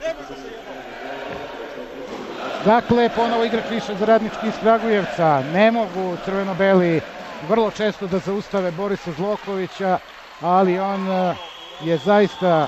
Dakle, ponovo igrač više za Radnički iz Kragujevca. Ne mogu crveno-beli vrlo često da zaustave Borisa Zlokovića, ali on je zaista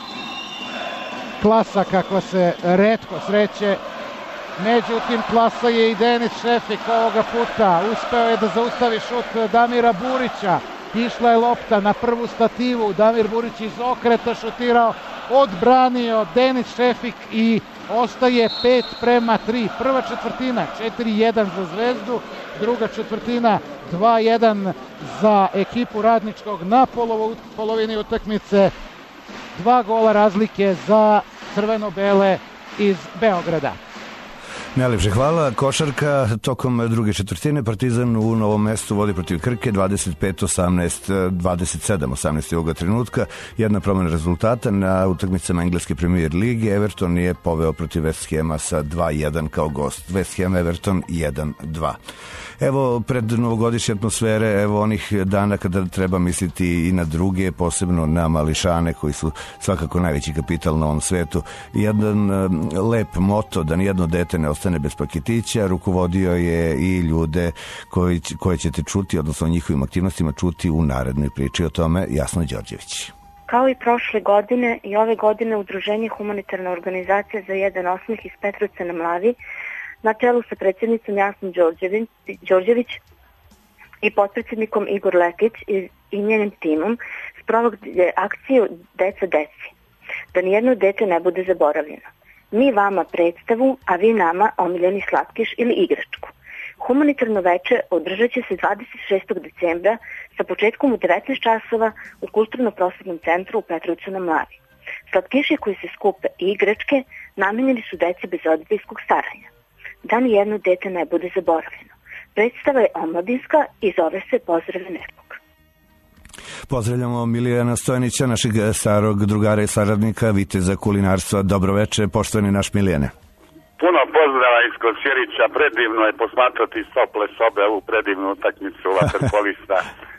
klasa kakva se retko sreće. Međutim, klasa je i Denis Šefik ovoga puta. Uspeo je da zaustavi šut Damira Burića. Išla je lopta na prvu stativu. Damir Burić iz okreta šutirao, odbranio Denis Šefik i ostaje pet prema tri. Prva četvrtina četiri jedan za Zvezdu, druga četvrtina dva jedan za ekipu Radničkog na polovini utakmice. Dva gola razlike za crveno-bele iz Beograda. Najlepše hvala. Košarka tokom druge četvrtine. Partizan u Novom Mestu vodi protiv Krke dvadeset pet osamnaest, dvadeset sedam osamnaest ovoga trenutka. Jedna promjena rezultata na utakmicama Engleske Premier Lige. Everton je poveo protiv West Hama sa dva jedan kao gost. West Ham Everton jedan dva. Evo, pred novogodišnje atmosfere, evo onih dana kada treba misliti i na druge, posebno na mališane koji su svakako najveći kapital na ovom svetu. Jedan lep moto da nijedno dete ne ostane bez paketića rukovodio je i ljude koji, koje ćete čuti, odnosno o njihovim aktivnostima čuti u narednoj priči. O tome Jasna Đorđević. Kao i prošle godine i ove godine Udruženje Humanitarna organizacija za jedan osmih iz Petrovca na Mlavi na čelu sa predsjednicom Jasnom Đorđević i potpredsjednikom Igor Lekić i, i njenim timom sprovode akciju Deca deci, da nijedno dete ne bude zaboravljeno. Mi vama predstavu, a vi nama omiljeni slatkiš ili igračku. Humanitarno veče održat će se dvadeset šestog decembra sa početkom u devetnaest časova u Kulturno-prosvetnom centru u Petrovcu na Mlavi. Slatkiši koji se skupe i igračke namenjeni su deci bez roditeljskog staranja. Da nijedno dete ne bude zaboravljeno. Predstava je omladinska i zove se Pozdrave nekog. Pozdravljamo Milijana Stojanića, našeg starog drugara i saradnika, viteza kulinarstva. Dobro veče, poštovani naš Milijane. Puno pozdrava iz Kosjerića, predivno je posmatrati iz tople sobe ovu predivnu utakmicu vaterpolista.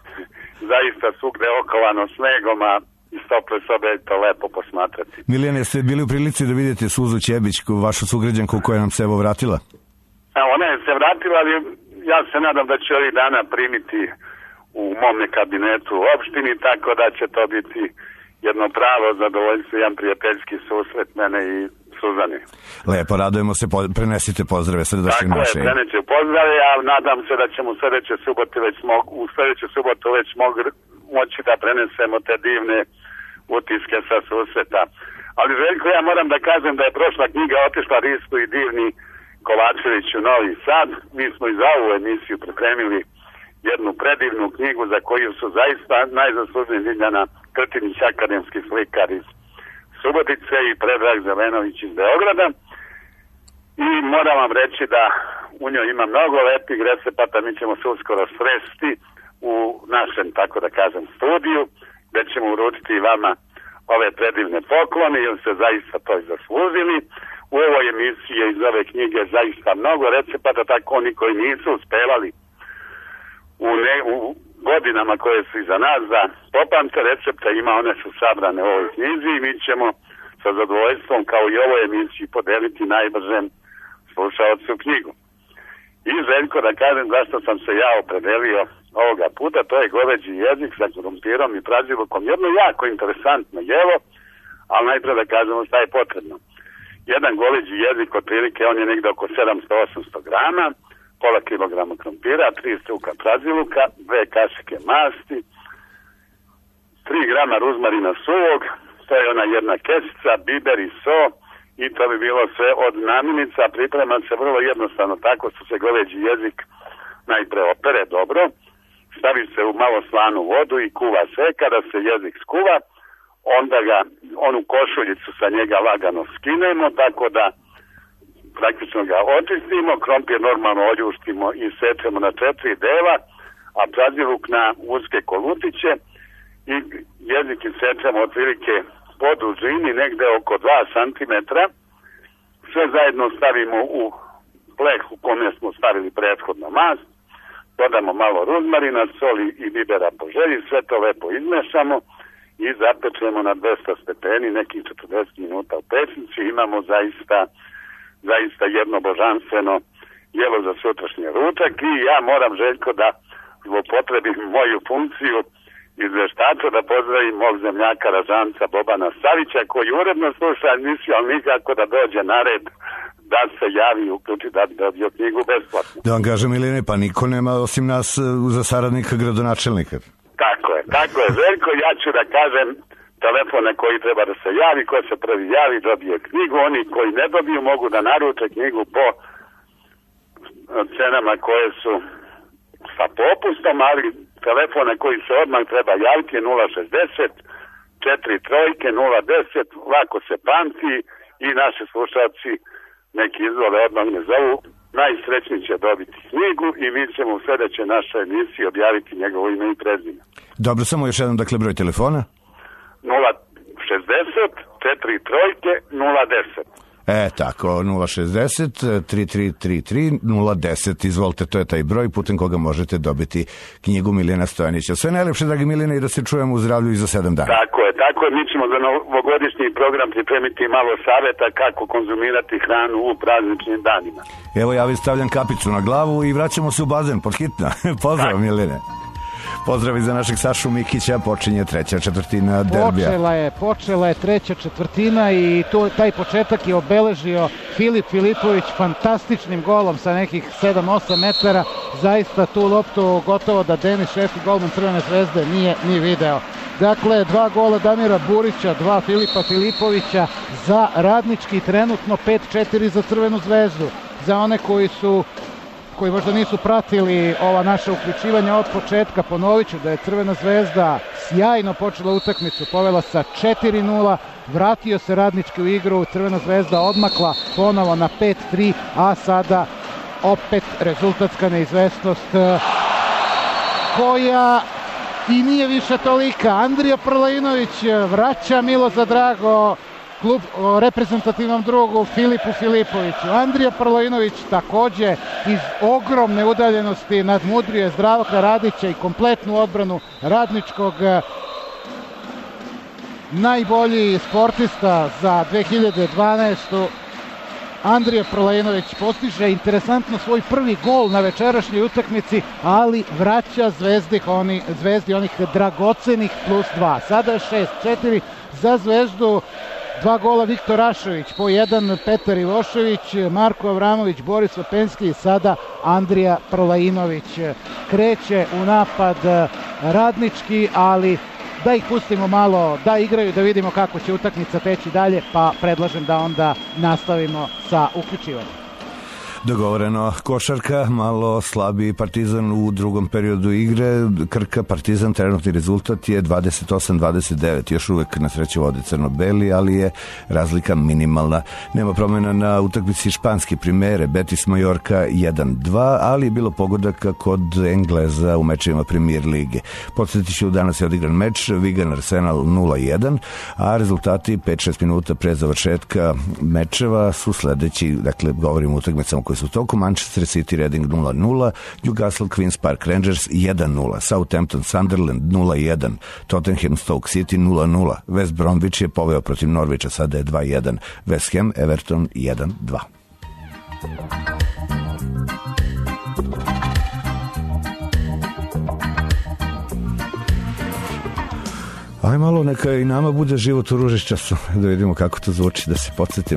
Zaista svugde okovano snegom, a iz tople sobe je to lepo posmatrati. Milijane, ste bili u prilici da vidite Suzu Ćebić, vašu sugrađanku koja nam se evo vratila? Evo, ona je se vratila, ali ja se nadam da će ovih dana primiti u mome kabinetu u opštini, tako da će to biti jedno pravo zadovoljstvo, jedan prijateljski susret mene i Suzane. Lepo, radujemo se, prenesite pozdrave srdačne naše. Tako je, preneće pozdrave, a nadam se da ćemo u sljedeće subote već mogu, u sljedeću subotu već mogu moći da prenesemo te divne utiske sa susreta. Ali Željko, ja moram da kažem da je prošla knjiga otišla Risku i divni Kovačević u Novi Sad. Mi smo i za ovu emisiju pripremili jednu predivnu knjigu za koju su zaista najzaslužniji Ljiljana Krtinić, akademski slikar iz Subotice, i Predrag Zelenović iz Beograda. I moram vam reći da u njoj ima mnogo lepih recepata. Mi ćemo se uskoro sresti u našem, tako da kažem, studiju, gdje ćemo uručiti vama ove predivne poklone, jer ste zaista to i zaslužili. U ovoj emisiji je iz ove knjige zaista mnogo recepata, tako oni koji nisu uspevali u, ne, u godinama koje su iza nas da popamte recepte, ima, one su sabrane u ovoj knjizi i mi ćemo sa zadovoljstvom kao i ovoj emisiji podeliti najbržem slušaocu knjigu. I Željko, da kažem zašto sam se ja opredelio ovoga puta, to je goveđi jezik sa krumpirom i pražilukom. Jedno jako interesantno jelo, ali najprije da kažemo šta je potrebno. Jedan goveđi jezik, otprilike on je negdje oko sedamsto do osamsto grama, pola kilograma krompira, tri struka pražiluka, dve kašike masti, tri grama ruzmarina suvog, to je ona jedna kesica, biber i so, i to bi bilo sve od namirnica. Priprema se vrlo jednostavno, tako što se goveđi jezik najpre opere dobro, stavi se u malo slanu vodu i kuva se. Kada se jezik skuva, onda ga, onu košuljicu sa njega lagano skinemo, tako da praktično ga očistimo, krompir normalno oljuštimo i sečemo na četiri dela, a pražiluk na uske kolutiće i jezik isečemo otprilike po dužini negde oko dva centimetra. Sve zajedno stavimo u pleh u kome smo stavili prethodno mast dodamo malo ruzmarina, soli i bibera po želji, sve to lepo izmešamo i zapečemo na dvesta stepeni nekih četrdeset minuta u pećnici. Imamo zaista, zaista jedno božanstveno jelo za sutrašnji ručak i ja moram, Željko, da zlopotrebim moju funkciju izveštača, da pozdravim mog zemljaka Ražanca Bobana Savića, koji uredno sluša emisiju, ali nikako da dođe na red da se javi i uključi da bi dobio knjigu besplatno. Da vam kažem, Miline, pa niko nema osim nas za saradnika gradonačelnika. Tako je, tako je, Željko, ja ću da kažem telefone koji treba da se javi, ko se prvi javi dobije knjigu, oni koji ne dobiju mogu da naruče knjigu po cenama koje su sa popustom, ali telefone koji se odmah treba javiti je nula šezdeset četiri trojke nula deset, lako se pamti i naši slušalci neki izvole odmah ne zovu, najsrećniji će dobiti knjigu i mi ćemo u sljedećoj našoj emisiji objaviti njegovo ime i prezime. Dobro, samo još jedan, dakle, broj telefona. nula šezdeset četiri trojke nula deset. E, tako, nula šezdeset tri tri tri tri nula deset, izvolite, to je taj broj putem koga možete dobiti knjigu Milijana Stojanića. Sve najlepše, dragi Milijana, i da se čujemo u zdravlju i za sedam dana. Tako je, tako je, mi ćemo za novogodišnji program pripremiti malo savjeta kako konzumirati hranu u prazničnim danima. Evo, ja vi stavljam kapicu na glavu i vraćamo se u bazen, pod hitno. Pozdrav, Milijane. Pozdrav i za našeg Sašu Mikića, počinje treća četvrtina derbija. Počela je, počela je treća četvrtina i to, taj početak je obeležio Filip Filipović fantastičnim golom sa nekih sedam osam metara. Zaista tu loptu gotovo da Denis Šefi, golman Crvene zvezde, nije ni video. Dakle, dva gola Damira Burića, dva Filipa Filipovića za Radnički, trenutno pet četiri za Crvenu zvezdu. Za one koji su koji možda nisu pratili ova naša uključivanja od početka, ponovit ću da je Crvena zvezda sjajno počela utakmicu, povela sa četiri nula, vratio se Radnički u igru, Crvena zvezda odmakla ponovo na pet tri, a sada opet rezultatska neizvesnost koja i nije više tolika. Andrija Prlainović vraća milo za drago klub reprezentativnom drugu Filipu Filipoviću. Andrija Prlojinović također iz ogromne udaljenosti nadmudruje Zdravka Radića i kompletnu odbranu Radničkog. Najbolji sportista za dve hiljade dvanaestu. Andrija Prlojinović postiže interesantno svoj prvi gol na večerašnjoj utakmici, ali vraća Zvezdi, oni, Zvezdi onih dragocenih plus dva. Sada je šest četiri za Zvezdu. Dva gola Viktor Rašović, po jedan Petar Ivošević, Marko Avramović, Boris Openski i sada Andrija Prlainović. Kreće u napad Radnički, ali da ih pustimo malo da igraju, da vidimo kako će utakmica teći dalje, pa predlažem da onda nastavimo sa uključivanjem. Dogovoreno, košarka, malo slabiji Partizan u drugom periodu igre. Krka Partizan, trenutni rezultat je dvadeset osam dvadeset devet, još uvek na sreću vode crno-beli, ali je razlika minimalna. Nema promjena na utakmici španske primere, Betis Majorka jedan dva, ali je bilo pogodaka kod Engleza u mečevima Premier lige. Podsjetit ću, danas je odigran meč, Wigan Arsenal nula jedan, a rezultati pet šest minuta pre završetka mečeva su sledeći, dakle govorimo o utakmicama koji su u toku: Manchester City Reading nula nula, Newcastle Queen's Park Rangers jedan nula, Southampton Sunderland nula jedan, Tottenham Stoke City nula nula, West Bromwich je poveo protiv Norwicha, sada je dva jedan, West Ham Everton jedan dva. Aj malo, neka i nama bude život u ružičasu, da vidimo kako to zvuči, da se podsjetimo.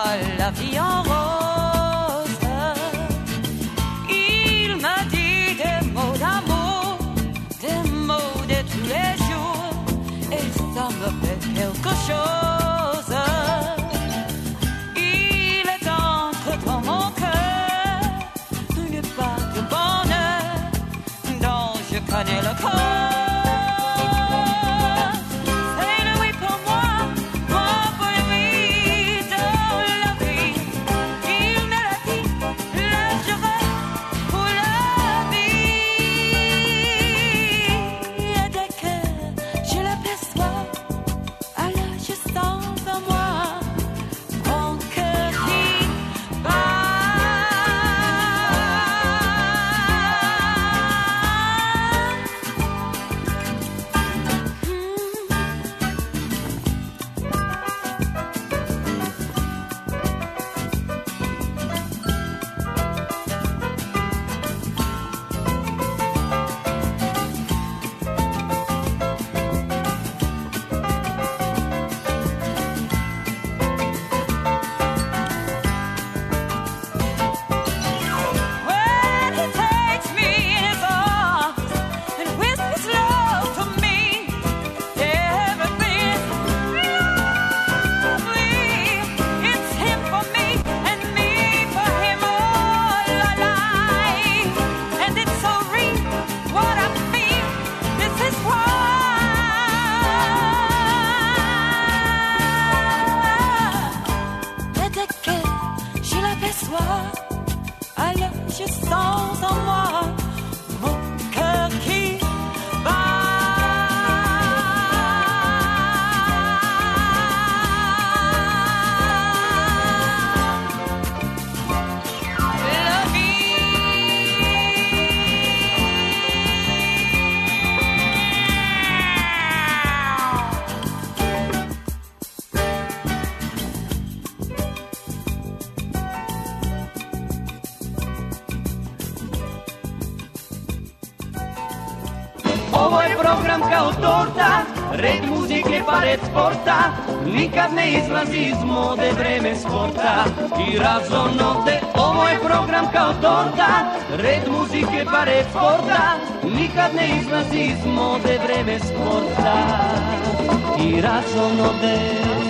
la vie en rose. Il m'a dit des mots d'amour, des mots de tous les jours, et ça me fait quelque chose. Il est entre dans mon cœur une part de bonheur dont je connais le corps. Ovo je program kao torta, red muzike pa red sporta, nikad ne izlazi iz mode vreme sporta i razonode. Ovo je program kao torta, red muzike pa red sporta, nikad ne izlazi iz mode vreme sporta i razonode.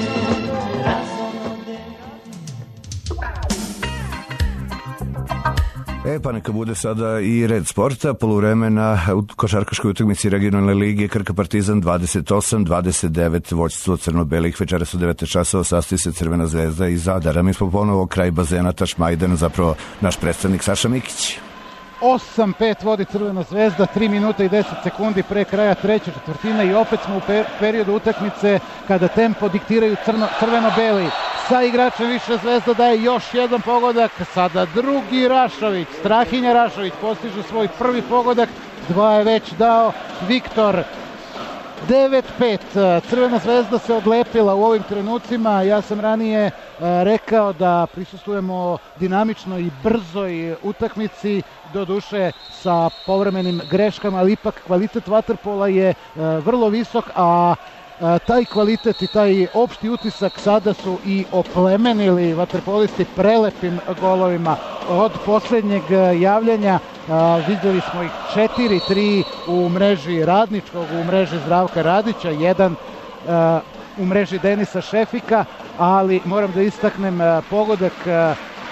E pa neka bude sada i red sporta, poluvreme na košarkaškoj utakmici regionalne lige Krka Partizan dvadeset osam dvadeset devet, vođstvo crno-belih. Večeras u devet časova sastoji se Crvena zvezda i Zadar. A mi smo ponovo kraj bazena Tašmajdan, zapravo naš predstavnik Saša Mikić. osam pet vodi Crvena zvezda, tri minuta i deset sekundi pre kraja treće četvrtine i opet smo u per, periodu utakmice kada tempo diktiraju crno, crveno-beli. Sa igračem više Zvezda daje još jedan pogodak, sada drugi Rašović, Strahinja Rašović postiže svoj prvi pogodak, dva je već dao Viktor. devet pet, Crvena zvezda se odlepila u ovim trenucima. Ja sam ranije e, rekao da prisustujemo dinamičnoj i brzoj utakmici, do duše sa povremenim greškama, ali ipak kvalitet vaterpola je e, vrlo visok, a e, taj kvalitet i taj opšti utisak sada su i oplemenili vaterpolisti prelepim golovima. Od posljednjeg javljanja a, vidjeli smo ih četiri tri u mreži Radničkog, u mreži Zdravka Radića, jedan a, u mreži Denisa Šefika, ali moram da istaknem a, pogodak a,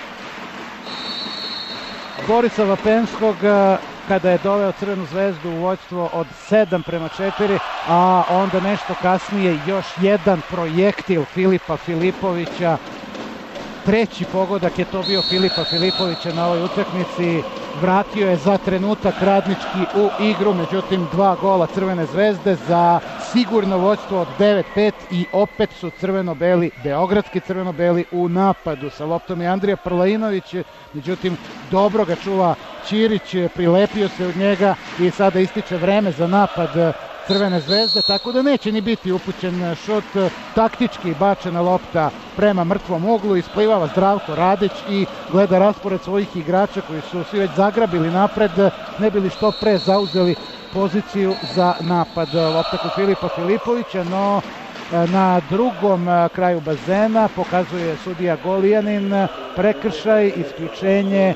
Borisa Vapenskog a, kada je doveo Crvenu zvezdu u vođstvo od sedam prema četiri, a onda nešto kasnije još jedan projektil Filipa Filipovića. Treći pogodak je to bio Filipa Filipovića na ovoj utakmici, vratio je za trenutak Radnički u igru, međutim dva gola Crvene zvezde za sigurno vođstvo od devet pet i opet su crveno-beli, beogradski crveno-beli u napadu. Sa loptom je Andrija Prlainović, međutim dobro ga čuva Ćirić, prilepio se od njega i sada ističe vreme za napad Crvene zvezde, tako da neće ni biti upućen šut. Taktički bačena lopta prema mrtvom uglu, isplivava Zdravko Radić i gleda raspored svojih igrača koji su svi već zagrabili napred, ne bili što pre zauzeli poziciju za napad. Lopta kod Filipa Filipovića, no na drugom kraju bazena, pokazuje sudija Golijanin, prekršaj, isključenje.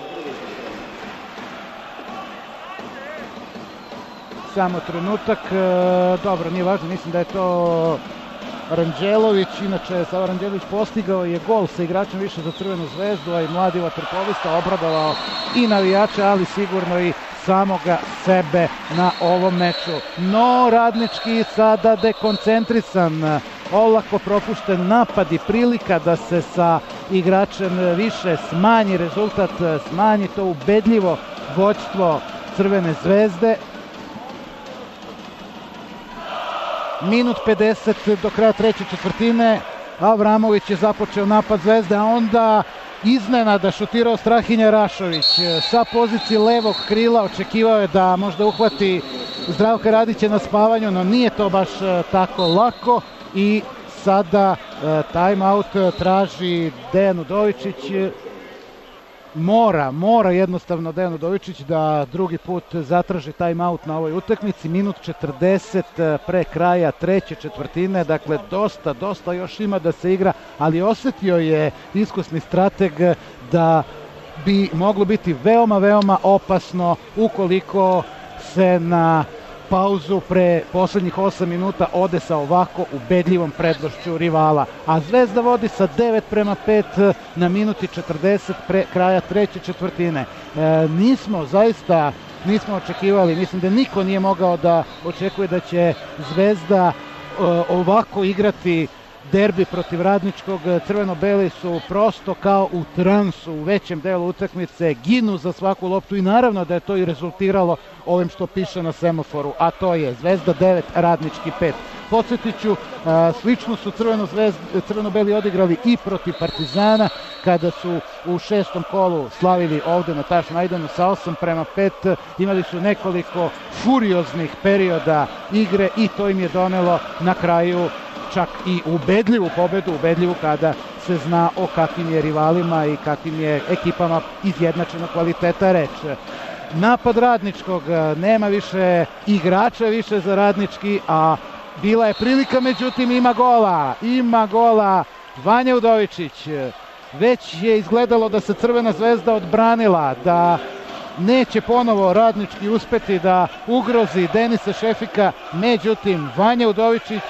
Samo trenutak, dobro, nije važno, mislim da je to Ranđelović, inače Sava Ranđelović postigao je gol sa igračem više za Crvenu zvezdu, a i mladi vaterpolista obradovao i navijače, ali sigurno i samoga sebe na ovom meču. No, Radnički sada dekoncentrisan, olako propušten napad i prilika da se sa igračem više smanji rezultat, smanji to ubedljivo vođstvo Crvene zvezde. Minut pedeset do kraja treće četvrtine, Avramović je započeo napad Zvezde, a onda iznenada šutirao Strahinja Rašović sa pozicije levog krila, očekivao je da možda uhvati Zdravka Radića na spavanju, no nije to baš tako lako i sada time out traži Dejan Udovičić. Mora, mora jednostavno Dejan Udovičić da drugi put zatraži time out na ovoj utakmici. Minut četrdeset pre kraja treće četvrtine, dakle dosta, dosta još ima da se igra, ali osjetio je iskusni strateg da bi moglo biti veoma, veoma opasno ukoliko se na pauzu pre poslednjih osam minuta ode sa ovako ubedljivom prednošću rivala. A Zvezda vodi sa devet prema pet na minuti četrdeset pre kraja treće četvrtine. E, nismo, zaista nismo očekivali, mislim da niko nije mogao da očekuje da će Zvezda e, ovako igrati derbi protiv Radničkog. Crveno-beli su prosto kao u transu u većem delu utakmice, ginu za svaku loptu i naravno da je to i rezultiralo ovim što piše na semaforu, a to je Zvezda devet, Radnički pet. Podsjetiću, slično su crveno-beli odigrali i protiv Partizana kada su u šestom kolu slavili ovde na Taš Majdanu sa osam prema pet. Imali su nekoliko furioznih perioda igre i to im je donelo na kraju čak i ubedljivu pobedu, ubedljivu kada se zna o kakvim je rivalima i kakvim je ekipama izjednačena kvaliteta reč. Napad Radničkog, nema više igrača više za Radnički, a bila je prilika, međutim ima gola, ima gola Vanja Udovičić. Već je izgledalo da se Crvena zvezda odbranila, da neće ponovo Radnički uspeti da ugrozi Denisa Šefika, međutim Vanja Udovičić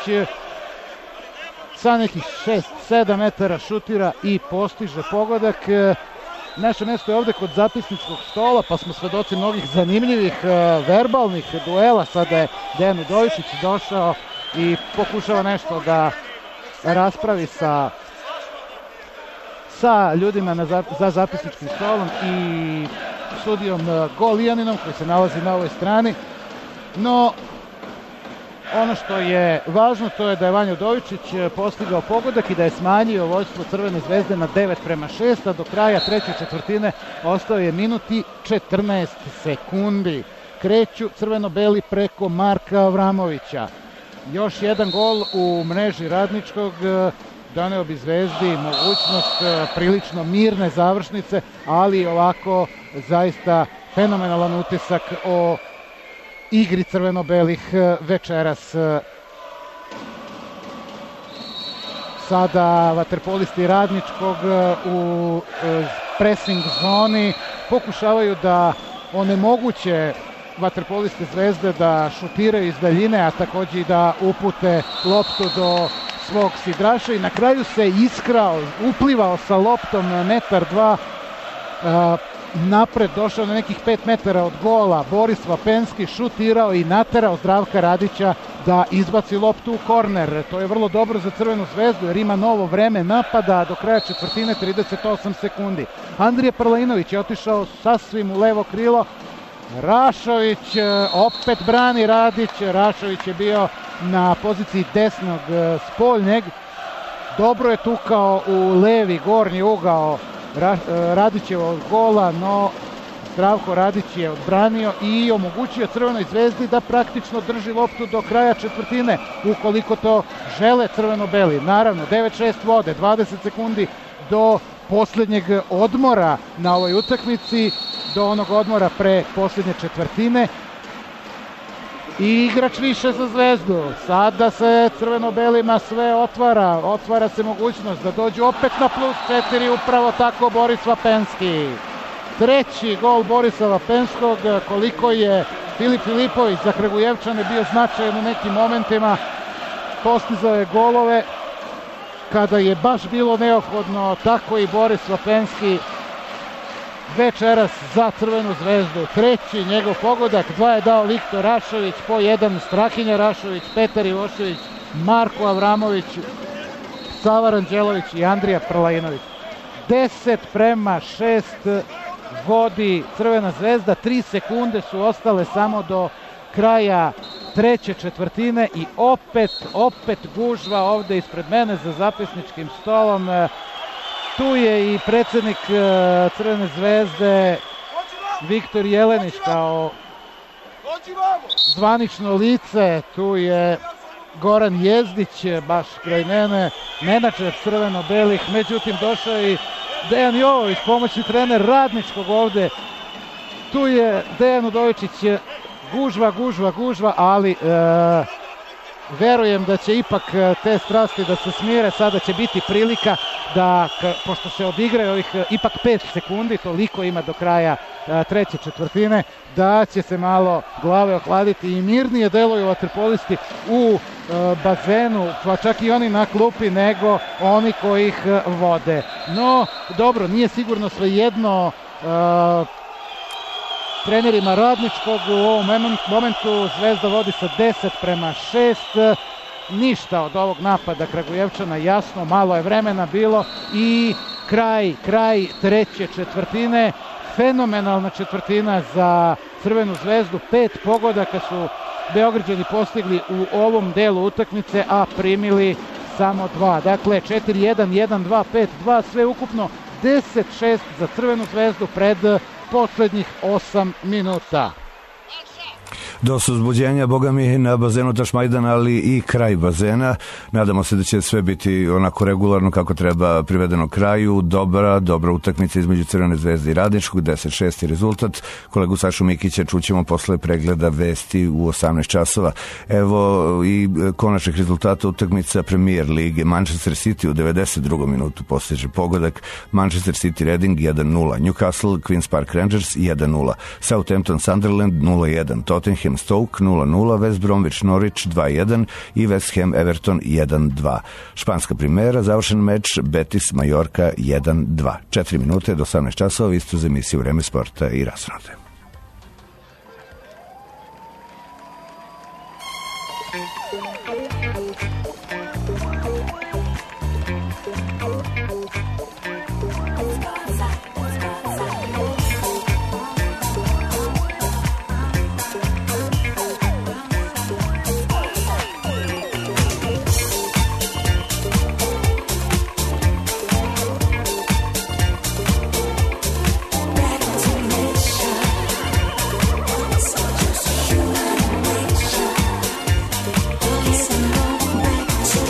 sa nekih šest sedam metara šutira i postiže pogodak. Naše mesto je ovde kod zapisničkog stola, pa smo svedoci mnogih zanimljivih verbalnih duela. Sada je Dejan Udovičić došao i pokušava nešto da raspravi sa sa ljudima na, za zapisničkim stolom i sudijom Golijaninom koji se nalazi na ovoj strani. No, ono što je važno to je da je Vanja Udovičić postigao pogodak i da je smanjio vođstvo Crvene zvezde na devet prema šest, a do kraja treće četvrtine ostao je minut i četrnaest sekundi. Kreću crveno-beli preko Marka Avramovića. Još jedan gol u mreži Radničkog doneo bi Zvezdi mogućnost prilično mirne završnice, ali ovako zaista fenomenalan utisak o igri crveno-belih večeras. Sada vaterpolisti Radničkog u pressing zoni pokušavaju da onemoguće vaterpoliste Zvezde da šutiraju iz daljine, a takođe i da upute loptu do svog sidraša i na kraju se iskrao, uplivao sa loptom metar dva napred, došao na nekih pet metara od gola. Boris Vapenski šutirao i naterao Zdravka Radića da izbaci loptu u korner. To je vrlo dobro za Crvenu zvezdu jer ima novo vreme napada do kraja četvrtine, trideset osam sekundi. Andrija Prlinović je otišao sasvim u levo krilo. Rašović opet brani Radić. Rašović je bio na poziciji desnog spoljnjeg. Dobro je tukao u levi gornji ugao Radićevog gola, no Zdravko Radić je odbranio i omogućio Crvenoj zvezdi da praktično drži loptu do kraja četvrtine, ukoliko to žele crveno-beli. Naravno, devet šest vode, dvadeset sekundi do poslednjeg odmora na ovoj utakmici, do onog odmora pre poslednje četvrtine. i igrač više za Zvezdu. Sada se crveno-belima sve otvara, otvara se mogućnost da dođu opet na plus četiri, upravo tako Boris Vapenski. Treći gol Borisa Vapenskog, koliko je Filip Filipović za Kragujevčane bio značajan u nekim momentima, postizao je golove kada je baš bilo neophodno, tako i Boris Vapenski večeras za Crvenu Zvezdu. Treći njegov pogodak, dva je dao Viktor Rašović, po jedan Strahinja Rašović, Petar Ivošević, Marko Avramović, Sava Ranđelović i Andrija Prlajinović. deset prema šest vodi Crvena Zvezda, tri sekunde su ostale samo do kraja treće četvrtine i opet, opet gužva ovde ispred mene za zapisničkim stolom. Tu je i predsjednik Crvene Zvezde Viktor Jelenić kao zvanično lice, tu je Goran Jezdić baš kraj mene, menadžer crveno-belih, međutim došao i Dejan Jovović, pomoćni trener Radničkog ovde. Tu je Dejan Udovičić, gužva, gužva, gužva, ali e, verujem da će ipak te strasti da se smire. Sada će biti prilika da, pošto se odigraju ovih ipak pet sekundi, toliko ima do kraja a, treće četvrtine, da će se malo glave ohladiti i mirnije deluju vaterpolisti u a, bazenu, pa čak i oni na klupi, nego oni koji ih a, vode. No, dobro, nije sigurno svejedno a, trenerima Radničkog u ovom momentu. Zvezda vodi sa deset prema šest. Ništa od ovog napada Kragujevčana jasno, malo je vremena bilo i kraj, kraj treće četvrtine. Fenomenalna četvrtina za Crvenu Zvezdu, pet pogodaka su Beograđani postigli u ovom delu utakmice, a primili samo dva. Dakle, četiri jedan, jedan dva, pet dva, sve ukupno deset šest za Crvenu Zvezdu pred poslednjih osam minuta. Dosta uzbuđenja, boga mi, na bazenu Tašmajdan, ali i kraj bazena. Nadamo se da će sve biti onako regularno kako treba privedeno kraju. Dobra, dobra utakmica između Crvene Zvezde i Radničkog, deset šest rezultat. Kolegu Sašu Mikića čućemo posle pregleda vesti u osamnaest časova. Evo i konačnih rezultata utakmica Premier lige. Manchester City u devedeset drugom minutu postiže pogodak. Manchester City Reading jedan nula. Newcastle Queen's Park Rangers jedan nula. Southampton Sunderland nula jedan. Tottenham Stoke nula nula, West Bromwich Norwich dva jedan i West Ham Everton jedan dva. Španska primera, završen meč Betis Majorka jedan dva. četiri minute do osamnaest časova, isto za emisiju Vreme sporta i rasporede. Listen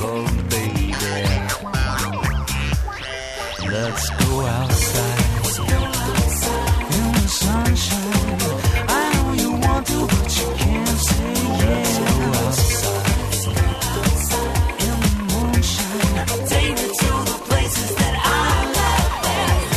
Oh baby, let's go outside in the sunshine. I know you want to, but you can't say yes. Let's go outside in the moonshine. Take me to the places that I love best.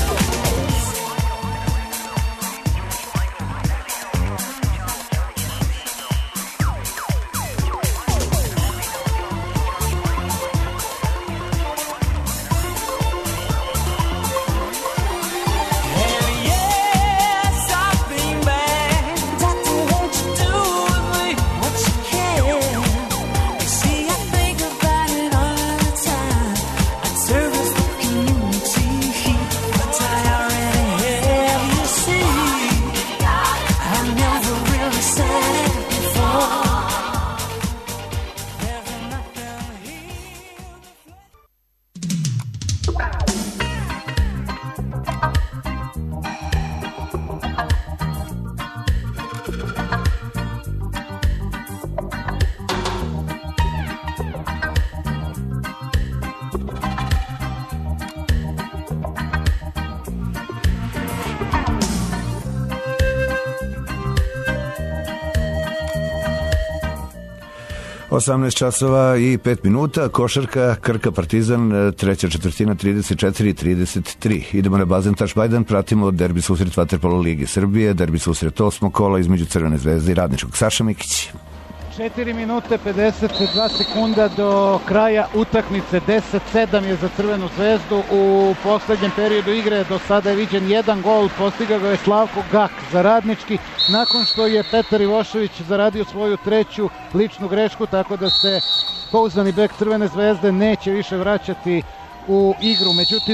osamnaest časova i pet minuta, košarka, Krka Partizan, treća četvrtina, trideset četiri trideset tri. Idemo na bazen Tašmajdan, pratimo derbi susret Vaterpolo Ligi Srbije, derbi susret osmog kola između Crvene zvezde i Radničkog. Saša Mikić. četiri minute pedeset dva sekunda do kraja utakmice. deset sedam je za Crvenu zvezdu. U poslednjem periodu igre do sada je viđen jedan gol, postigao ga je Slavko Gak za Radnički, nakon što je Petar Ivošević zaradio svoju treću ličnu grešku, tako da se pouzdani bek Crvene zvezde neće više vraćati u igru. Međutim,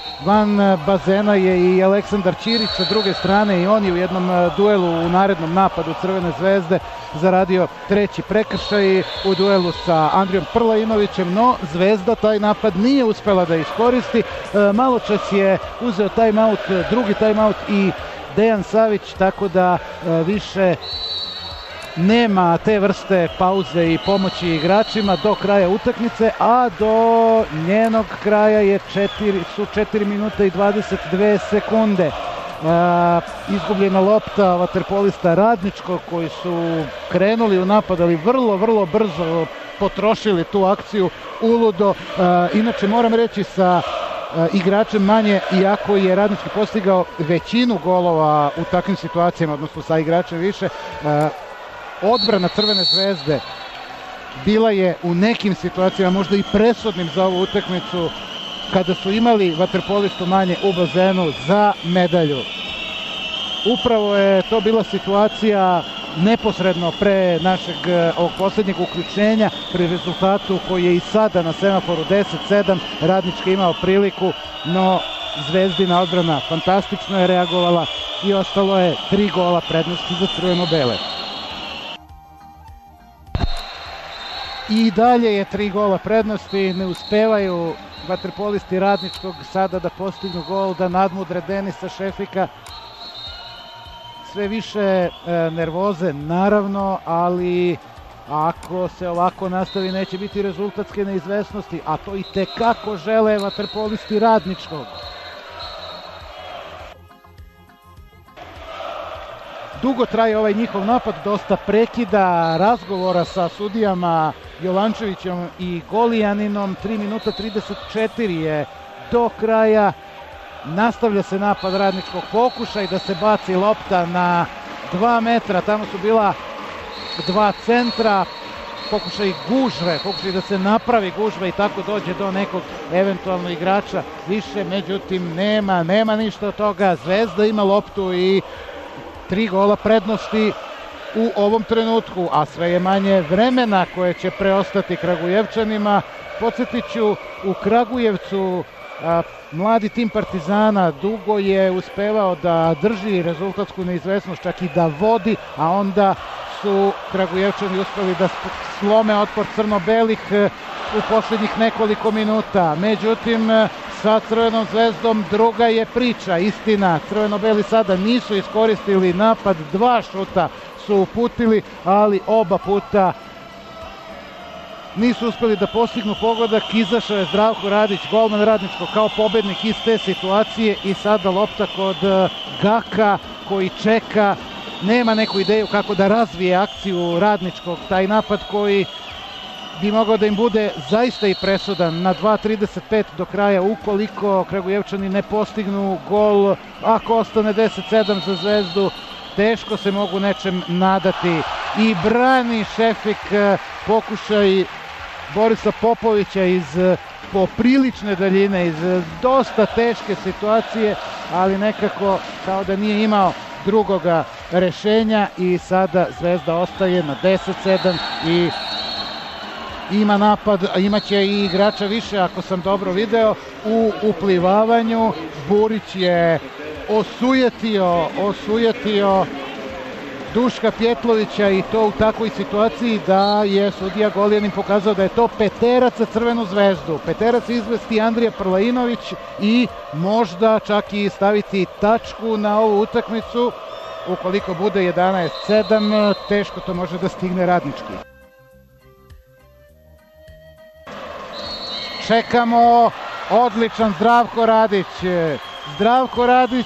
van bazena je i Aleksandar Ćirić sa druge strane i on je u jednom duelu u narednom napadu Crvene zvezde zaradio treći prekršaj u duelu sa Andrijom Prlainovićem, no Zvezda taj napad nije uspela da iskoristi. Malo čas je uzeo timeout, drugi timeout i Dejan Savić, tako da više nema te vrste pauze i pomoći igračima do kraja utakmice, a do njenog kraja je četiri, su četiri minuta i dvadeset dve sekunde. E, izgubljena lopta vaterpolista Radničkog koji su krenuli u napad, ali vrlo, vrlo brzo potrošili tu akciju uludo. E, inače moram reći sa e, igračem manje, iako je Radnički postigao većinu golova u takvim situacijama, odnosno sa igračem više, e, odbrana Crvene zvezde bila je u nekim situacijama možda i presudnim za ovu utakmicu, kada su imali vaterpolistu manje u bazenu za medalju. Upravo je to bila situacija neposredno pre našeg ovog posljednjeg uključenja, pri rezultatu koji je i sada na semaforu deset sedam. Radnički imao priliku, no Zvezdina odbrana fantastično je reagovala i ostalo je tri gola prednosti za crveno-bele. I dalje je tri gola prednosti, ne uspevaju vaterpolisti Radničkog sada da postignu gol, da nadmudre Denisa Šefika. Sve više e, nervoze naravno, ali ako se ovako nastavi neće biti rezultatske neizvesnosti, a to i tekako žele vaterpolisti Radničkog. Dugo traje ovaj njihov napad, dosta prekida, razgovora sa sudijama Jolančevićem i Golijaninom. tri minuta trideset četiri je do kraja. Nastavlja se napad Radničkog, pokušaj da se baci lopta na dva metra, tamo su bila dva centra, pokušaj gužve, pokušaj da se napravi gužva i tako dođe do nekog eventualno igrača više, međutim nema, nema ništa od toga. Zvezda ima loptu i tri gola prednosti u ovom trenutku, a sve je manje vremena koje će preostati Kragujevčanima. Podsjetit ću, u Kragujevcu a, mladi tim Partizana dugo je uspevao da drži rezultatsku neizvesnost, čak i da vodi, a onda su Kragujevčani uspeli da slome otpor crno-belih u posljednjih nekoliko minuta. Međutim, sa Crvenom zvezdom druga je priča. Istina, crveno-beli sada nisu iskoristili napad, dva šuta su uputili, ali oba puta nisu uspeli da postignu pogodak, izašao je Zdravko Radić, golman Radničkog, kao pobednik iz te situacije i sada lopta kod Gaka koji čeka, nema neku ideju kako da razvije akciju Radničkog, taj napad koji bi mogao da im bude zaista i presudan na dva trideset pet do kraja ukoliko Kragujevčani ne postignu gol. Ako ostane deset sedam za Zvezdu, teško se mogu nečem nadati. I brani Šefik pokušaj Borisa Popovića iz poprilične daljine, iz dosta teške situacije, ali nekako kao da nije imao drugoga rešenja i sada Zvezda ostaje na deset sedam i ima napad, a imaće i igrača više ako sam dobro video u uplivavanju. Burić je osujetio, osujetio Duška Pjetlovića i to u takvoj situaciji da je sudija Goljanin pokazao da je to peterac za Crvenu Zvezdu. Peterac izvesti Andrija Prlajinović i možda čak i staviti tačku na ovu utakmicu. Ukoliko bude jedanaest sedam, teško to može da stigne Radnički. Čekamo, odličan Zdravko Radić. Zdravko Radić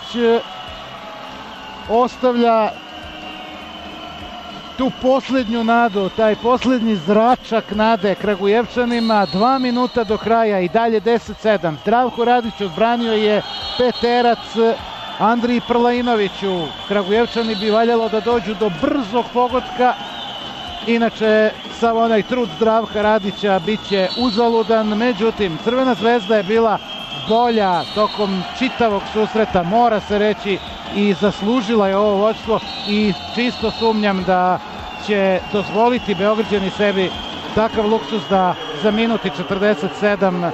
ostavlja tu posljednju nadu, taj posljednji zračak nade Kragujevčanima. Dva minuta do kraja i dalje deset sedam. Zdravko Radić odbranio je peterac Andriji Prlajinoviću. Kragujevčani bi valjalo da dođu do brzog pogotka, inače sav onaj trud Zdravka Radića bit će uzaludan. Međutim, Crvena Zvezda je bila bolja tokom čitavog susreta, mora se reći, i zaslužila je ovo vođstvo i čisto sumnjam da će dozvoliti Beograđani sebi takav luksuz da za minuti četrdeset sedam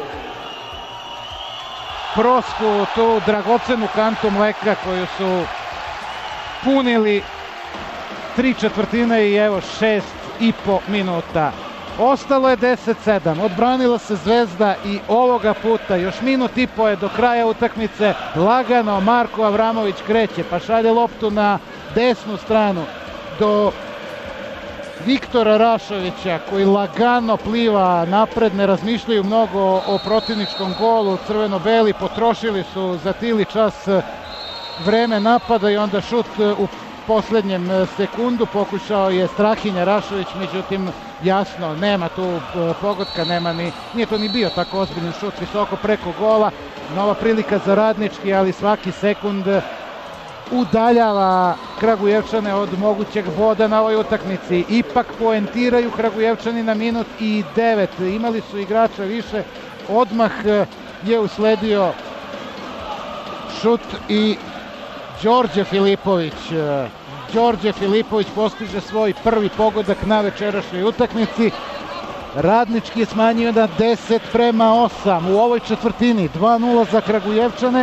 prospu tu dragocenu kantu mleka koju su punili tri četvrtine i evo šest i po minuta. Ostalo je deset sedam, odbranila se Zvezda i ovoga puta još minut i po je do kraja utakmice. Lagano Marko Avramović kreće pa šalje loptu na desnu stranu do Viktora Rašovića koji lagano pliva napred, ne razmišljaju mnogo o protivničkom golu. Crveno-beli potrošili su za tili čas vreme napada i onda šut u posljednjem sekundu, pokušao je Strahinja Rašović, međutim jasno, nema tu pogotka, nema ni, nije to ni bio tako ozbiljan šut visoko preko gola. Nova prilika za Radnički, ali svaki sekund udaljava Kragujevčane od mogućeg boda na ovoj utakmici. Ipak poentiraju Kragujevčani na minut i devet. Imali su igrača više, odmah je usledio šut i Đorđe Filipović. Đorđe Filipović postiže svoj prvi pogodak na večerašnjoj utakmici. Radnički je smanjio na deset prema osam u ovoj četvrtini. dva nula za Kragujevčane.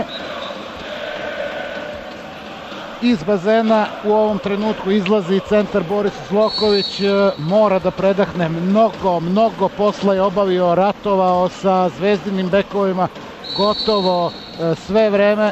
Iz bazena u ovom trenutku izlazi centar Boris Zloković. Mora da predahne, mnogo, mnogo posla je obavio, ratovao sa zvezdinim bekovima gotovo sve vreme.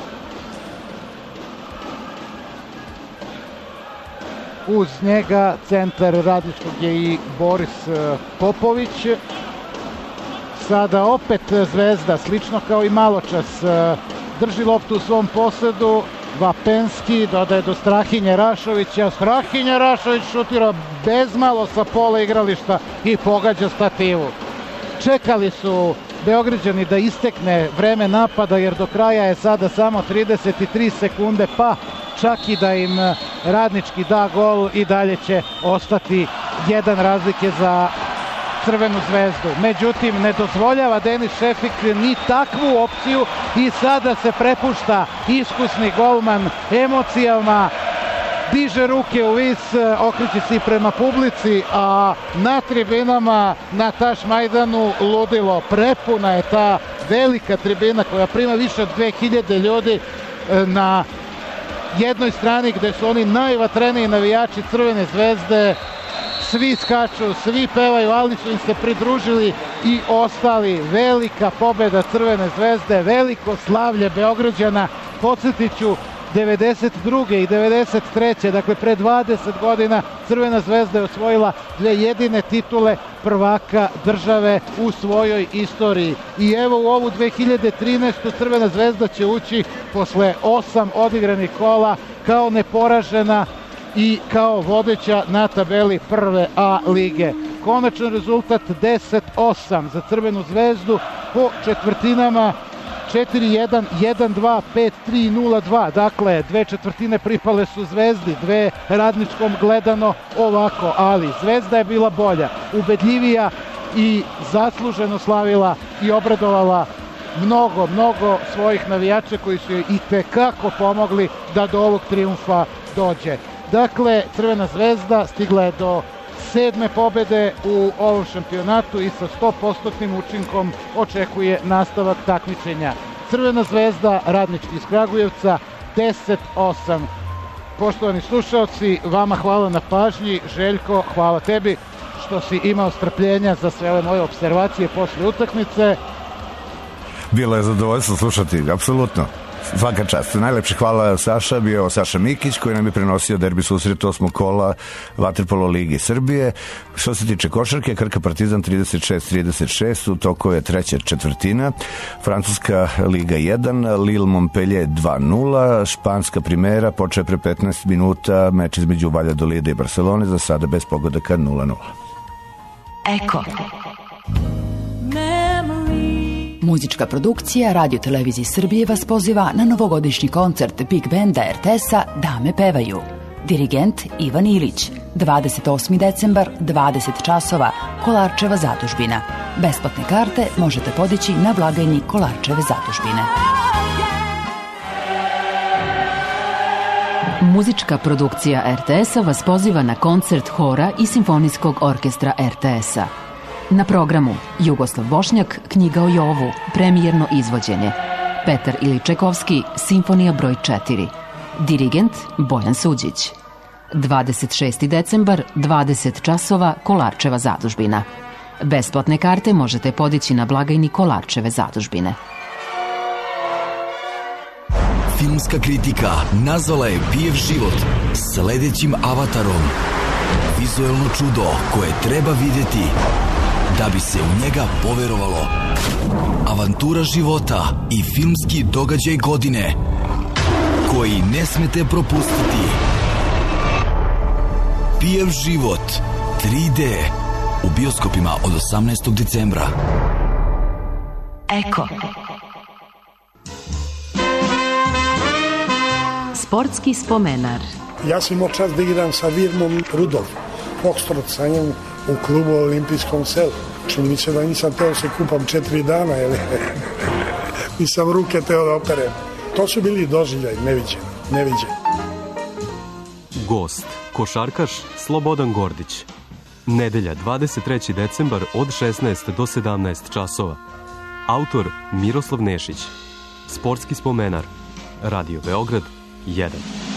Uz njega centar Radničkog je i Boris Popović. Sada opet Zvezda, slično kao i maločas, drži loptu u svom posedu. Vapenski dodaje do Strahinje Rašovića. Strahinja Rašović šutira bezmalo sa pola igrališta i pogađa stativu. Čekali su Beograđani da istekne vreme napada jer do kraja je sada samo trideset tri sekunde, pa čak i da im Radnički da gol i dalje će ostati jedan razlike za Crvenu Zvezdu. Međutim, ne dozvoljava Denis Šefik ni takvu opciju i sada se prepušta iskusni golman emocijama, diže ruke u vis, okreće se i prema publici, a na tribinama na Taš Majdanu ludilo. Prepuna je ta velika tribina koja prima više od dve hiljade ljudi na jednoj strani gde su oni najvatreniji navijači Crvene Zvezde. Svi skaču, svi pevaju, ali su im se pridružili i ostali. Velika pobeda Crvene Zvezde, veliko slavlje Beograđana. Podsjetit ću devedeset druge i devedeset treće, dakle pre dvadeset godina, Crvena zvezda je osvojila dve jedine titule prvaka države u svojoj istoriji. I evo u ovu dve hiljade trinaestu. Crvena zvezda će ući posle osam odigranih kola kao neporažena i kao vodeća na tabeli prve A lige. Konačan rezultat deset osam za Crvenu zvezdu po četvrtinama četiri jedan, jedan dva, pet tri, nula dva. Dakle, dve četvrtine pripale su Zvezdi, dve Radničkom, gledano ovako, ali Zvezda je bila bolja, ubedljivija i zasluženo slavila i obradovala mnogo, mnogo svojih navijača koji su joj i tekako pomogli da do ovog trijumfa dođe. Dakle, Crvena zvezda stigla je do sedme pobede u ovom šampionatu i sa sto posto učinkom očekuje nastavak takmičenja. Crvena zvezda, Radnički iz Kragujevca, deset osam. Poštovani slušalci, vama hvala na pažnji. Željko, hvala tebi što si imao strpljenja za sve ove moje observacije posle utakmice. Bilo je zadovoljstvo slušati, apsolutno. Svaka čast. Najlepše hvala Saša, bio Saša Mikić koji nam je prenosio derbi susret osmog kola Vaterpolo Ligi Srbije. Što se tiče košarke, Krka Partizan trideset šest trideset šest, u toku je treća četvrtina. Francuska Liga jedan, Lille Montpellier dva nula, Španska Primera počeo pre petnaest minuta, meč između Valladolida i Barcelone, za sada bez pogodaka nula nula. Eko. Muzička produkcija Radio Televizije Srbije vas poziva na novogodišnji koncert Big Banda er te es-a Dame pevaju. Dirigent Ivan Ilić. dvadeset osmi decembar, dvadeset časova, Kolarčeva zadužbina. Besplatne karte možete podići na blagajni Kolarčeve zadužbine. Muzička produkcija er te es-a vas poziva na koncert hora i simfonijskog orkestra er te es-a. Na programu Jugoslav Bošnjak, Knjiga o Jovu, premijerno izvođenje. Petar Iličekovski, Simfonija broj četiri. Dirigent Bojan Suđić. dvadeset šesti decembar, dvadeset časova, Kolarčeva zadužbina. Besplatne karte možete podići na blagajni Kolarčeve zadužbine. Filmska kritika nazvala je Pijev život sledećim avatarom. Vizuelno čudo koje treba videti da bi se u njega poverovalo. Avantura života i filmski događaj godine koji ne smete propustiti. Pijev život tri de u bioskopima od osamnaestog decembra. Eko. Sportski spomenar. Ja sam imao čast da igram sa Virmom Rudolf, Foxtrot sa njim u klubu Olimpijskom selu. Čini mi se da nisam teo se kupam četiri dana, jer nisam ruke teo da operem. To su bili doživljaj, neviđeni, neviđeni. Gost, košarkaš Slobodan Gordić. Nedelja, dvadeset treći decembar od šesnaest do sedamnaest časova. Autor Miroslav Nešić. Sportski spomenar. Radio Beograd jedan.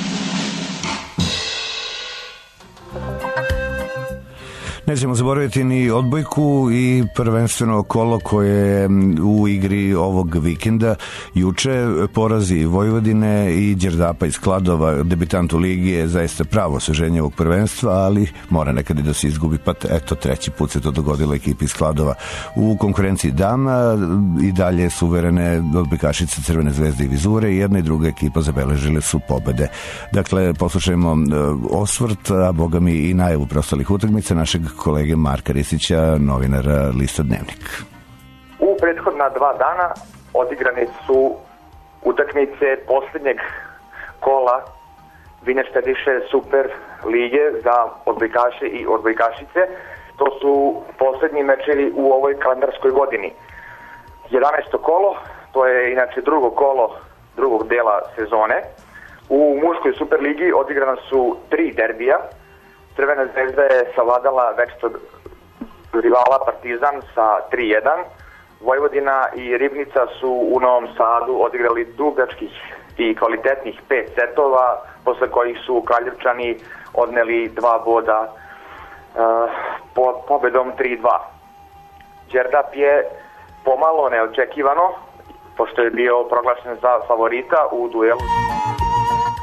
Nećemo zaboraviti ni odbojku i prvenstveno kolo koje je u igri ovog vikenda. Juče porazi Vojvodine i Đerdapa iz Kladova, debitant u ligi, je zaista pravo osveženje ovog prvenstva, ali mora nekad i da se izgubi, pa eto treći put se to dogodilo ekipi iz Kladova. U konkurenciji dama i dalje suverene odbojkašice Crvene zvezde i Vizure i jedna i druga ekipa zabeležile su pobede. Dakle, poslušajmo osvrt, a boga mi i najavu preostalih utakmica našeg kolege Marka Ristića, novinara Lista Dnevnik. U prethodna dva dana odigrane su utakmice posljednjeg kola Winner Štediše Super lige za odbojkaše i odbojkašice. To su posljednji mečevi u ovoj kalendarskoj godini. jedanaesto kolo, to je inače drugo kolo drugog dela sezone. U muškoj Super ligi odigrana su tri derbija. Crvena zvezda je savladala večitog rivala Partizan sa tri jedan. Vojvodina i Ribnica su u Novom Sadu odigrali dugačkih i kvalitetnih pet setova, posle kojih su Kraljevčani odneli dva boda uh, po pobedom tri dva. Đerdap je pomalo neočekivano, pošto je bio proglašen za favorita u duelu.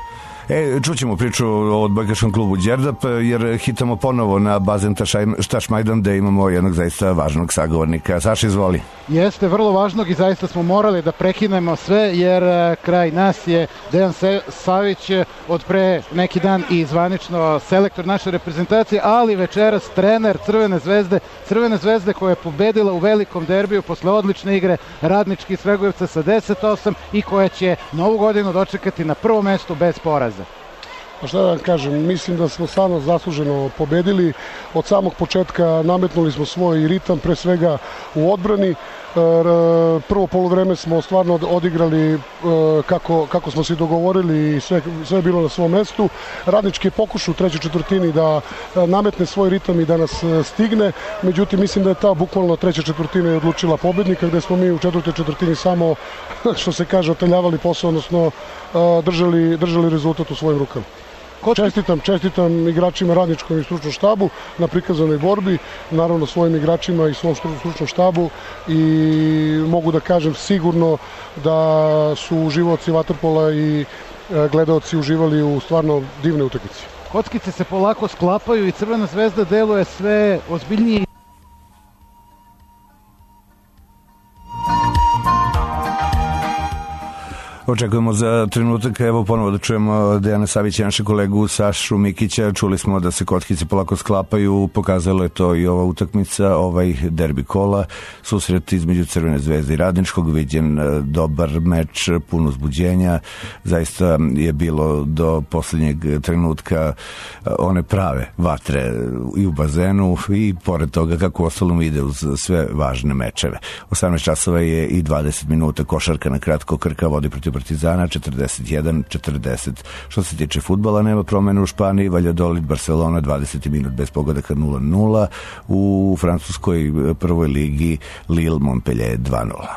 E, čućemo priču o odbojkaškom klubu Đerdap, jer hitamo ponovo na bazen Tašmajdan, gde imamo jednog zaista važnog sagovornika. Saša, izvoli. Jeste, vrlo važnog i zaista smo morali da prekinemo sve, jer e, kraj nas je Dejan Se- Savić od pre neki dan i zvanično selektor naše reprezentacije, ali večeras trener Crvene zvezde, Crvene zvezde koja je pobedila u velikom derbiju posle odlične igre Radnički iz Kragujevca sa deset osam i koja će novu godinu dočekati na prvom mestu bez poraza. Pa šta da vam kažem, mislim da smo stvarno zasluženo pobedili. Od samog početka nametnuli smo svoj ritam, pre svega u odbrani. Prvo poluvreme smo stvarno odigrali kako, kako smo se dogovorili i sve, sve je bilo na svom mestu. Radnički je pokušao u trećoj četvrtini da nametne svoj ritam i da nas stigne, međutim mislim da je ta bukvalno treća četvrtina odlučila pobednika, gde smo mi u četvrtoj četvrtini samo, što se kaže, oteljavali posao, odnosno držali, držali rezultat u svojim rukama. Čestitam, čestitam igračima Radničkom i stručnom štabu na prikazanoj borbi, naravno svojim igračima i svom stručnom štabu, i mogu da kažem sigurno da su uživaoci vaterpola i gledaoci uživali u stvarno divne utakmice. Kockice se polako sklapaju i Crvena zvezda deluje sve ozbiljnije. Očekujemo za trenutak, evo ponovo da čujemo Dejana Savića, naše kolegu Sašu Mikića. Čuli smo da se kockice polako sklapaju, pokazalo je to i ova utakmica, ovaj derbi kola, susret između Crvene zvezde i Radničkog, viđen dobar meč, puno uzbuđenja, zaista je bilo do poslednjeg trenutka one prave vatre i u bazenu i pored toga kako ostalom ide uz sve važne mečeve. osamnaest časova je i dvadeset minuta, košarka na kratko, Krka vodi protiv Partizana četrdeset jedan četrdeset. Što se tiče fudbala, nema promene u Španiji, Valladolid Barcelona dvadeset minut bez pogodaka nula nula, u francuskoj prvoj ligi Lille Montpellier dva nula.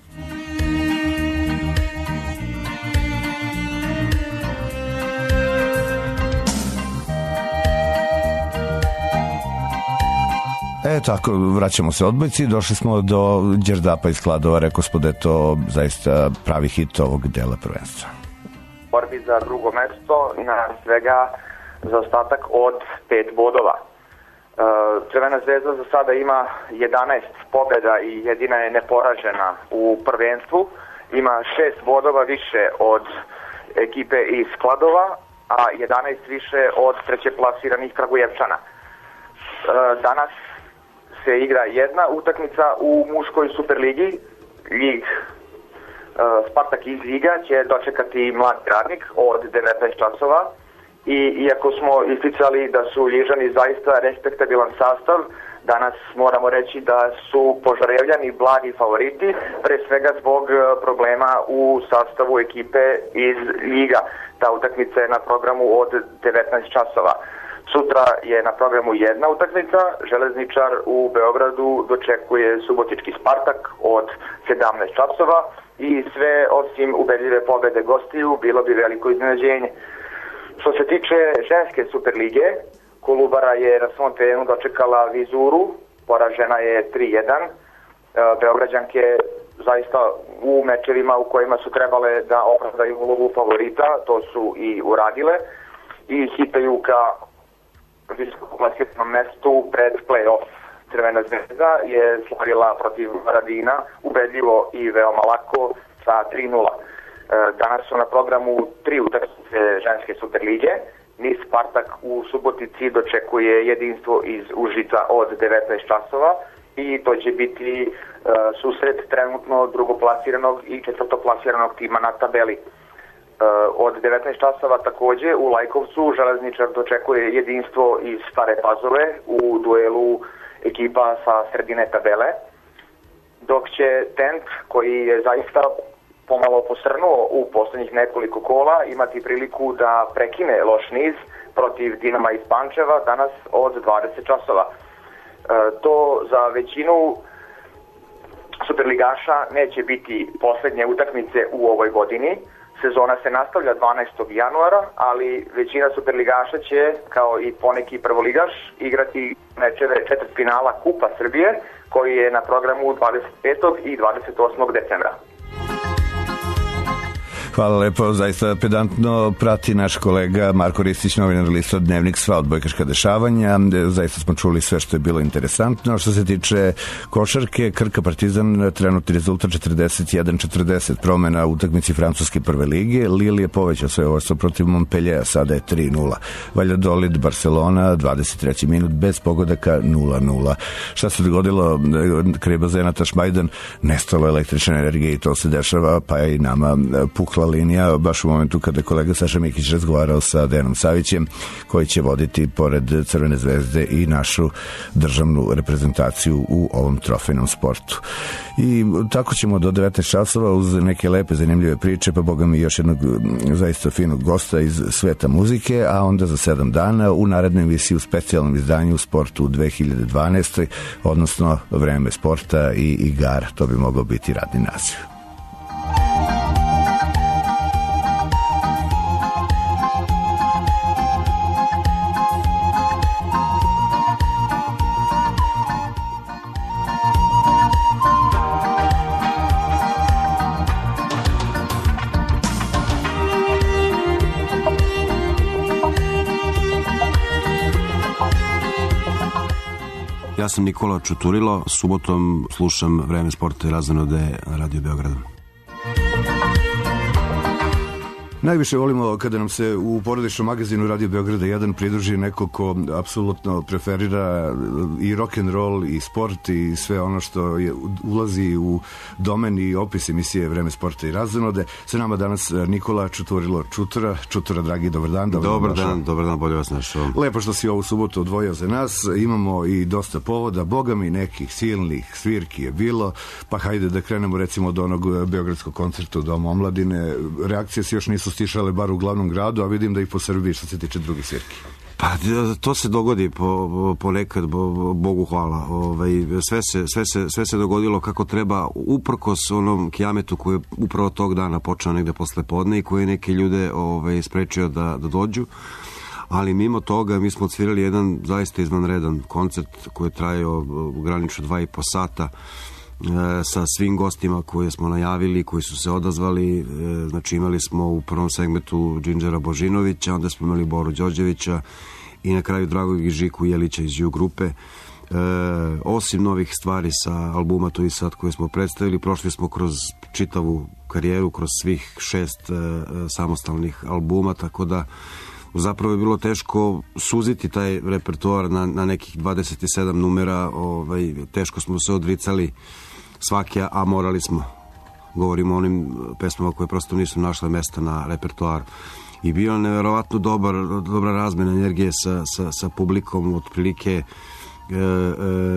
E tako, vraćamo se odbojci, došli smo do Đerdapa iz Kladova, rekao smo da je to zaista pravi hit ovog dela prvenstva. Borbi za drugo mesto, na svega za ostatak od pet bodova. Crvena zvezda za sada ima jedanaest pobjeda i jedina je neporažena u prvenstvu. Ima šest bodova više od ekipe iz Kladova, a jedanaest više od treće plasiranih Kragujevčana. Danas se igra jedna utakmica u muškoj superligi. Lig Spartak iz Ljiga će dočekati Mladi Radnik od devetnaest časova, i iako smo isticali da su Ljižani zaista respektabilan sastav, danas moramo reći da su Požarevljani blagi favoriti, pre svega zbog problema u sastavu ekipe iz Ljiga. Ta utakmica je na programu od devetnaest časova. Sutra je na programu jedna utakmica, Železničar u Beogradu dočekuje Subotički Spartak od sedamnaest časova, i sve osim ubedljive pobede gostiju bilo bi veliko iznenađenje. Što se tiče ženske superlige, Kolubara je na svom terenu dočekala Vizuru, poražena je tri jedan. Beograđanke zaista u mečevima u kojima su trebale da opravdaju ulogu favorita, to su i uradile, i hitaju ka visokoplasiranom mestu pred play-off. Crvena zvezda je slavila protiv Radina ubedljivo i veoma lako sa tri nula. Danas su na programu tri utakmice ženske superlige. Niš Spartak u Subotici dočekuje jedinstvo iz Užica od devetnaest časova, i to će biti uh, susret trenutno drugoplasiranog i četvrtoplasiranog tima na tabeli. Od devetnaest časova takođe u Lajkovcu Železničar dočekuje jedinstvo iz Stare Pazove u duelu ekipa sa sredine tabele, dok će Tent, koji je zaista pomalo posrnuo u poslednjih nekoliko kola, imati priliku da prekine loš niz protiv Dinama iz Pančeva danas od dvadeset časova. E, to za većinu superligaša neće biti poslednje utakmice u ovoj godini. Sezona se nastavlja dvanaestog januara, ali većina superligaša će, kao i poneki prvoligaš, igrati mečeve četvrtfinala Kupa Srbije, koji je na programu dvadeset petog i dvadeset osmog decembra. Hvala lepo, zaista pedantno prati naš kolega Marko Ristić, novinar lista Dnevnik, sva odbojkaška dešavanja. Zaista smo čuli sve što je bilo interesantno. Što se tiče košarke, Krka Partizan, trenutni rezultat četrdeset jedan četrdeset, promena u utakmici francuske prve lige. Lille je povećao svoje vodstvo protiv Montpelliera, sada je tri nula. Valladolid, Barcelona, dvadeset treći minut, bez pogodaka nula nula. Šta se dogodilo? Kraj bazena Tašmajdan, nestalo električne energije i to se dešava, pa je i nama pukla linija baš u momentu kada je kolega Saša Mikić razgovarao sa Dejanom Savićem, koji će voditi pored Crvene zvezde i našu državnu reprezentaciju u ovom trofejnom sportu. I tako ćemo do devetnaest časova uz neke lepe, zanimljive priče, pa boga mi još jednog zaista finog gosta iz sveta muzike, a onda za sedam dana u narednoj emisiji u specijalnom izdanju Sportu u dve hiljade dvanaestoj, odnosno Vreme sporta i igara. To bi mogao biti radni naziv. Ja sam Nikola Čuturilo, subotom slušam Vreme sporta i razonode na Radio Beogradu. Najviše volimo kada nam se u porodičnom magazinu Radio Beograda jedan pridruži neko ko apsolutno preferira i rock'n'roll i sport i sve ono što je, ulazi u domen i opis emisije Vreme sporta i razonode. Sa nama danas Nikola Čuturilo Čutura. Čutura, dragi, dobar dan. Dobar, dobar dan, dobar dan, bolje vas našao. Lepo što si ovu subotu odvojio za nas. Imamo i dosta povoda, boga mi nekih silnih svirki je bilo, pa hajde da krenemo recimo od onog beogradskog koncerta u Domu omladine. Reakcije se još nisu stišale bar u glavnom gradu, a vidim da i po Srbiji što se tiče drugih svirki. Pa to se dogodi po, ponekad, bo, Bogu hvala. Ovaj, sve, se, sve, se, sve se dogodilo kako treba, uprkos onom kijametu koji je upravo tog dana počeo negde posle podne i koji je neke ljude ovaj, sprečio da, da dođu. Ali mimo toga mi smo odsvirali jedan zaista izvanredan koncert koji je trajao granično dva i po sata, sa svim gostima koje smo najavili, koji su se odazvali. Znači imali smo u prvom segmentu Džinđera Božinovića, onda smo imali Boru Đorđevića i na kraju Dragog i Žiku Jelića iz U grupe. E, osim novih stvari sa albuma To i sad koje smo predstavili, prošli smo kroz čitavu karijeru, kroz svih šest e, samostalnih albuma, tako da zapravo je bilo teško suziti taj repertoar na, na nekih dvadeset sedam numera. Ovaj, teško smo se odricali svake, a morali smo. Govorimo o onim pesmama koje prosto nisu našle mesta na repertoar. I bio je neverovatno dobar, dobra razmena energije sa, sa, sa publikom, otprilike. E, e,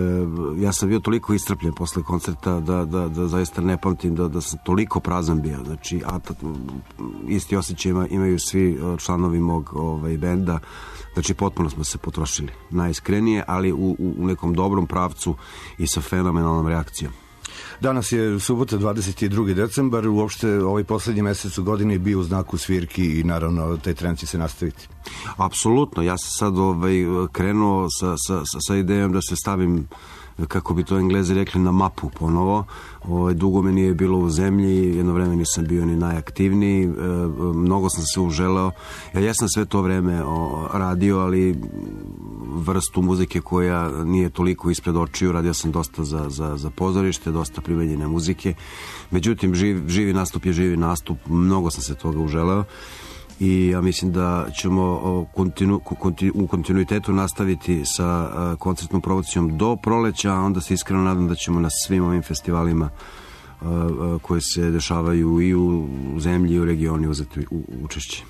ja sam bio toliko istrpljen posle koncerta da, da, da zaista ne pamtim da, da sam toliko prazan bio. Znači, a ta, isti osjećaj ima, imaju svi članovi mog ovaj, benda. Znači, potpuno smo se potrošili. Najiskrenije, ali u, u nekom dobrom pravcu i sa fenomenalnom reakcijom. Danas je subota, dvadeset drugi decembar, uopšte ovaj poslednji mesec u godini bio u znaku svirki i naravno taj trend će se nastaviti. Apsolutno, ja sam sad ovaj, krenuo sa, sa, sa idejom da se stavim, kako bi to Englezi rekli, na mapu ponovo. Ovaj, dugo me nije bilo u zemlji, jedno vreme nisam bio ni najaktivniji, e, mnogo sam se uželeo. Ja jesam sve to vreme o, radio, ali vrstu muzike koja nije toliko ispred očiju, radio sam dosta za, za, za pozorište, dosta primenjene muzike. Međutim, živ, živi nastup je živi nastup, mnogo sam se toga uželeo. I ja mislim da ćemo kontinu, kontinu, u kontinuitetu nastaviti sa uh, koncertnom promocijom do proleća, a onda se iskreno nadam da ćemo na svim ovim festivalima uh, uh, koji se dešavaju i u zemlji i u regioni uzeti u, učešće.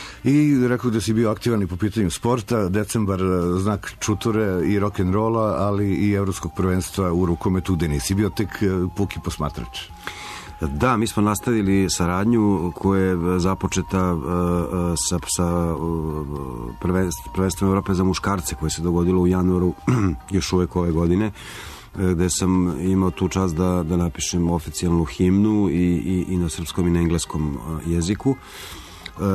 I rekao da si bio aktivan i po pitanju sporta, decembar znak čuture i rock'n'rolla, ali i evropskog prvenstva u rukometu, gde nisi bio tek puki posmatrač. Da, mi smo nastavili saradnju koja je započeta uh, sa, sa uh, prvenstvom Evrope za muškarce koje se dogodilo u januaru još uvek ove godine, gde sam imao tu čast da, da napišem oficijalnu himnu i, i, i na srpskom i na engleskom jeziku. Uh,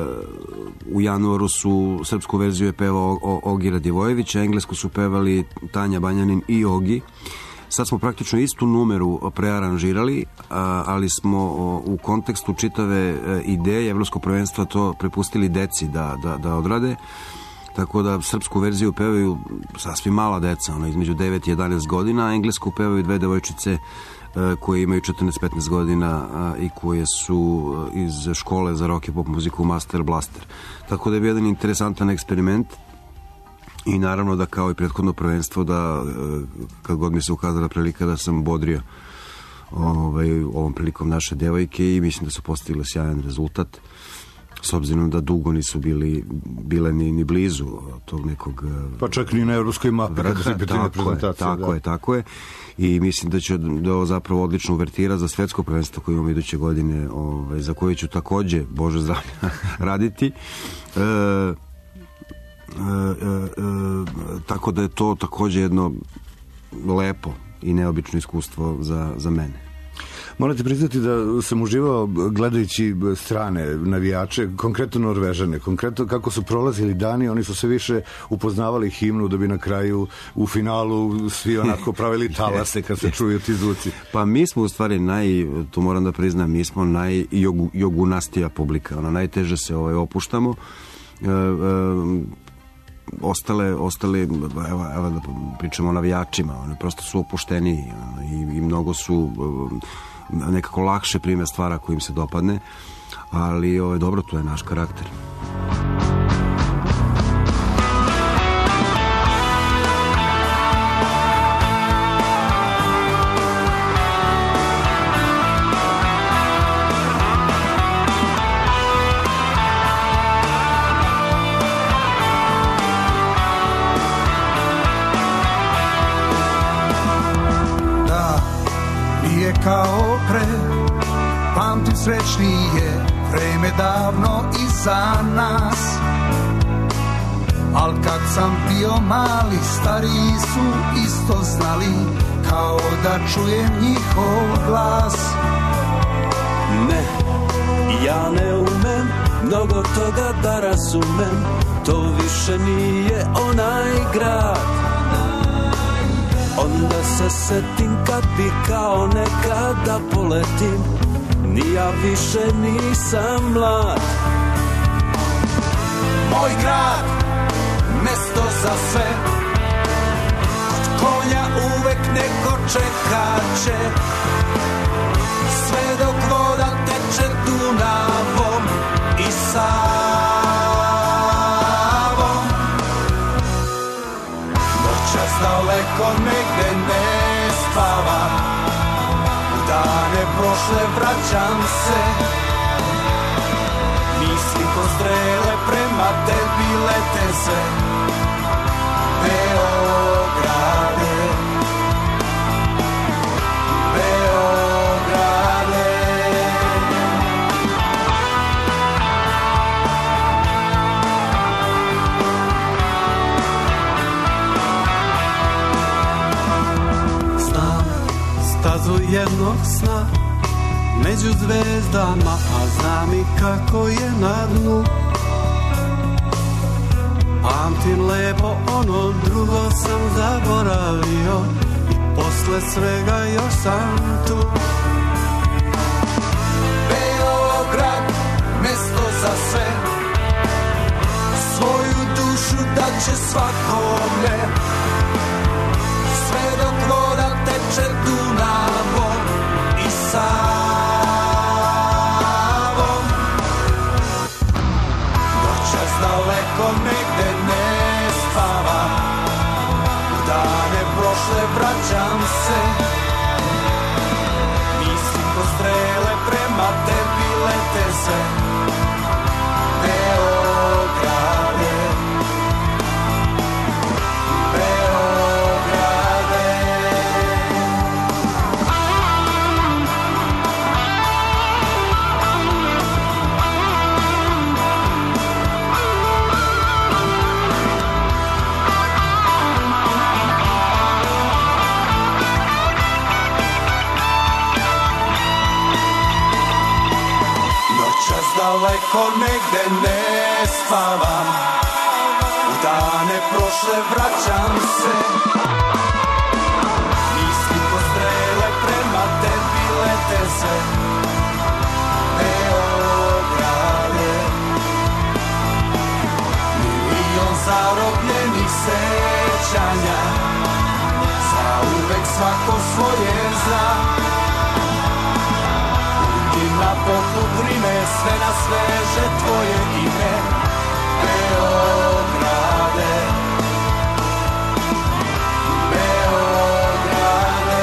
u januaru su srpsku verziju je pevao Ogi Radivojević, a englesku su pevali Tanja Banjanin i Ogi sad smo praktično istu numeru prearanžirali, a, ali smo o, u kontekstu čitave e, ideje Evropskog prvenstva to prepustili deci da, da, da odrade. Tako da srpsku verziju pevaju sasvim mala deca, ono, između devet i jedanaest godina, a englesku pevaju dve devojčice e, koje imaju četrnaest petnaest godina a, i koje su iz škole za rock i pop muziku Master Blaster. Tako da je bio jedan interesantan eksperiment i naravno da kao i prethodno prvenstvo da e, kad god mi se ukazala prilika da sam bodrio ovaj, ovom prilikom naše devojke i mislim da su postigli sjajan rezultat. S obzirom da dugo nisu bili bile ni, ni blizu tog nekog pa čak ni na evropskoj mapi kada se pitanje prezentacije. Tako da. je, tako je. I mislim da će da ovo zapravo odlično uvertira za svetsko prvenstvo koje imamo iduće godine, ovaj, za koje ću takođe, Bože zdravlja, raditi. E, e, e, e, tako da je to takođe jedno lepo i neobično iskustvo za, za mene. Morate priznati da sam uživao gledajući strane navijače, konkretno Norvežane, konkretno kako su prolazili dani, oni su se više upoznavali himnu da bi na kraju u finalu svi onako pravili talase kad se čuju ti zvuci. Pa mi smo u stvari naj, to moram da priznam, mi smo najjogunastija publika, ono, najteže se ovaj, opuštamo. E, e, ostale, ostale evo, evo da pričamo o navijačima, oni prosto su opušteniji i, i mnogo su nekako lakše prime stvara koji im se dopadne, ali ovo je dobro, to je naš karakter. Kao pre, pamtim srećnije vreme davno iza nas. Al kad sam bio mali, stariji su isto znali, kao da čujem njihov glas. Ne, ja ne umem mnogo toga da razumem, to više nije onaj grad. Onda se setim kad bi kao nekada poletim, ni ja više nisam mlad. Moj grad, mesto za sve, kod konja uvek neko čekaće, sve dok voda teče Dunavom i Savom. Noćas daleko negde ne spava, u dane prošle vraćam se, misli ko strele prema tebi lete se. Beograde, Beograde. Znam stazu jednog sna među zvezdama, a znam i kako je na dnu. Pamtim lepo, ono drugo sam zaboravio i posle svega još sam tu. Beograd, mesto za sve, svoju dušu da će svakome, sve dok voda teče Dunavom i Savom. Noćas daleko negde ne spava, u dane prošle vraćam se, misli ko strele prema tebi lete se. Beograde, Beograde. Noćas daleko negde ne spavam, u dane prošle vraćam se, misli ko svako svoje zna. Ljudi na poput Rime, sve na sveže tvoje ime, Beograde, Beograde.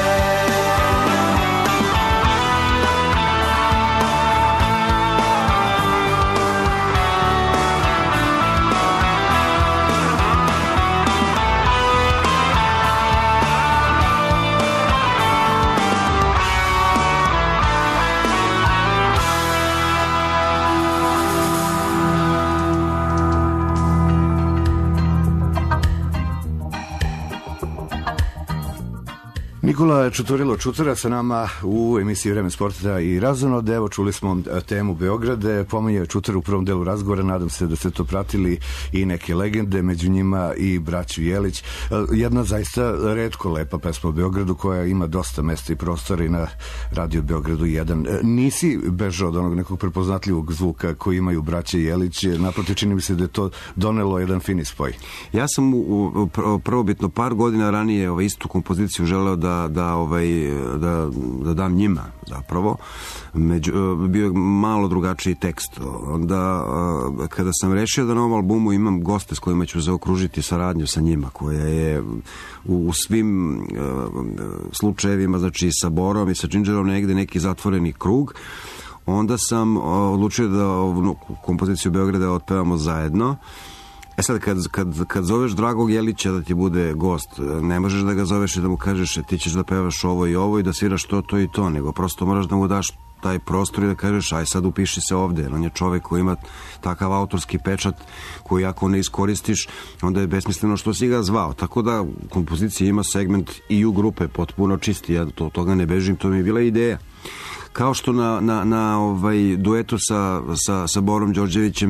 Nikola Čuturilo Čutura sa nama u emisiji Vreme sporta i razonode. Evo, čuli smo temu Beograde, pominje Čutur u prvom delu razgovora, nadam se da ste to pratili i neke legende, među njima i braću Jelić. Jedna zaista retko lepa pesma o Beogradu koja ima dosta mesta i prostora i na Radio Beogradu jedan. Nisi bežao od onog nekog prepoznatljivog zvuka koji imaju braće Jelić, naprotiv čini mi se da je to donelo jedan fini spoj. Ja sam u, u prvobitno par godina ranije ovaj, istu kompoziciju želeo da da ovaj da, da dam njima zapravo. Među, bio je malo drugačiji tekst. Onda kada sam rešio da na ovom albumu imam goste s kojima ću zaokružiti saradnju sa njima, koja je u, u svim uh, slučajevima, znači sa Borom i sa Džinđerom negde neki zatvoreni krug, onda sam uh, odlučio da ovu kompoziciju Beograda otpevamo zajedno. E sad, kad, kad, kad zoveš Dragog Jelića da ti bude gost, ne možeš da ga zoveš i da mu kažeš ti ćeš da pevaš ovo i ovo i da sviraš to, to i to, nego prosto moraš da mu daš taj prostor i da kažeš aj sad upiši se ovde. On je čovek koji ima takav autorski pečat koji ako ne iskoristiš, onda je besmisleno što si ga zvao. Tako da kompozicija ima segment i u grupe potpuno čisti, ja to, toga ne bežim, to mi je bila ideja. Kao što na, na, na ovaj duetu sa, sa, sa Borom Đorđevićem,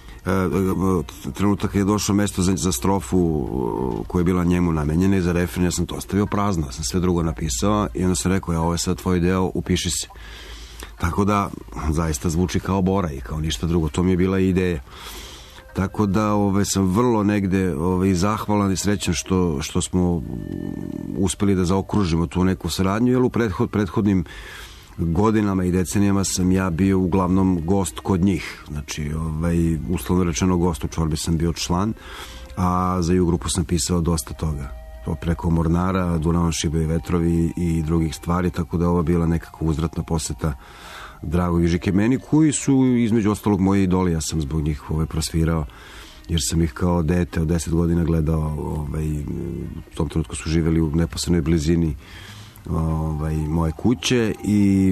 trenutak je došlo mesto za, za strofu koja je bila njemu namenjena i za refren, ja sam to ostavio prazno, ja sam sve drugo napisao i onda sam rekao, ja, ovo je sad tvoj deo, upiši se. Tako da zaista zvuči kao Bora i kao ništa drugo, to mi je bila ideja. Tako da ove, sam vrlo negde ove, zahvalan i srećan što, što smo uspeli da zaokružimo tu neku saradnju, jer u prethod, prethodnim godinama i decenijama sam ja bio uglavnom gost kod njih. Znači, ovaj, uslovno rečeno gost, u Čorbi sam bio član, a za Ju grupu sam pisao dosta toga. Preko Mornara, Dunavan, Šibe i vetrovi i drugih stvari, tako da ovo bila nekako uzvratna poseta Dragog i Žike meni, koji su između ostalog moji idoli. Ja sam zbog njih ovaj, prosvirao, jer sam ih kao dete od deset godina gledao. Ovaj, u tom trenutku su živeli u neposrednoj blizini ovaj, moje kuće i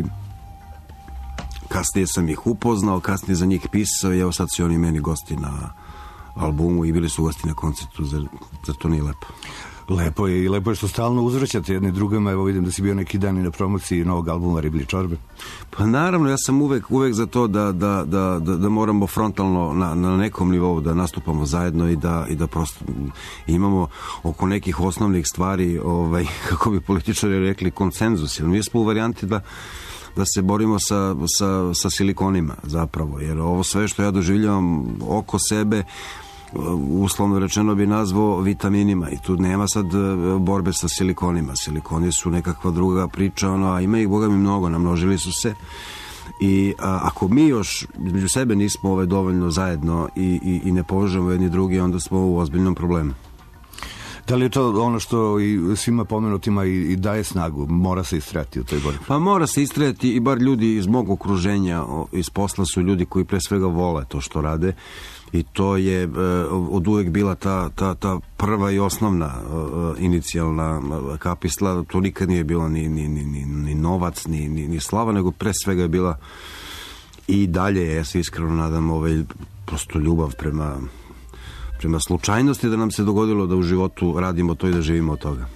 kasnije sam ih upoznao, kasnije za njih pisao i evo sad su oni meni gosti na albumu i bili su gosti na koncertu, zar, zar to nije lepo? Lepo je i lepo je što stalno uzvraćate jedni drugima. Evo vidim da si bio neki dan i na promociji novog albuma Riblje čorbe. Pa naravno, ja sam uvek, uvek za to da, da, da, da, da moramo frontalno na, na nekom nivou da nastupamo zajedno i da, i da prosto imamo oko nekih osnovnih stvari, ovaj, kako bi političari rekli, konsenzus. Jer mi smo u varijanti da da se borimo sa, sa, sa silikonima zapravo, jer ovo sve što ja doživljavam oko sebe uslovno rečeno bi nazvao vitaminima i tu nema sad borbe sa silikonima. Silikoni su nekakva druga priča, ono, a ima ih boga mi mnogo, namnožili su se i a, ako mi još između sebe nismo ove dovoljno zajedno i, i, i ne povežemo jedni drugi, onda smo u ozbiljnom problemu. Da li je to ono što i svima pomenutima i, i daje snagu? Mora se istrajati u toj borbi? Pa mora se istrajati i bar ljudi iz mog okruženja, iz posla su ljudi koji pre svega vole to što rade i to je e, od uvek bila ta, ta, ta prva i osnovna e, inicijalna kapisla. To nikad nije bila ni, ni, ni, ni, ni novac, ni, ni, ni slava, nego pre svega je bila i dalje, ja se iskreno nadam, ovaj, prosto ljubav prema prema slučajnosti da nam se dogodilo da u životu radimo to i da živimo od toga.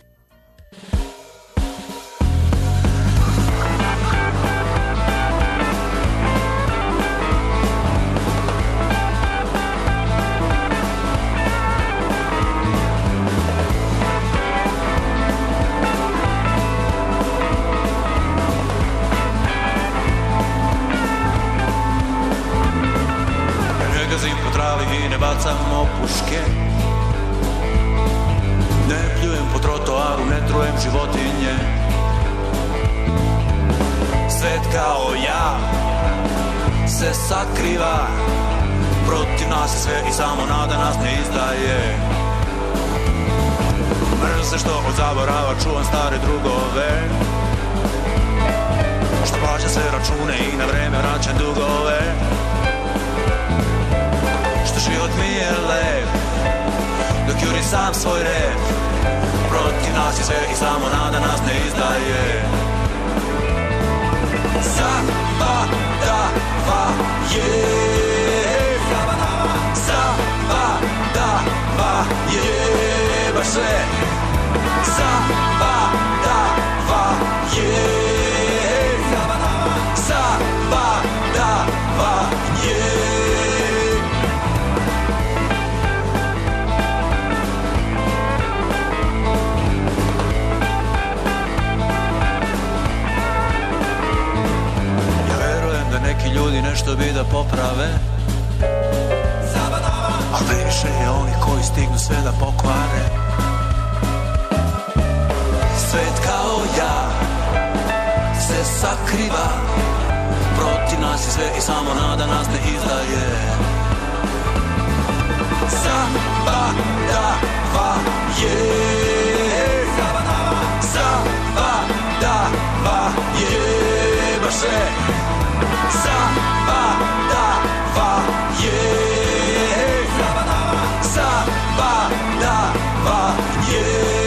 Ne pljujem po trotoaru sumnje. Svet kao ja se sakriva, protiv nas je sve i samo nada nas ne izdaje. Mrze što od zaborava čuvam stare drugove, što plaća sve račune i na vreme vraćam dugove. Što život mi je lep, dok juri sam svoj rep, protiv nas je sve i samo nada nas ne izdaje. Zabadava je, zabadava je, baš sve. Zabadava je, zabadava je. Neki ljudi nešto bi da poprave, a previše je oni koji stignu sve da pokvare. Svet kao ja se sakriva, protiv nas je sve i samo nada nas ne izdaje. Zabadava je, zabadava je, baš sve. Zabadava je, zabadava je.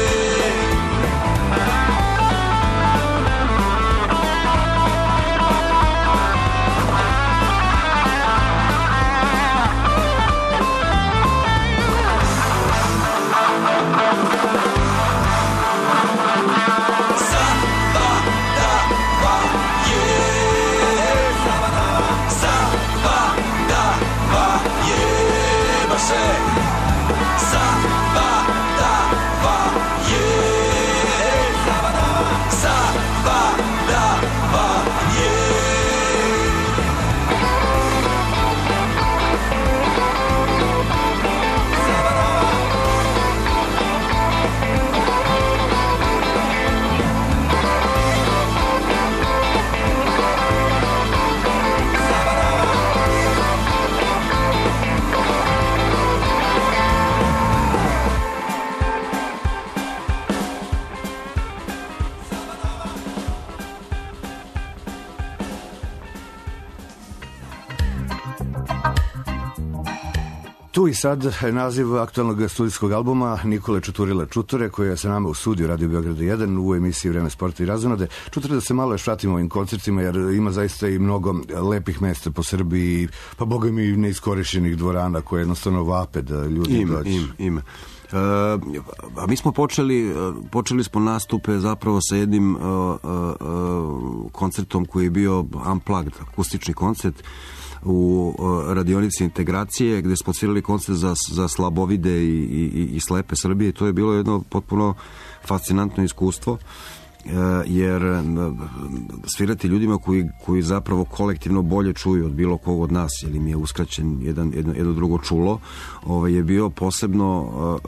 Tu i sad naziv aktualnog studijskog albuma Nikole Čuturila Čutore, koji je sa nama u studiju Radio Beograda jedan u emisiji Vreme sporta i razonode. Čutore, da se malo još vratimo ovim koncertima, jer ima zaista i mnogo lepih mesta po Srbiji, pa boga mi neiskorišćenih dvorana koje jednostavno vape da ljudi ima, dođu. Ima, ima. Uh, a mi smo počeli, počeli smo nastupe zapravo sa jednim uh, uh, uh, koncertom koji je bio unplugged, akustični koncert u radionici integracije, gde smo odsvirali koncert za, za slabovide i, i, i slepe Srbije. To je bilo jedno potpuno fascinantno iskustvo, jer svirati ljudima koji, koji zapravo kolektivno bolje čuju od bilo kog od nas, jer im je uskraćen jedan, jedno, jedno drugo čulo, ovaj, je bio posebno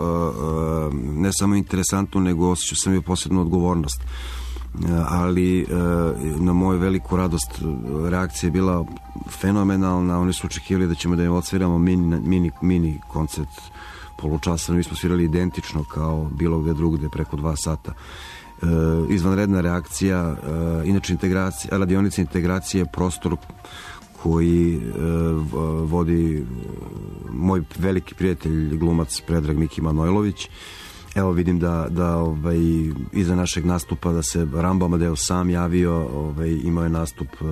ne samo interesantno, nego osjećao sam je posebnu odgovornost. Ali na moju veliku radost reakcija je bila fenomenalna. Oni su očekivali da ćemo da im odsviramo mini, mini, mini koncert polučasovno. Mi smo svirali identično kao bilo gde drugde preko dva sata. E, izvanredna reakcija. E, inače integracija, radionica integracije je prostor koji e, vodi moj veliki prijatelj, glumac Predrag Miki Manojlović. Evo vidim da, da ovaj, iza našeg nastupa da se Rambo Amadeo sam javio, ovaj, imao je nastup uh,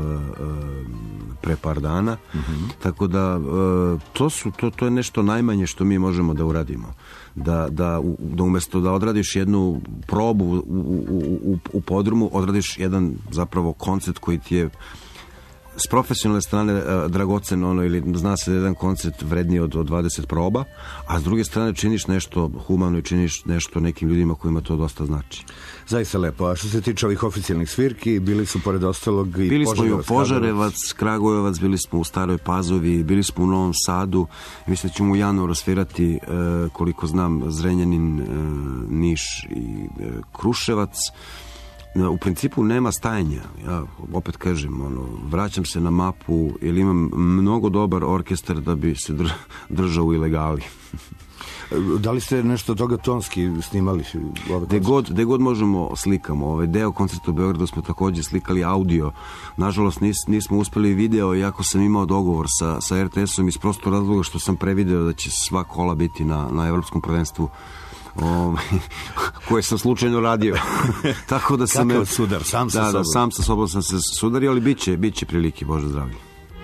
pre par dana. Mm-hmm. Tako da uh, to, su, to, to je nešto najmanje što mi možemo da uradimo. Da, da, da umjesto da odradiš jednu probu u, u, u, u podrumu, odradiš jedan zapravo koncert koji ti je s profesionalne strane uh, dragocen, ono, ili zna se da je jedan koncert vredniji od, od dvadeset proba, a s druge strane činiš nešto humano i činiš nešto nekim ljudima kojima to dosta znači. Zaista lepo. A što se tiče ovih oficijalnih svirki, bili su pored ostalog i bili Požarevac, smo i u Požarevac, Kragujevac, bili smo u Staroj Pazovi, bili smo u Novom Sadu, mislim da ćemo u januaru svirati, uh, koliko znam, Zrenjanin, uh, Niš i uh, Kruševac. u principu nema stajanja. Ja opet kažem, ono, vraćam se na mapu jer imam mnogo dobar orkestar da bi se držao u ilegali. Da li ste nešto od toga tonski snimali? Gde god, gde god možemo slikamo. Ovaj deo koncerta u Beogradu smo takođe slikali audio. Nažalost nis, nismo uspeli video, iako sam imao dogovor sa, sa er te esom iz prostog razloga što sam prevideo da će sva kola biti na, na evropskom prvenstvu. O, koje sam slučajno radio. Tako da sam Kakav sudar, sam sa da, sobom. Da, sam sa sobom sam se sudario, ali bit će, bit će prilike, Bože zdravlje.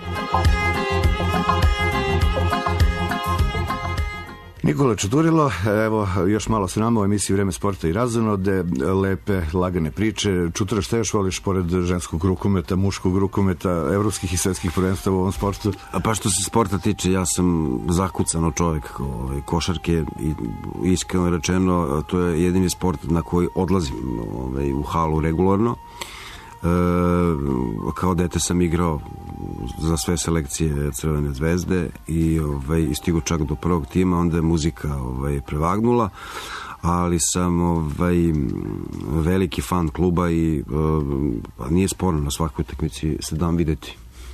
Nikola Čuturilo, evo još malo s nama u emisiji Vreme sporta i razonode, lepe, lagane priče. Čutura, šta još voliš pored ženskog rukometa, muškog rukometa, evropskih i svetskih prvenstva u ovom sportu? Pa što se sporta tiče, ja sam zakucano čovjek ovaj, košarke i iskreno rečeno, to je jedini sport na koji odlazim ovaj, u halu regularno. E, kao dete sam igrao za sve selekcije Crvene zvezde i ovaj, stigo čak do prvog tima, onda je muzika ovaj, prevagnula, ali sam ovaj, veliki fan kluba i uh, nije sporno, na svakoj utakmici se dam videti.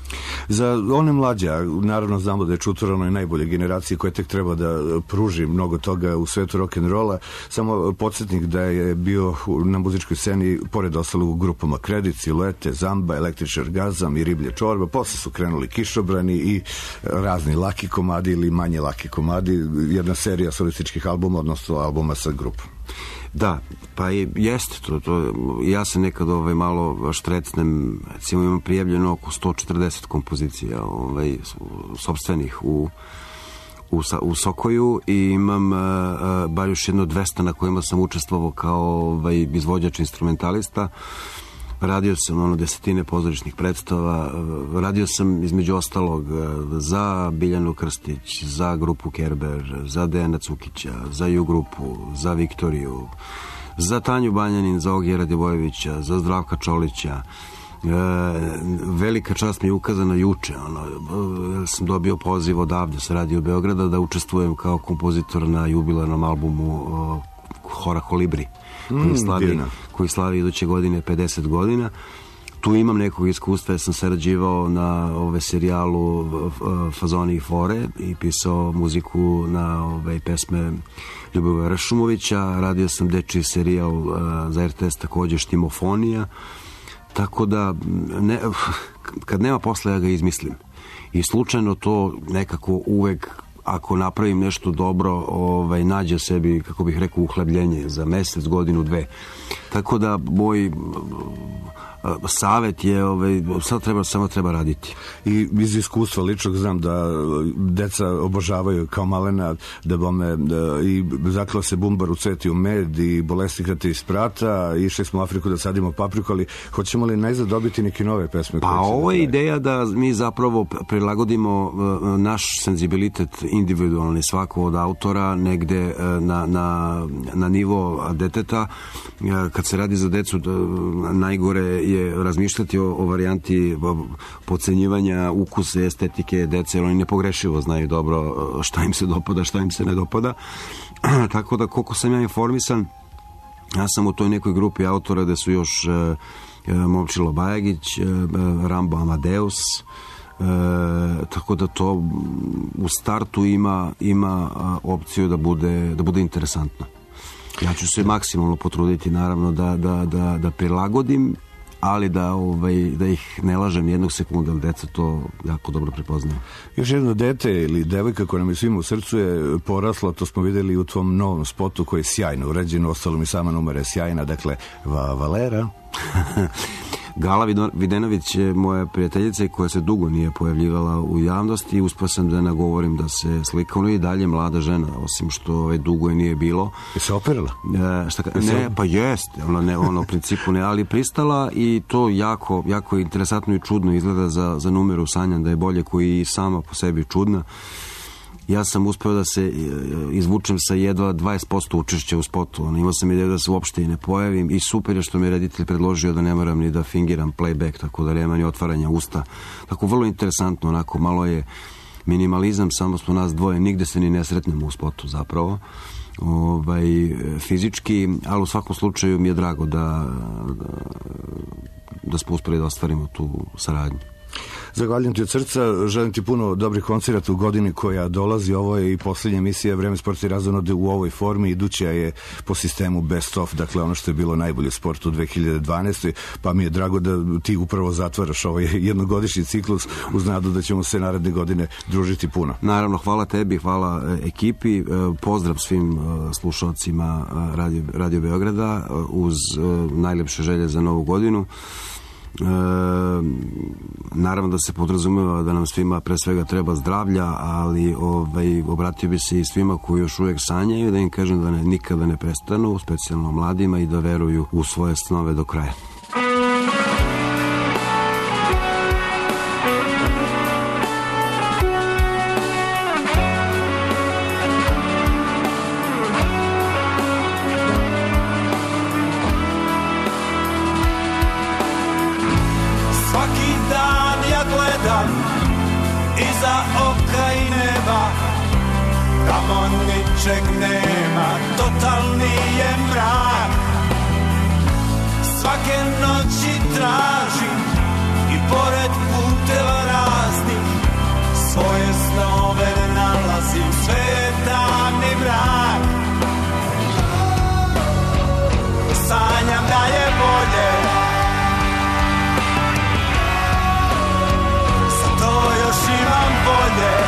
Za one mlađa, naravno znamo da je Čutura onoj najbolje generacije koje tek treba da pruži mnogo toga u svetu rock'n'rolla. Samo podsjetnik da je bio na muzičkoj sceni pored ostalog u grupama Kredit, Siluete, Zamba, Električni orgazam i Riblje čorba. Posle su krenuli Kišobrani i razni laki komadi ili manje laki komadi. Jedna serija solističkih albuma, odnosno albuma sa grupom. Da, pa je, jeste to, to. Ja se nekad ovaj, malo štrecnem, recimo imam prijavljeno oko sto četrdeset kompozicija ovaj, sopstvenih u, u, u Sokoju i imam uh, uh, bar još jedno dvesta na kojima sam učestvovao kao ovaj, izvođač instrumentalista. Radio sam ono desetine pozorišnih predstava, radio sam između ostalog za Biljanu Krstić, za grupu Kerber, za Dejana Cukića, za Ju grupu, za Viktoriju, za Tanju Banjanin, za Ogijera Djevojevića, za Zdravka Čolića. E, velika čast mi je ukazana juče, ono, sam dobio poziv odavde sa Radio Beograda da učestvujem kao kompozitor na jubilarnom albumu o, Hora Kolibri. Koji, mm, slavi, koji slavi iduće godine pedeset godina. Tu imam nekog iskustva, ja sam sarađivao na ove serijalu Fazoni i Fore i pisao muziku na ove pesme Ljubivoja Ršumovića, radio sam dečiji serijal uh, za er te es takođe Štimofonija, tako da ne, kad nema posla ja ga izmislim i slučajno to nekako uvek ako napravim nešto dobro, ovaj, nađe sebi, kako bih rekao, uhlebljenje za mesec, godinu, dve. Tako da moj savet je, ovaj, sad treba, samo treba raditi. I iz iskustva ličnog znam da deca obožavaju kao malena da bome da, i zaklao se bumbar u cveti u med i bolesti krate iz prata, išli smo u Afriku da sadimo papriku, ali hoćemo li najzad dobiti neke nove pesme? Pa ovo je ideja da mi zapravo prilagodimo naš senzibilitet individualni svako od autora negde na, na, na nivo deteta. Kad se radi za decu, najgore je razmišljati o, o varijanti podcenjivanja ukusa i estetike dece, jer oni nepogrešivo znaju dobro šta im se dopada, šta im se ne dopada. Tako da koliko sam ja informisan, ja sam u toj nekoj grupi autora gde su još e, Momčilo Bajagić, e, Rambo Amadeus, e, tako da to u startu ima, ima opciju da bude, da bude interesantno. Ja ću se maksimalno potruditi naravno da, da, da, da prilagodim, ali da, ovaj, da ih ne lažem jednog sekunda, ali deca to jako dobro prepoznaju. Još jedno dete ili devojka koja nam je svima u srcu je porasla, to smo videli u tvom novom spotu koji je sjajno urađen, ostalo mi sama numera je sjajna, dakle Va Valera. Gala Videnović je moja prijateljica koja se dugo nije pojavljivala u javnosti i uspio sam da nagovorim da se slika. Ona je i dalje mlada žena, osim što ovaj, dugo je nije bilo. Je se operala? E, šta, ne, pa jest. Ona, ne, ona u principu ne, ali pristala i to jako, jako interesantno i čudno izgleda za, za numeru Sanjan da je bolje, koji i sama po sebi čudna. Ja sam uspeo da se izvučem sa jedva dvadeset posto učešća u spotu. Ono, imao sam ideju da se uopšte i ne pojavim i super je što mi je reditelj predložio da ne moram ni da fingiram playback, tako da nema ni otvaranja usta. Tako vrlo interesantno, onako malo je minimalizam, samo smo nas dvoje, nigde se ni ne sretnemo u spotu zapravo. Ovaj, fizički, ali u svakom slučaju mi je drago da, da, da smo uspeli da ostvarimo tu saradnju. Zahvaljujem ti od srca, želim ti puno dobrih koncerata u godini koja dolazi. Ovo je i posljednja emisija Vreme sporta i razonode u ovoj formi, iduća je po sistemu Best of, dakle ono što je bilo najbolje u sportu u dve hiljade dvanaestoj. Pa mi je drago da ti upravo zatvaraš ovaj jednogodišnji ciklus uz nadu da ćemo se naredne godine družiti puno. Naravno, hvala tebi, hvala ekipi, pozdrav svim slušalcima Radio, Radio Beograda uz najlepše želje za novu godinu. E, naravno da se podrazumeva da nam svima pre svega treba zdravlja, ali ovaj, obratio bi se i svima koji još uvijek sanjaju, da im kažem da ne, nikada ne prestanu, specijalno mladima, i da veruju u svoje snove do kraja. Iza oka i neba, tamo ničeg nema, totalni je mrak. Svake noći tražim i pored puteva raznih svoje snove ne nalazim, sve je tamni mrak. Sanjam da je bolje, imam bolje.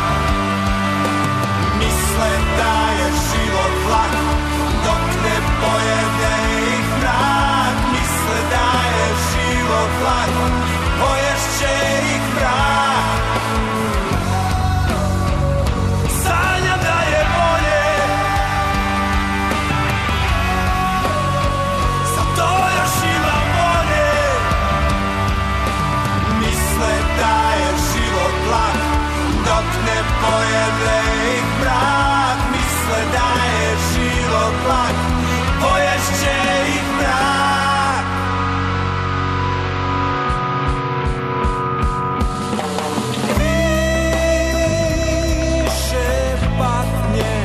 Misle da je život lak dok ne pojede ih mrak. Misle da je život lak, poješće ih mrak. Sanjam da je bolje, zato još imam bolje. Misle da je lak dok ne pojede ih mrak. Misle da je život lak, poješće ih mrak. Više patnje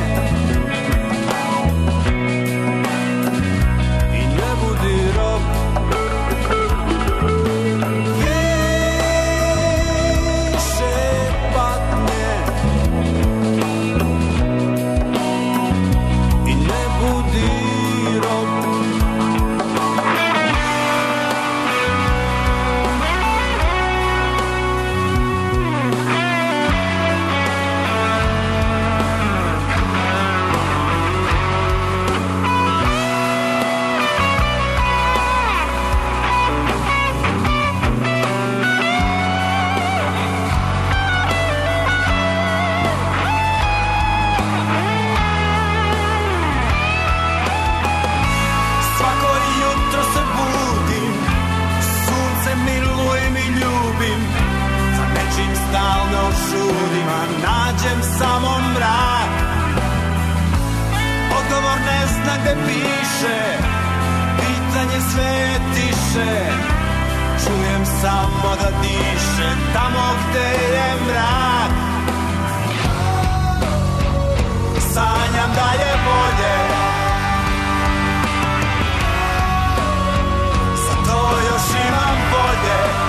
i ne budi rob. Nađem samo mrak, odgovor ne zna gde piše, pitanje sve je tiše, čujem samo da diše tamo gde je mrak. Sanjam da je bolje, zato još imam bolje.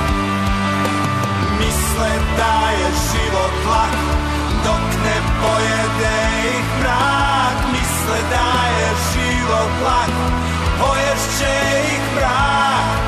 Misle da je život lak dok ne pojede ih mrak. Misle da je život lak, poješće ih mrak.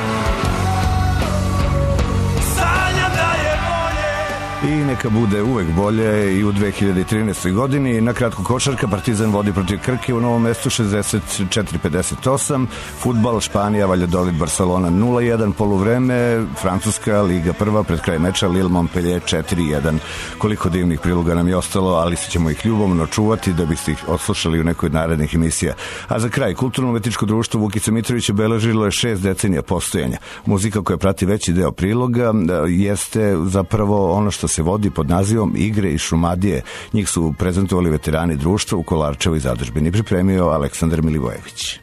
Sanjam da je bolje, i neka bude uvek bolje i u dve hiljade trinaestoj godini. Na kratko košarka, Partizan vodi protiv Krke u Novom Mestu šezdeset četiri pedeset osam, fudbal Španija, Valladolid, Barcelona nula jedan, poluvreme Francuska, Liga prva, pred kraj meča Lille Montpellier četiri jedan. Koliko divnih priloga nam je ostalo, ali ćemo ih ljubomno čuvati da biste ih odslušali u nekoj od narednih emisija. A za kraj, Kulturno-umetničko društvo Vukica Mitrović obeležilo je šest decenija postojanja. Muzika koja prati veći deo priloga jeste zapravo ono što se vodi pod nazivom Igre i Šumadije. Njih su prezentovali veterani društva u Kolarčevoj zadužbini. Pripremio Aleksandar Milivojević.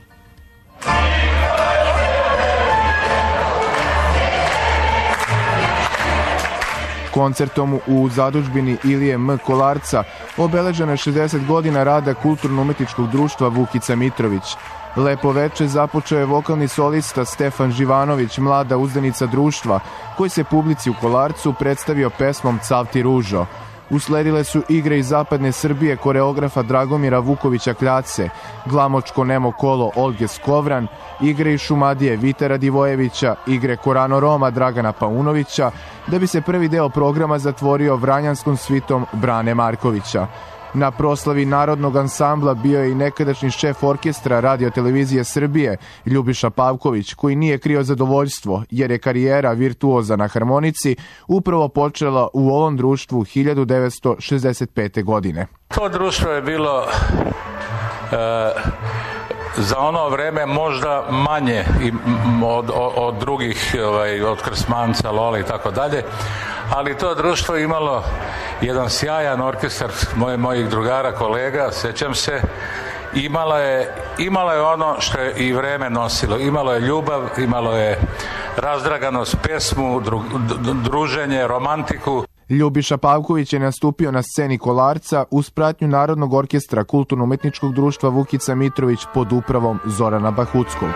Koncertom u zadužbini Ilije M. Kolarca obeležena je šezdeset godina rada Kulturno-umetničkog društva Vukica Mitrović. Lepo veče započeo je vokalni solista Stefan Živanović, mlada uzdanica društva, koji se publici u Kolarcu predstavio pesmom Cav ti ružo. Usledile su igre iz zapadne Srbije koreografa Dragomira Vukovića Kljace, glamočko nemo kolo Olge Skovran, igre iz Šumadije Vitera Divojevića, igre Korano Roma Dragana Paunovića, da bi se prvi deo programa zatvorio vranjanskom svitom Brane Markovića. Na proslavi Narodnog ansambla bio je i nekadašnji šef orkestra Radio-televizije Srbije, Ljubiša Pavković, koji nije krio zadovoljstvo, jer je karijera virtuoza na harmonici upravo počela u ovom društvu hiljadu devetsto šezdeset pete. godine. To društvo je bilo e, za ono vreme možda manje od, od, od drugih, ovaj, od Krsmanca, Lola i tako dalje, ali to društvo je imalo jedan sjajan orkestar moje, mojih drugara, kolega, sećam se, imala je, imala je ono što je i vreme nosilo, imalo je ljubav, imalo je razdraganost, pesmu, dru, druženje, romantiku. Ljubiša Pavković je nastupio na sceni Kolarca uz pratnju Narodnog orkestra Kulturno-umetničkog društva Vukica Mitrović pod upravom Zorana Bahuckog.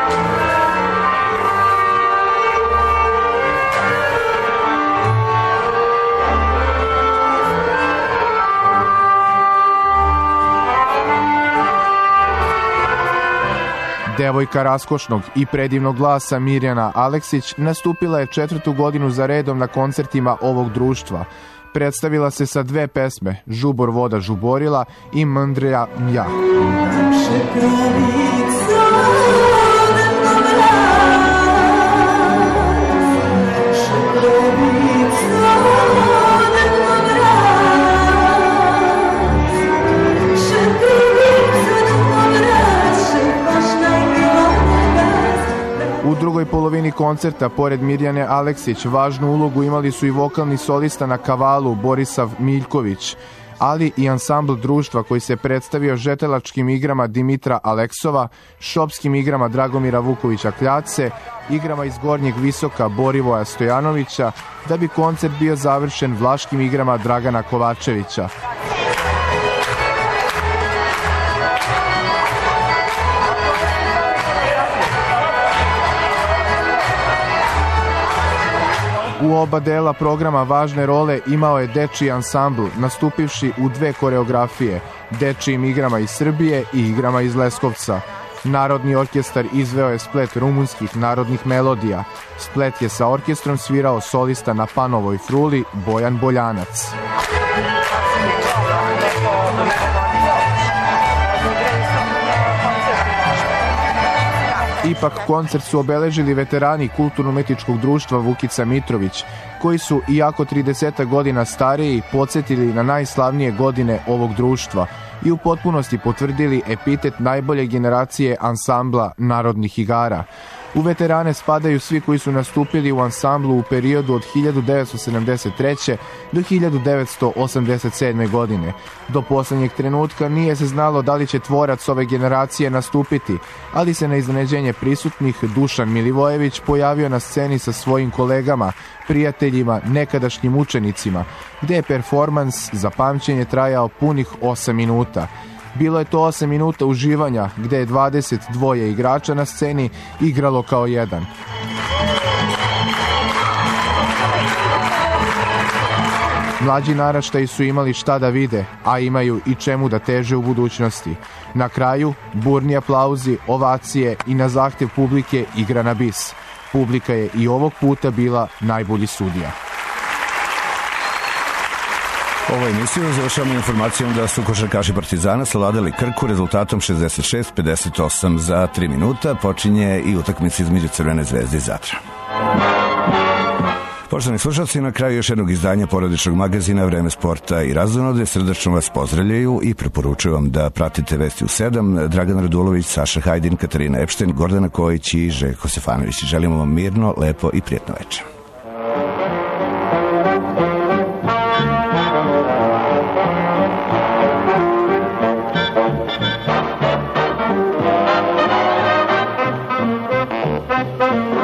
Devojka raskošnog i predivnog glasa Mirjana Aleksić nastupila je četvrtu godinu za redom na koncertima ovog društva. Predstavila se sa dve pesme, Žubor voda žuborila i Mndrja mja. U drugoj polovini koncerta, pored Mirjane Aleksić, važnu ulogu imali su i vokalni solista na kavalu Borisav Miljković, ali i ansambl društva koji se predstavio žetelačkim igrama Dimitra Aleksova, šopskim igrama Dragomira Vukovića Kljace, igrama iz Gornjeg Visoka Borivoja Stojanovića, da bi koncert bio završen vlaškim igrama Dragana Kovačevića. U oba dela programa važne role imao je dečiji ansambl, nastupivši u dve koreografije, dečijim igrama iz Srbije i igrama iz Leskovca. Narodni orkestar izveo je splet rumunskih narodnih melodija. Splet je sa orkestrom svirao solista na Panovoj fruli Bojan Boljanac. Ipak koncert su obeležili veterani Kulturno-umetničkog društva Vukica Mitrović, koji su, iako trideset godina stariji, podsjetili na najslavnije godine ovog društva i u potpunosti potvrdili epitet najbolje generacije ansambla narodnih igara. U veterane spadaju svi koji su nastupili u ansamblu u periodu od hiljadu devetsto sedamdeset treće. do hiljadu devetsto osamdeset sedme. godine. Do poslednjeg trenutka nije se znalo da li će tvorac ove generacije nastupiti, ali se na iznenađenje prisutnih Dušan Milivojević pojavio na sceni sa svojim kolegama, prijateljima, nekadašnjim učenicima, gde je performans za pamćenje trajao punih osam minuta. Bilo je to osam minuta uživanja, gde je dvadeset dva igrača na sceni igralo kao jedan. Mlađi naraštaji su imali šta da vide, a imaju i čemu da teže u budućnosti. Na kraju, burni aplauzi, ovacije i na zahtev publike igra na bis. Publika je i ovog puta bila najbolji sudija. Ovo emisiju završavamo informacijom da su košarkaši Partizana savladali Krku rezultatom šezdeset šest pedeset osam za tri minuta. Počinje i utakmica između Crvene zvezde i Zadra. Poštovani slušalci, na kraju još jednog izdanja porodičnog magazina Vreme sporta i razonode, srdačno vas pozdravljaju i preporučuju vam da pratite Vesti u sedam. Dragan Radulović, Saša Hajdin, Katarina Epšten, Gordana Kojić i Željko Stefanović. Želimo vam mirno, lepo i prijetno večer. Thank you.